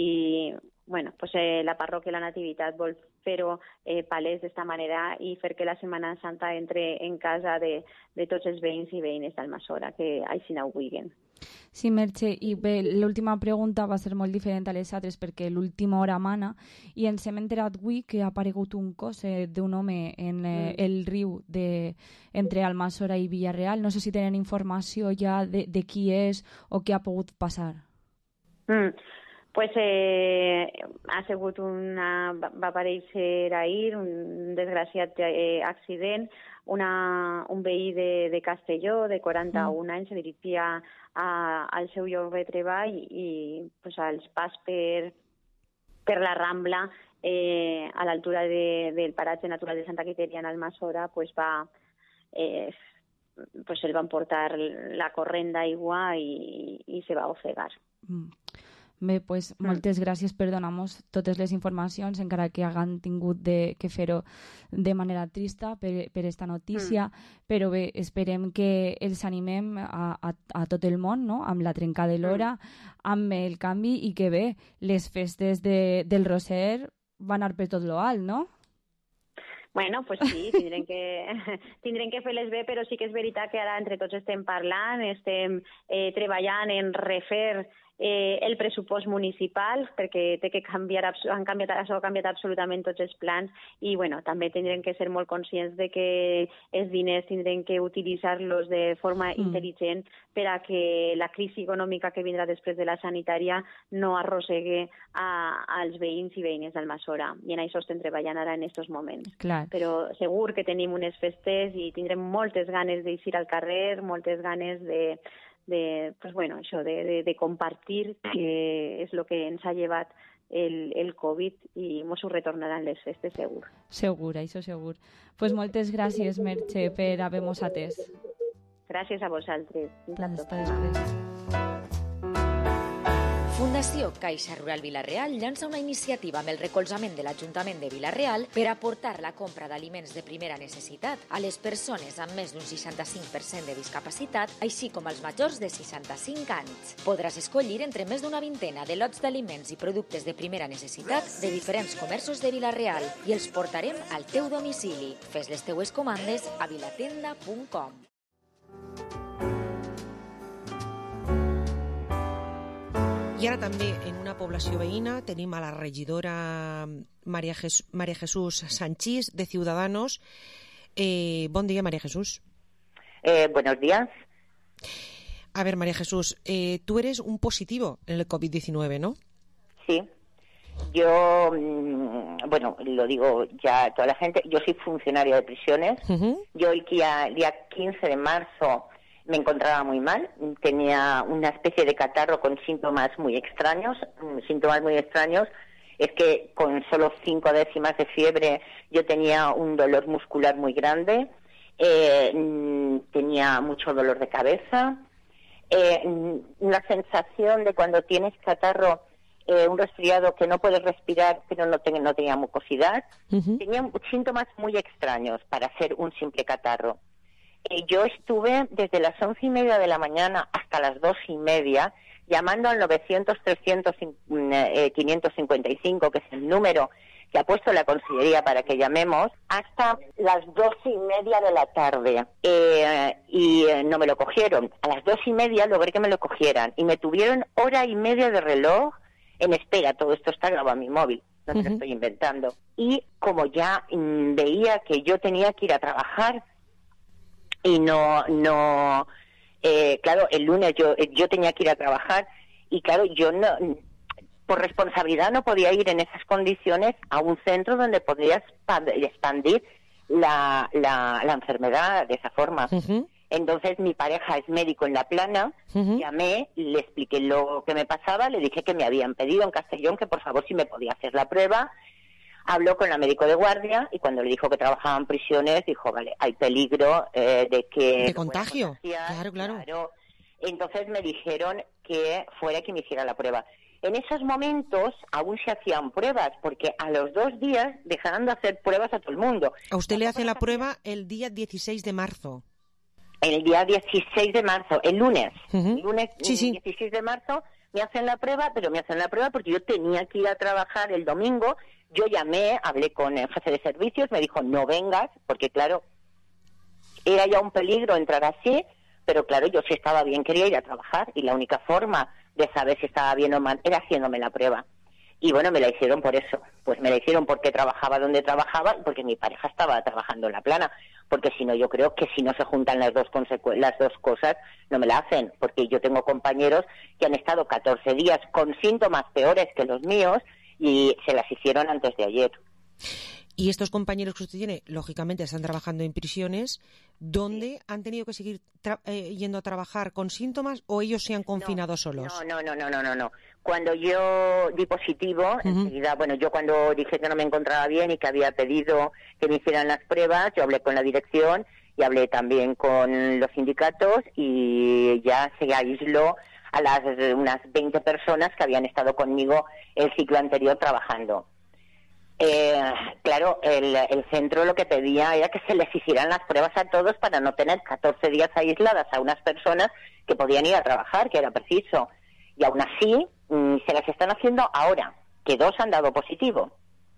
i bueno, pues, eh, la parròquia La Nativitat vol fer-ho eh, palès d'esta manera i fer que la Setmana Santa entre en casa de, de tots els veïns i veïnes d'Almassora, que així no ho vulguin. Sí, Merche, i bé, l'última pregunta va ser molt diferent a les altres perquè l'última hora mana i ens hem enterat avui que ha aparegut un cos eh, d'un home en eh, mm. el riu de, entre Almassora i Villarreal. No sé si tenen informació ja de, de qui és o què ha pogut passar. Mm. Pues eh, ha sigut una, va aparèixer ahir un desgraciat eh, accident. Una, un veí de, de Castelló de quaranta-un mm. anys se dirigia a, al seu lloc de treball i pues, als pas per, per la Rambla eh, a l'altura de, del paratge natural de Santa Quiteria en Almassora pues, va, eh, pues, el van portar la corrent d'aigua i, i se va ofegar. Mm. Bé, pues, mm. moltes gràcies per donar-nos totes les informacions, encara que hagan tingut de, que fer-ho de manera trista per, per esta notícia, mm. però bé, esperem que els animem a, a, a tot el món, no?, amb la trencada de l'hora, mm. amb el canvi, i que bé, les festes de, del Roser van anar per tot lo alt, no? Bueno, pues sí, tindrem que, tindrem que fer-les bé, però sí que és veritat que ara entre tots estem parlant, estem eh, treballant en refer eh, el pressupost municipal, perquè té que canviar, han canviat, això ha canviat absolutament tots els plans, i bueno, també tindrem que ser molt conscients de que els diners tindrem que utilitzar-los de forma mm. intel·ligent per a que la crisi econòmica que vindrà després de la sanitària no arrossegue a, als veïns i veïnes d'Almassora, i en això estem treballant ara en aquests moments. Clar. Però segur que tenim unes festes i tindrem moltes ganes d'eixir al carrer, moltes ganes de de, pues bueno, això, de, de, de compartir, que és el que ens ha llevat el, el Covid i mos ho retornaran les festes segur. Segur, això segur. Pues moltes gràcies, Merche, per haver-nos atès. Gràcies a vosaltres. Hasta després. Fundació Caixa Rural Vila-real llança una iniciativa amb el recolzament de l'Ajuntament de Vila-real per aportar la compra d'aliments de primera necessitat a les persones amb més d'un seixanta-cinc per cent de discapacitat, així com als majors de seixanta-cinc anys. Podràs escollir entre més d'una vintena de lots d'aliments i productes de primera necessitat de diferents comerços de Vila-real i els portarem al teu domicili. Fes les teues comandes a vilatenda punt com. I ara també en una població veïna tenim a la regidora María, Jes María Jesús Sanchís de Ciudadanos. Eh, bon dia, María Jesús. Eh, buenos días. A ver, María Jesús, eh, tú eres un positivo en el COVID diecinueve, ¿no? Sí. Yo, mmm, bueno, lo digo ya a toda la gente, yo soy funcionaria de prisiones. Uh-huh. Yo el día, el día quince de marzo me encontraba muy mal, tenía una especie de catarro con síntomas muy extraños, síntomas muy extraños, es que con solo cinco décimas de fiebre yo tenía un dolor muscular muy grande, eh, tenía mucho dolor de cabeza, eh, una sensación de cuando tienes catarro, eh, un resfriado que no puedes respirar, pero no, te, no tenía mucosidad, uh-huh. Tenía síntomas muy extraños para ser un simple catarro. Yo estuve desde las once y media de la mañana hasta las dos y media llamando al novecientos, trescientos, quinientos cincuenta y cinco, que es el número que ha puesto la Consellería para que llamemos, hasta las dos y media de la tarde. Eh, y eh, no me lo cogieron. A las dos y media logré que me lo cogieran. Y me tuvieron hora y media de reloj en espera. Todo esto está grabado en mi móvil. No te uh-huh. lo estoy inventando. Y como ya mmm, veía que yo tenía que ir a trabajar, y no, no, eh, claro, el lunes yo, yo tenía que ir a trabajar y claro, yo no, por responsabilidad no podía ir en esas condiciones a un centro donde podría expandir la, la, la enfermedad de esa forma. Uh-huh. Entonces mi pareja es médico en La Plana, uh-huh. Llamé, le expliqué lo que me pasaba, le dije que me habían pedido en Castellón que por favor si me podía hacer la prueba. Habló con la médico de guardia y cuando le dijo que trabajaba en prisiones, dijo, vale, hay peligro eh, de que... De contagio, claro, claro, claro. Entonces me dijeron que fuera que me hiciera la prueba. En esos momentos aún se hacían pruebas, porque a los dos días dejaron de hacer pruebas a todo el mundo. A usted le hacen la prueba el día dieciséis de marzo. El día dieciséis de marzo, el lunes. Uh-huh. El lunes sí, sí. dieciséis de marzo me hacen la prueba, pero me hacen la prueba porque yo tenía que ir a trabajar el domingo. Yo llamé, hablé con el jefe de servicios, me dijo, no vengas, porque claro, era ya un peligro entrar así, pero claro, yo si estaba bien quería ir a trabajar y la única forma de saber si estaba bien o mal era haciéndome la prueba. Y bueno, me la hicieron por eso, pues me la hicieron porque trabajaba donde trabajaba y porque mi pareja estaba trabajando en La Plana, porque si no yo creo que si no se juntan las dos, las dos cosas no me la hacen, porque yo tengo compañeros que han estado catorce días con síntomas peores que los míos y se las hicieron antes de ayer. Y estos compañeros que usted tiene, lógicamente, están trabajando en prisiones, ¿dónde han tenido que seguir eh, yendo a trabajar con síntomas o ellos se han confinado no, solos? No, no, no, no, no, no. Cuando yo di positivo, uh-huh. enseguida, bueno, yo cuando dije que no me encontraba bien y que había pedido que me hicieran las pruebas, yo hablé con la dirección y hablé también con los sindicatos y ya se aisló a las unas veinte personas que habían estado conmigo el ciclo anterior trabajando. Eh, claro, el, el centro lo que pedía era que se les hicieran las pruebas a todos para no tener catorce días aisladas a unas personas que podían ir a trabajar, que era preciso. Y aún así, mmm, se las están haciendo ahora, que dos han dado positivo.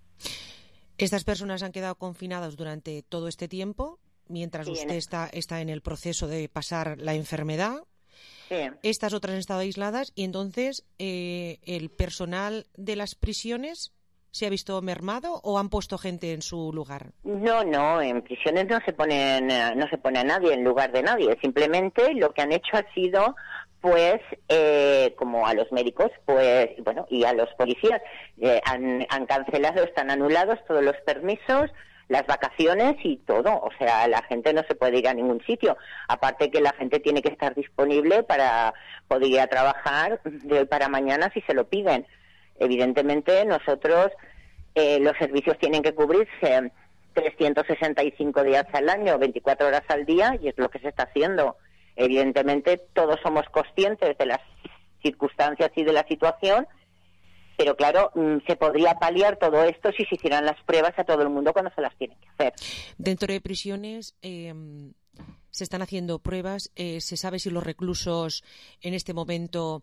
Estas personas han quedado confinadas durante todo este tiempo, mientras sí, usted está, está en el proceso de pasar la enfermedad. Sí. Estas otras han estado aisladas y entonces eh, el personal de las prisiones se ha visto mermado o han puesto gente en su lugar. No, no, en prisiones no se ponen, no se pone a nadie en lugar de nadie. Simplemente lo que han hecho ha sido, pues, eh, como a los médicos, pues, bueno, y a los policías, eh, han, han cancelado, están anulados todos los permisos, las vacaciones y todo. O sea, la gente no se puede ir a ningún sitio. Aparte que la gente tiene que estar disponible para poder ir a trabajar de hoy para mañana si se lo piden. Evidentemente, nosotros, eh, los servicios tienen que cubrirse trescientos sesenta y cinco días al año, veinticuatro horas al día, y es lo que se está haciendo. Evidentemente, todos somos conscientes de las circunstancias y de la situación, pero claro, se podría paliar todo esto si se hicieran las pruebas a todo el mundo cuando se las tienen que hacer. Dentro de prisiones eh, se están haciendo pruebas. Eh, ¿Se sabe si los reclusos en este momento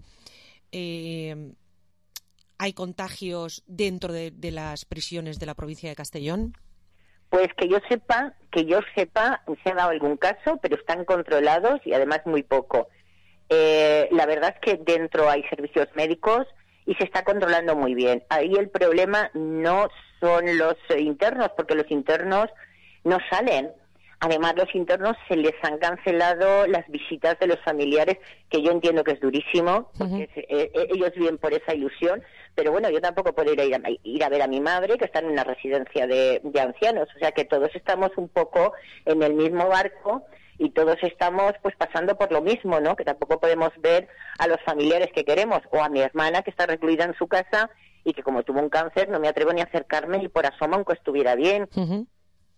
eh, hay contagios dentro de, de las prisiones de la provincia de Castellón? Pues que yo sepa, que yo sepa, se ha dado algún caso, pero están controlados y además muy poco. Eh, la verdad es que dentro hay servicios médicos y se está controlando muy bien. Ahí el problema no son los internos, porque los internos no salen. Además, los internos se les han cancelado las visitas de los familiares, que yo entiendo que es durísimo, porque uh-huh. es, eh, ellos viven por esa ilusión, pero bueno, yo tampoco puedo ir a, ir a, ir a ver a mi madre, que está en una residencia de, de ancianos, o sea que todos estamos un poco en el mismo barco y todos estamos pues pasando por lo mismo, ¿no? Que tampoco podemos ver a los familiares que queremos, o a mi hermana que está recluida en su casa y que como tuvo un cáncer no me atrevo ni a acercarme ni por asomo aunque estuviera bien. Uh-huh.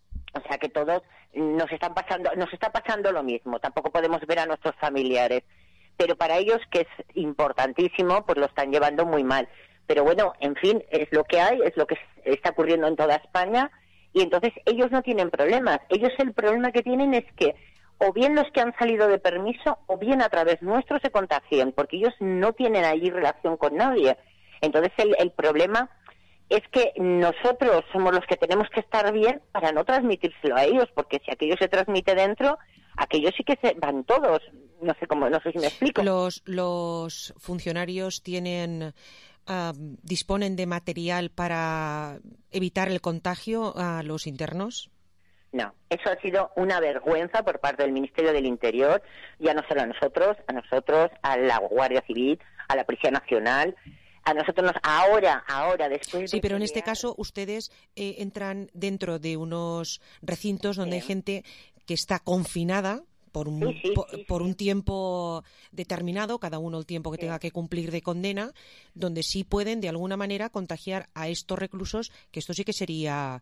O sea que todos nos están pasando, nos está pasando lo mismo, tampoco podemos ver a nuestros familiares, pero para ellos, que es importantísimo, pues lo están llevando muy mal. Pero bueno, en fin, es lo que hay, es lo que está ocurriendo en toda España, y entonces ellos no tienen problemas. Ellos el problema que tienen es que o bien los que han salido de permiso o bien a través nuestro se contagian, porque ellos no tienen allí relación con nadie. Entonces el, el problema es que nosotros somos los que tenemos que estar bien para no transmitírselo a ellos, porque si aquello se transmite dentro, aquellos sí que se van todos. No sé cómo, no sé si me explico. Los, los funcionarios tienen... Uh, disponen de material para evitar el contagio a los internos. No, eso ha sido una vergüenza por parte del Ministerio del Interior, ya no solo a nosotros, a nosotros, a la Guardia Civil, a la Policía Nacional, a nosotros nos, ahora, ahora, después... Sí, pero en este caso ustedes eh, entran dentro de unos recintos donde sí. hay gente que está confinada por un, sí, sí, por, sí, por un tiempo determinado, cada uno el tiempo que sí. tenga que cumplir de condena, donde sí pueden de alguna manera contagiar a estos reclusos, que esto sí que sería...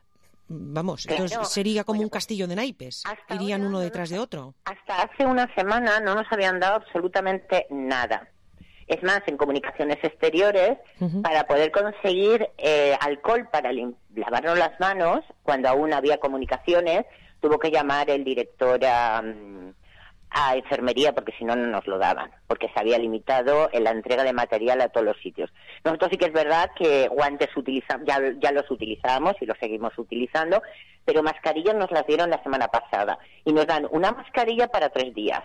Vamos, claro. Entonces sería como bueno, un castillo de naipes, irían ahora, uno detrás de otro. Hasta hace una semana no nos habían dado absolutamente nada. Es más, en comunicaciones exteriores, uh-huh. para poder conseguir eh, alcohol para lavarnos las manos, cuando aún había comunicaciones, tuvo que llamar el director a, a enfermería porque si no, no nos lo daban, porque se había limitado en la entrega de material a todos los sitios. Nosotros sí que es verdad que guantes utilizamos, ya, ya los utilizábamos y los seguimos utilizando, pero mascarillas nos las dieron la semana pasada y nos dan una mascarilla para tres días.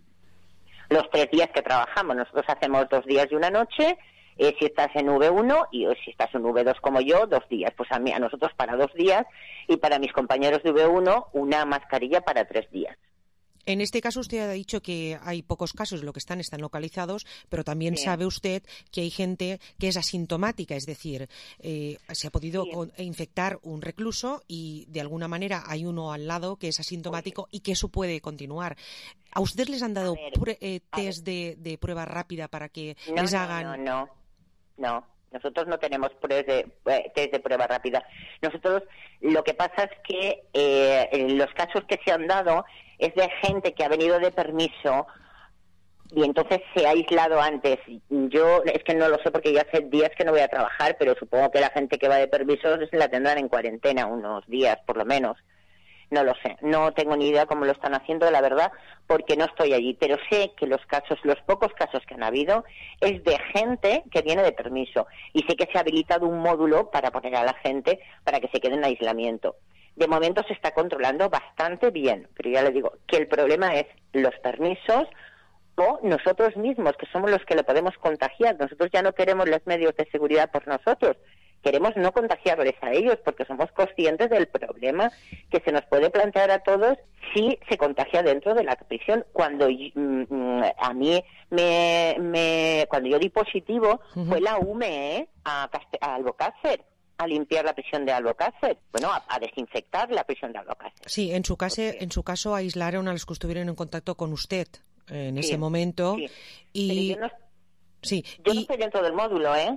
Los tres días que trabajamos, nosotros hacemos dos días y una noche, eh, si estás en V uno y si estás en V dos como yo, dos días. Pues a mí, a nosotros para dos días y para mis compañeros de V uno una mascarilla para tres días. En este caso usted ha dicho que hay pocos casos, lo que están están localizados, pero también sí. sabe usted que hay gente que es asintomática, es decir, eh, se ha podido sí. con, infectar un recluso y de alguna manera hay uno al lado que es asintomático sí. y que eso puede continuar. ¿A ustedes les han dado ver, pr- eh, test de, de prueba rápida para que no, les no, hagan...? No, no, no. Nosotros no tenemos test de, eh, test de prueba rápida. Nosotros, lo que pasa es que eh, en los casos que se han dado es de gente que ha venido de permiso y entonces se ha aislado antes. Yo es que no lo sé porque ya hace días que no voy a trabajar, pero supongo que la gente que va de permiso la tendrán en cuarentena unos días, por lo menos. No lo sé, no tengo ni idea cómo lo están haciendo, la verdad, porque no estoy allí. Pero sé que los casos, los pocos casos que han habido, es de gente que viene de permiso. Y sé que se ha habilitado un módulo para poner a la gente para que se quede en aislamiento. De momento se está controlando bastante bien, pero ya le digo que el problema es los permisos o nosotros mismos, que somos los que lo podemos contagiar. Nosotros ya no queremos los medios de seguridad por nosotros. Queremos no contagiarles a ellos porque somos conscientes del problema que se nos puede plantear a todos si se contagia dentro de la prisión. Cuando mm, a mí me, me cuando yo di positivo uh-huh. fue la U M E ¿eh? a, Caste- a Albocácer a limpiar la prisión de Albocácer, bueno, a, a desinfectar la prisión de Albocácer. Sí, en su caso, porque... en su caso aislaron a los que estuvieron en contacto con usted en sí, ese momento sí. y yo, no, sí, yo y... no estoy dentro del módulo, ¿eh?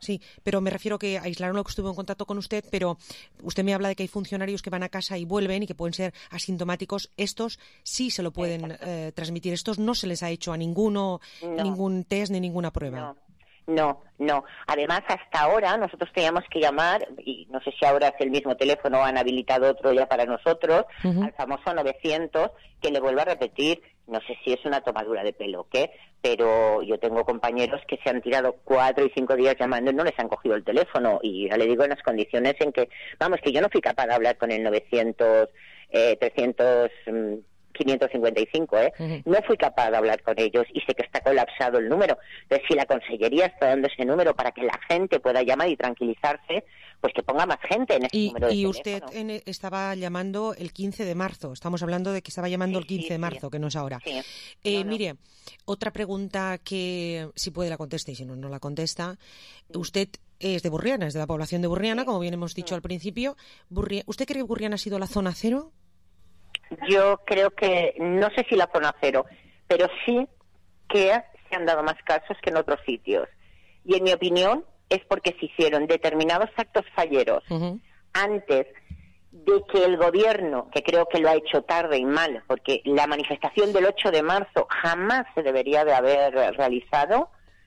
Sí, pero me refiero que aislaron lo que estuvo en contacto con usted, pero usted me habla de que hay funcionarios que van a casa y vuelven y que pueden ser asintomáticos. Estos sí se lo pueden eh, transmitir. Estos no se les ha hecho a ninguno No. ningún test ni ninguna prueba. No. No, no. Además, hasta ahora nosotros teníamos que llamar, y no sé si ahora es el mismo teléfono o han habilitado otro ya para nosotros, Uh-huh. al famoso novecientos, que le vuelvo a repetir, no sé si es una tomadura de pelo o qué, pero yo tengo compañeros que se han tirado cuatro y cinco días llamando y no les han cogido el teléfono. Y ya le digo en las condiciones en que, vamos, que yo no fui capaz de hablar con el novecientos, eh, trescientos... Mm, quinientos cincuenta y cinco, ¿eh? Uh-huh. No fui capaz de hablar con ellos y sé que está colapsado el número. Entonces, si la Consellería está dando ese número para que la gente pueda llamar y tranquilizarse, pues que ponga más gente en ese y, número de y teléfono. usted en, estaba llamando el quince de marzo. Estamos hablando de que estaba llamando Sí, el quince sí, de marzo, sí. que no es ahora. Sí. Eh, No, no. Mire, otra pregunta que si puede la conteste y si no, no la contesta. Usted es de Burriana, es de la población de Burriana, como bien hemos dicho al principio. Burri- ¿Usted cree que Burriana ha sido la zona cero? Yo creo que, no sé si la zona cero, pero sí que se han dado más casos que en otros sitios. Y en mi opinión es porque se hicieron determinados actos falleros Uh-huh. antes de que el gobierno, que creo que lo ha hecho tarde y mal, porque la manifestación del ocho de marzo jamás se debería de haber realizado,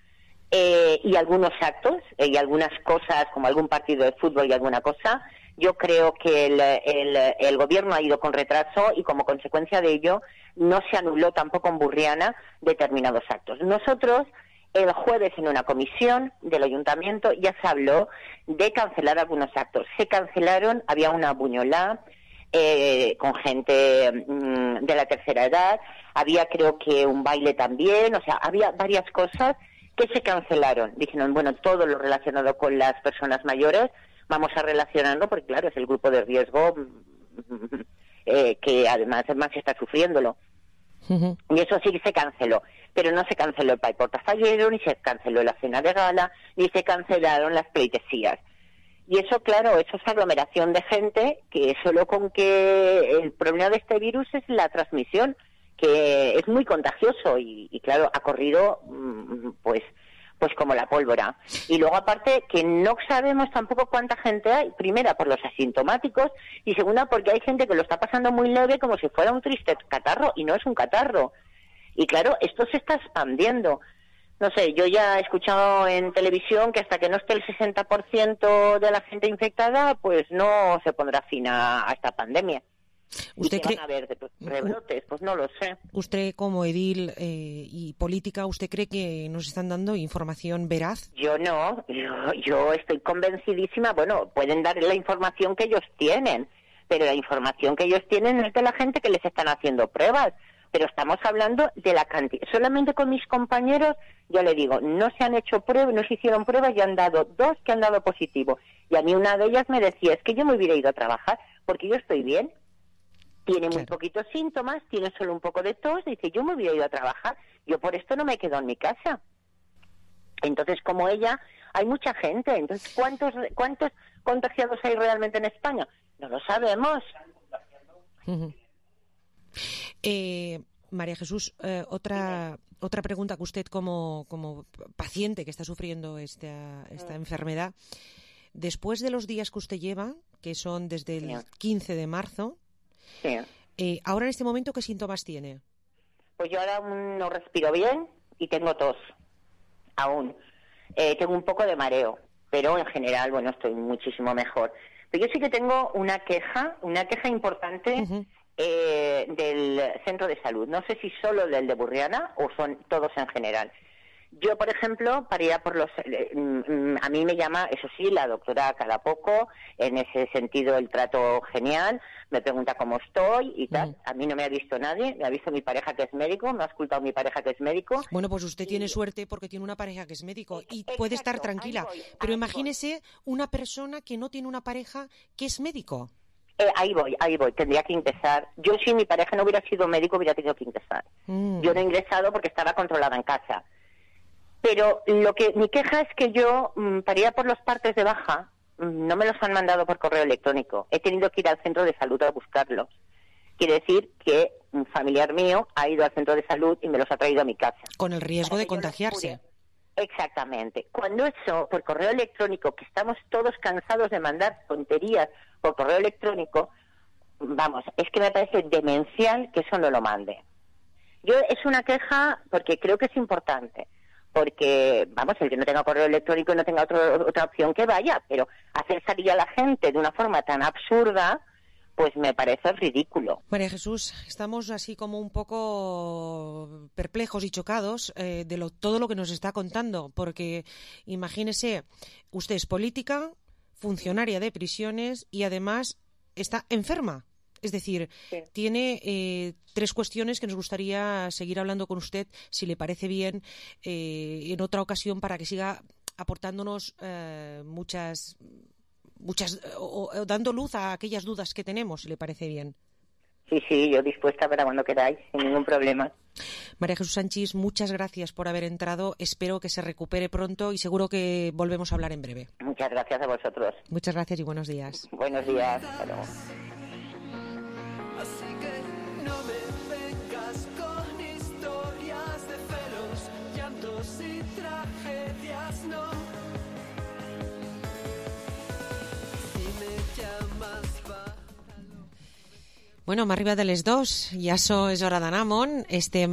eh, y algunos actos eh, y algunas cosas, como algún partido de fútbol y alguna cosa, yo creo que el, el, el gobierno ha ido con retraso y como consecuencia de ello no se anuló tampoco en Burriana determinados actos. Nosotros, el jueves en una comisión del ayuntamiento ya se habló de cancelar algunos actos. Se cancelaron, había una buñolá eh, con gente mmm, de la tercera edad, había creo que un baile también, o sea, había varias cosas que se cancelaron. Dijeron, bueno, todo lo relacionado con las personas mayores vamos a relacionarlo porque, claro, es el grupo de riesgo eh, que además más está sufriéndolo. Uh-huh. Y eso sí que se canceló. Pero no se canceló el pay portafallero, ni se canceló la cena de gala, ni se cancelaron las pleitesías. Y eso, claro, eso es aglomeración de gente que solo con que el problema de este virus es la transmisión, que es muy contagioso y, y claro, ha corrido pues pues como la pólvora. Y luego aparte que no sabemos tampoco cuánta gente hay, primera por los asintomáticos y segunda porque hay gente que lo está pasando muy leve como si fuera un triste catarro y no es un catarro. Y claro, esto se está expandiendo. No sé, yo ya he escuchado en televisión que hasta que no esté el sesenta por ciento de la gente infectada, pues no se pondrá fin a, a esta pandemia. ¿Usted ¿Y qué cree... van a haber de rebrotes? Pues no lo sé. Usted, como edil eh, y política, ¿usted cree que nos están dando información veraz? Yo no, yo, yo estoy convencidísima. Bueno, pueden dar la información que ellos tienen, pero la información que ellos tienen es de la gente que les están haciendo pruebas. Pero estamos hablando de la cantidad. Solamente con mis compañeros, yo le digo, no se han hecho pruebas, no se hicieron pruebas y han dado dos que han dado positivo. Y a mí una de ellas me decía, es que yo me hubiera ido a trabajar porque yo estoy bien. Tiene muy poquitos síntomas, tiene solo un poco de tos, dice, yo me hubiera ido a trabajar, yo por esto no me quedo en mi casa. Entonces, como ella, hay mucha gente. Entonces, ¿cuántos cuántos contagiados hay realmente en España? No lo sabemos. Uh-huh. Eh, María Jesús, eh, otra otra pregunta que usted como, como paciente que está sufriendo esta, esta uh-huh. enfermedad, después de los días que usted lleva, que son desde el sí. quince de marzo, sí. eh, ahora en este momento, ¿qué síntomas tiene? Pues yo ahora no respiro bien y tengo tos, aún. Eh, tengo un poco de mareo, pero en general, bueno, estoy muchísimo mejor. Pero yo sí que tengo una queja, una queja importante uh-huh. eh, del centro de salud. No sé si solo del de Burriana o son todos en general. Yo, por ejemplo, para ir a por los... Eh, a mí me llama, eso sí, la doctora cada poco, en ese sentido el trato genial, me pregunta cómo estoy y tal. Mm. A mí no me ha visto nadie, me ha visto mi pareja que es médico, me ha escultado mi pareja que es médico. Bueno, pues usted y... tiene suerte porque tiene una pareja que es médico y Exacto, puede estar tranquila. Voy, Pero imagínese voy. una persona que no tiene una pareja que es médico. Eh, ahí voy, ahí voy, tendría que ingresar. Yo si mi pareja no hubiera sido médico hubiera tenido que ingresar. Mm. Yo no he ingresado porque estaba controlada en casa. Pero lo que mi queja es que yo, para ir a por los partes de baja, no me los han mandado por correo electrónico. He tenido que ir al centro de salud a buscarlos. Quiere decir que un familiar mío ha ido al centro de salud y me los ha traído a mi casa. Con el riesgo de contagiarse. Exactamente. Cuando eso, por correo electrónico, que estamos todos cansados de mandar tonterías por correo electrónico, vamos, es que me parece demencial que eso no lo mande. Yo es una queja porque creo que es importante, porque, vamos, el que no tenga correo electrónico y no tenga otro, otra opción que vaya, pero hacer salir a la gente de una forma tan absurda, pues me parece ridículo. María Jesús, estamos así como un poco perplejos y chocados eh, de lo, todo lo que nos está contando, porque imagínese, usted es política, funcionaria de prisiones y además está enferma. Es decir, sí. tiene eh, tres cuestiones que nos gustaría seguir hablando con usted, si le parece bien, eh, en otra ocasión para que siga aportándonos eh, muchas... muchas o, o dando luz a aquellas dudas que tenemos, si le parece bien. Sí, sí, yo dispuesta para cuando queráis, sin ningún problema. María Jesús Sanchis, muchas gracias por haber entrado. Espero que se recupere pronto y seguro que volvemos a hablar en breve. Muchas gracias a vosotros. Muchas gracias y buenos días. Buenos días. Hasta luego. Así que no me vengas con historias de celos, llantos y tragedias, no. Bueno, m'ha arribat a les dos, ja so, és hora d'anar, Mont. Estem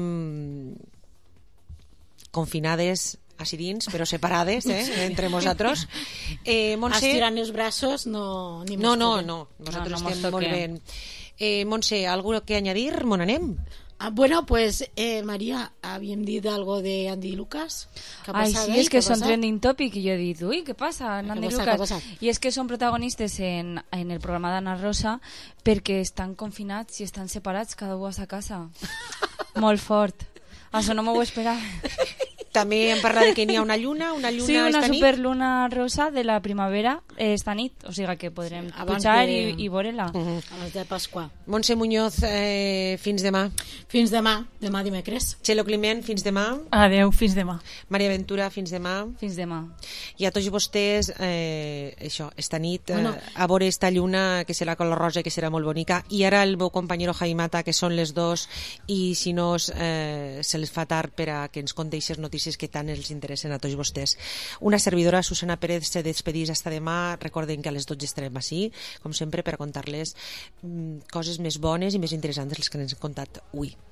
confinades així dins, però separades, eh, entre nosaltres. Eh, Montse... Estirant els braços, no... Ni no, no, no, nosaltres no, no estem molt bé. Eh, Montse, algo que añadir? ¿Mon anem? Ah, bueno, pues eh, María, havíem dit algo de Andy Lucas. Ai, sí, és que són trending topic i jo he dit, ui, què passa, Andy Lucas? I és que són protagonistes en, en el programa d'Anna Rosa perquè estan confinats i estan separats cada un a sa casa. Molt fort. Això no m'ho esperava. També hem parlat de que n'hi ha una lluna, una lluna sí, una esta nit. superluna rosa de la primavera eh, esta nit, o sigui que podrem pujar de... i, i veure-la. Uh -huh. Abans de Pasqua. Montse Muñoz, eh, fins demà. Fins demà, demà dimecres. Txelo Climent, fins demà. Adeu, fins demà. Maria Ventura, fins demà. Fins demà. I a tots vostès, eh, això, esta nit, eh, bueno. a veure esta lluna, que serà color rosa, que serà molt bonica. I ara el meu companyero Jaimata, que són les dos, i si no eh, se les fa tard per a que ens conti aquestes notícies que tant els interessen a tots vostès. Una servidora, Susana Pérez, se despedís hasta demà. Recorden que a les dotze estarem així, com sempre, per a contar-les mm, coses més bones i més interessants les que ens hem contat avui.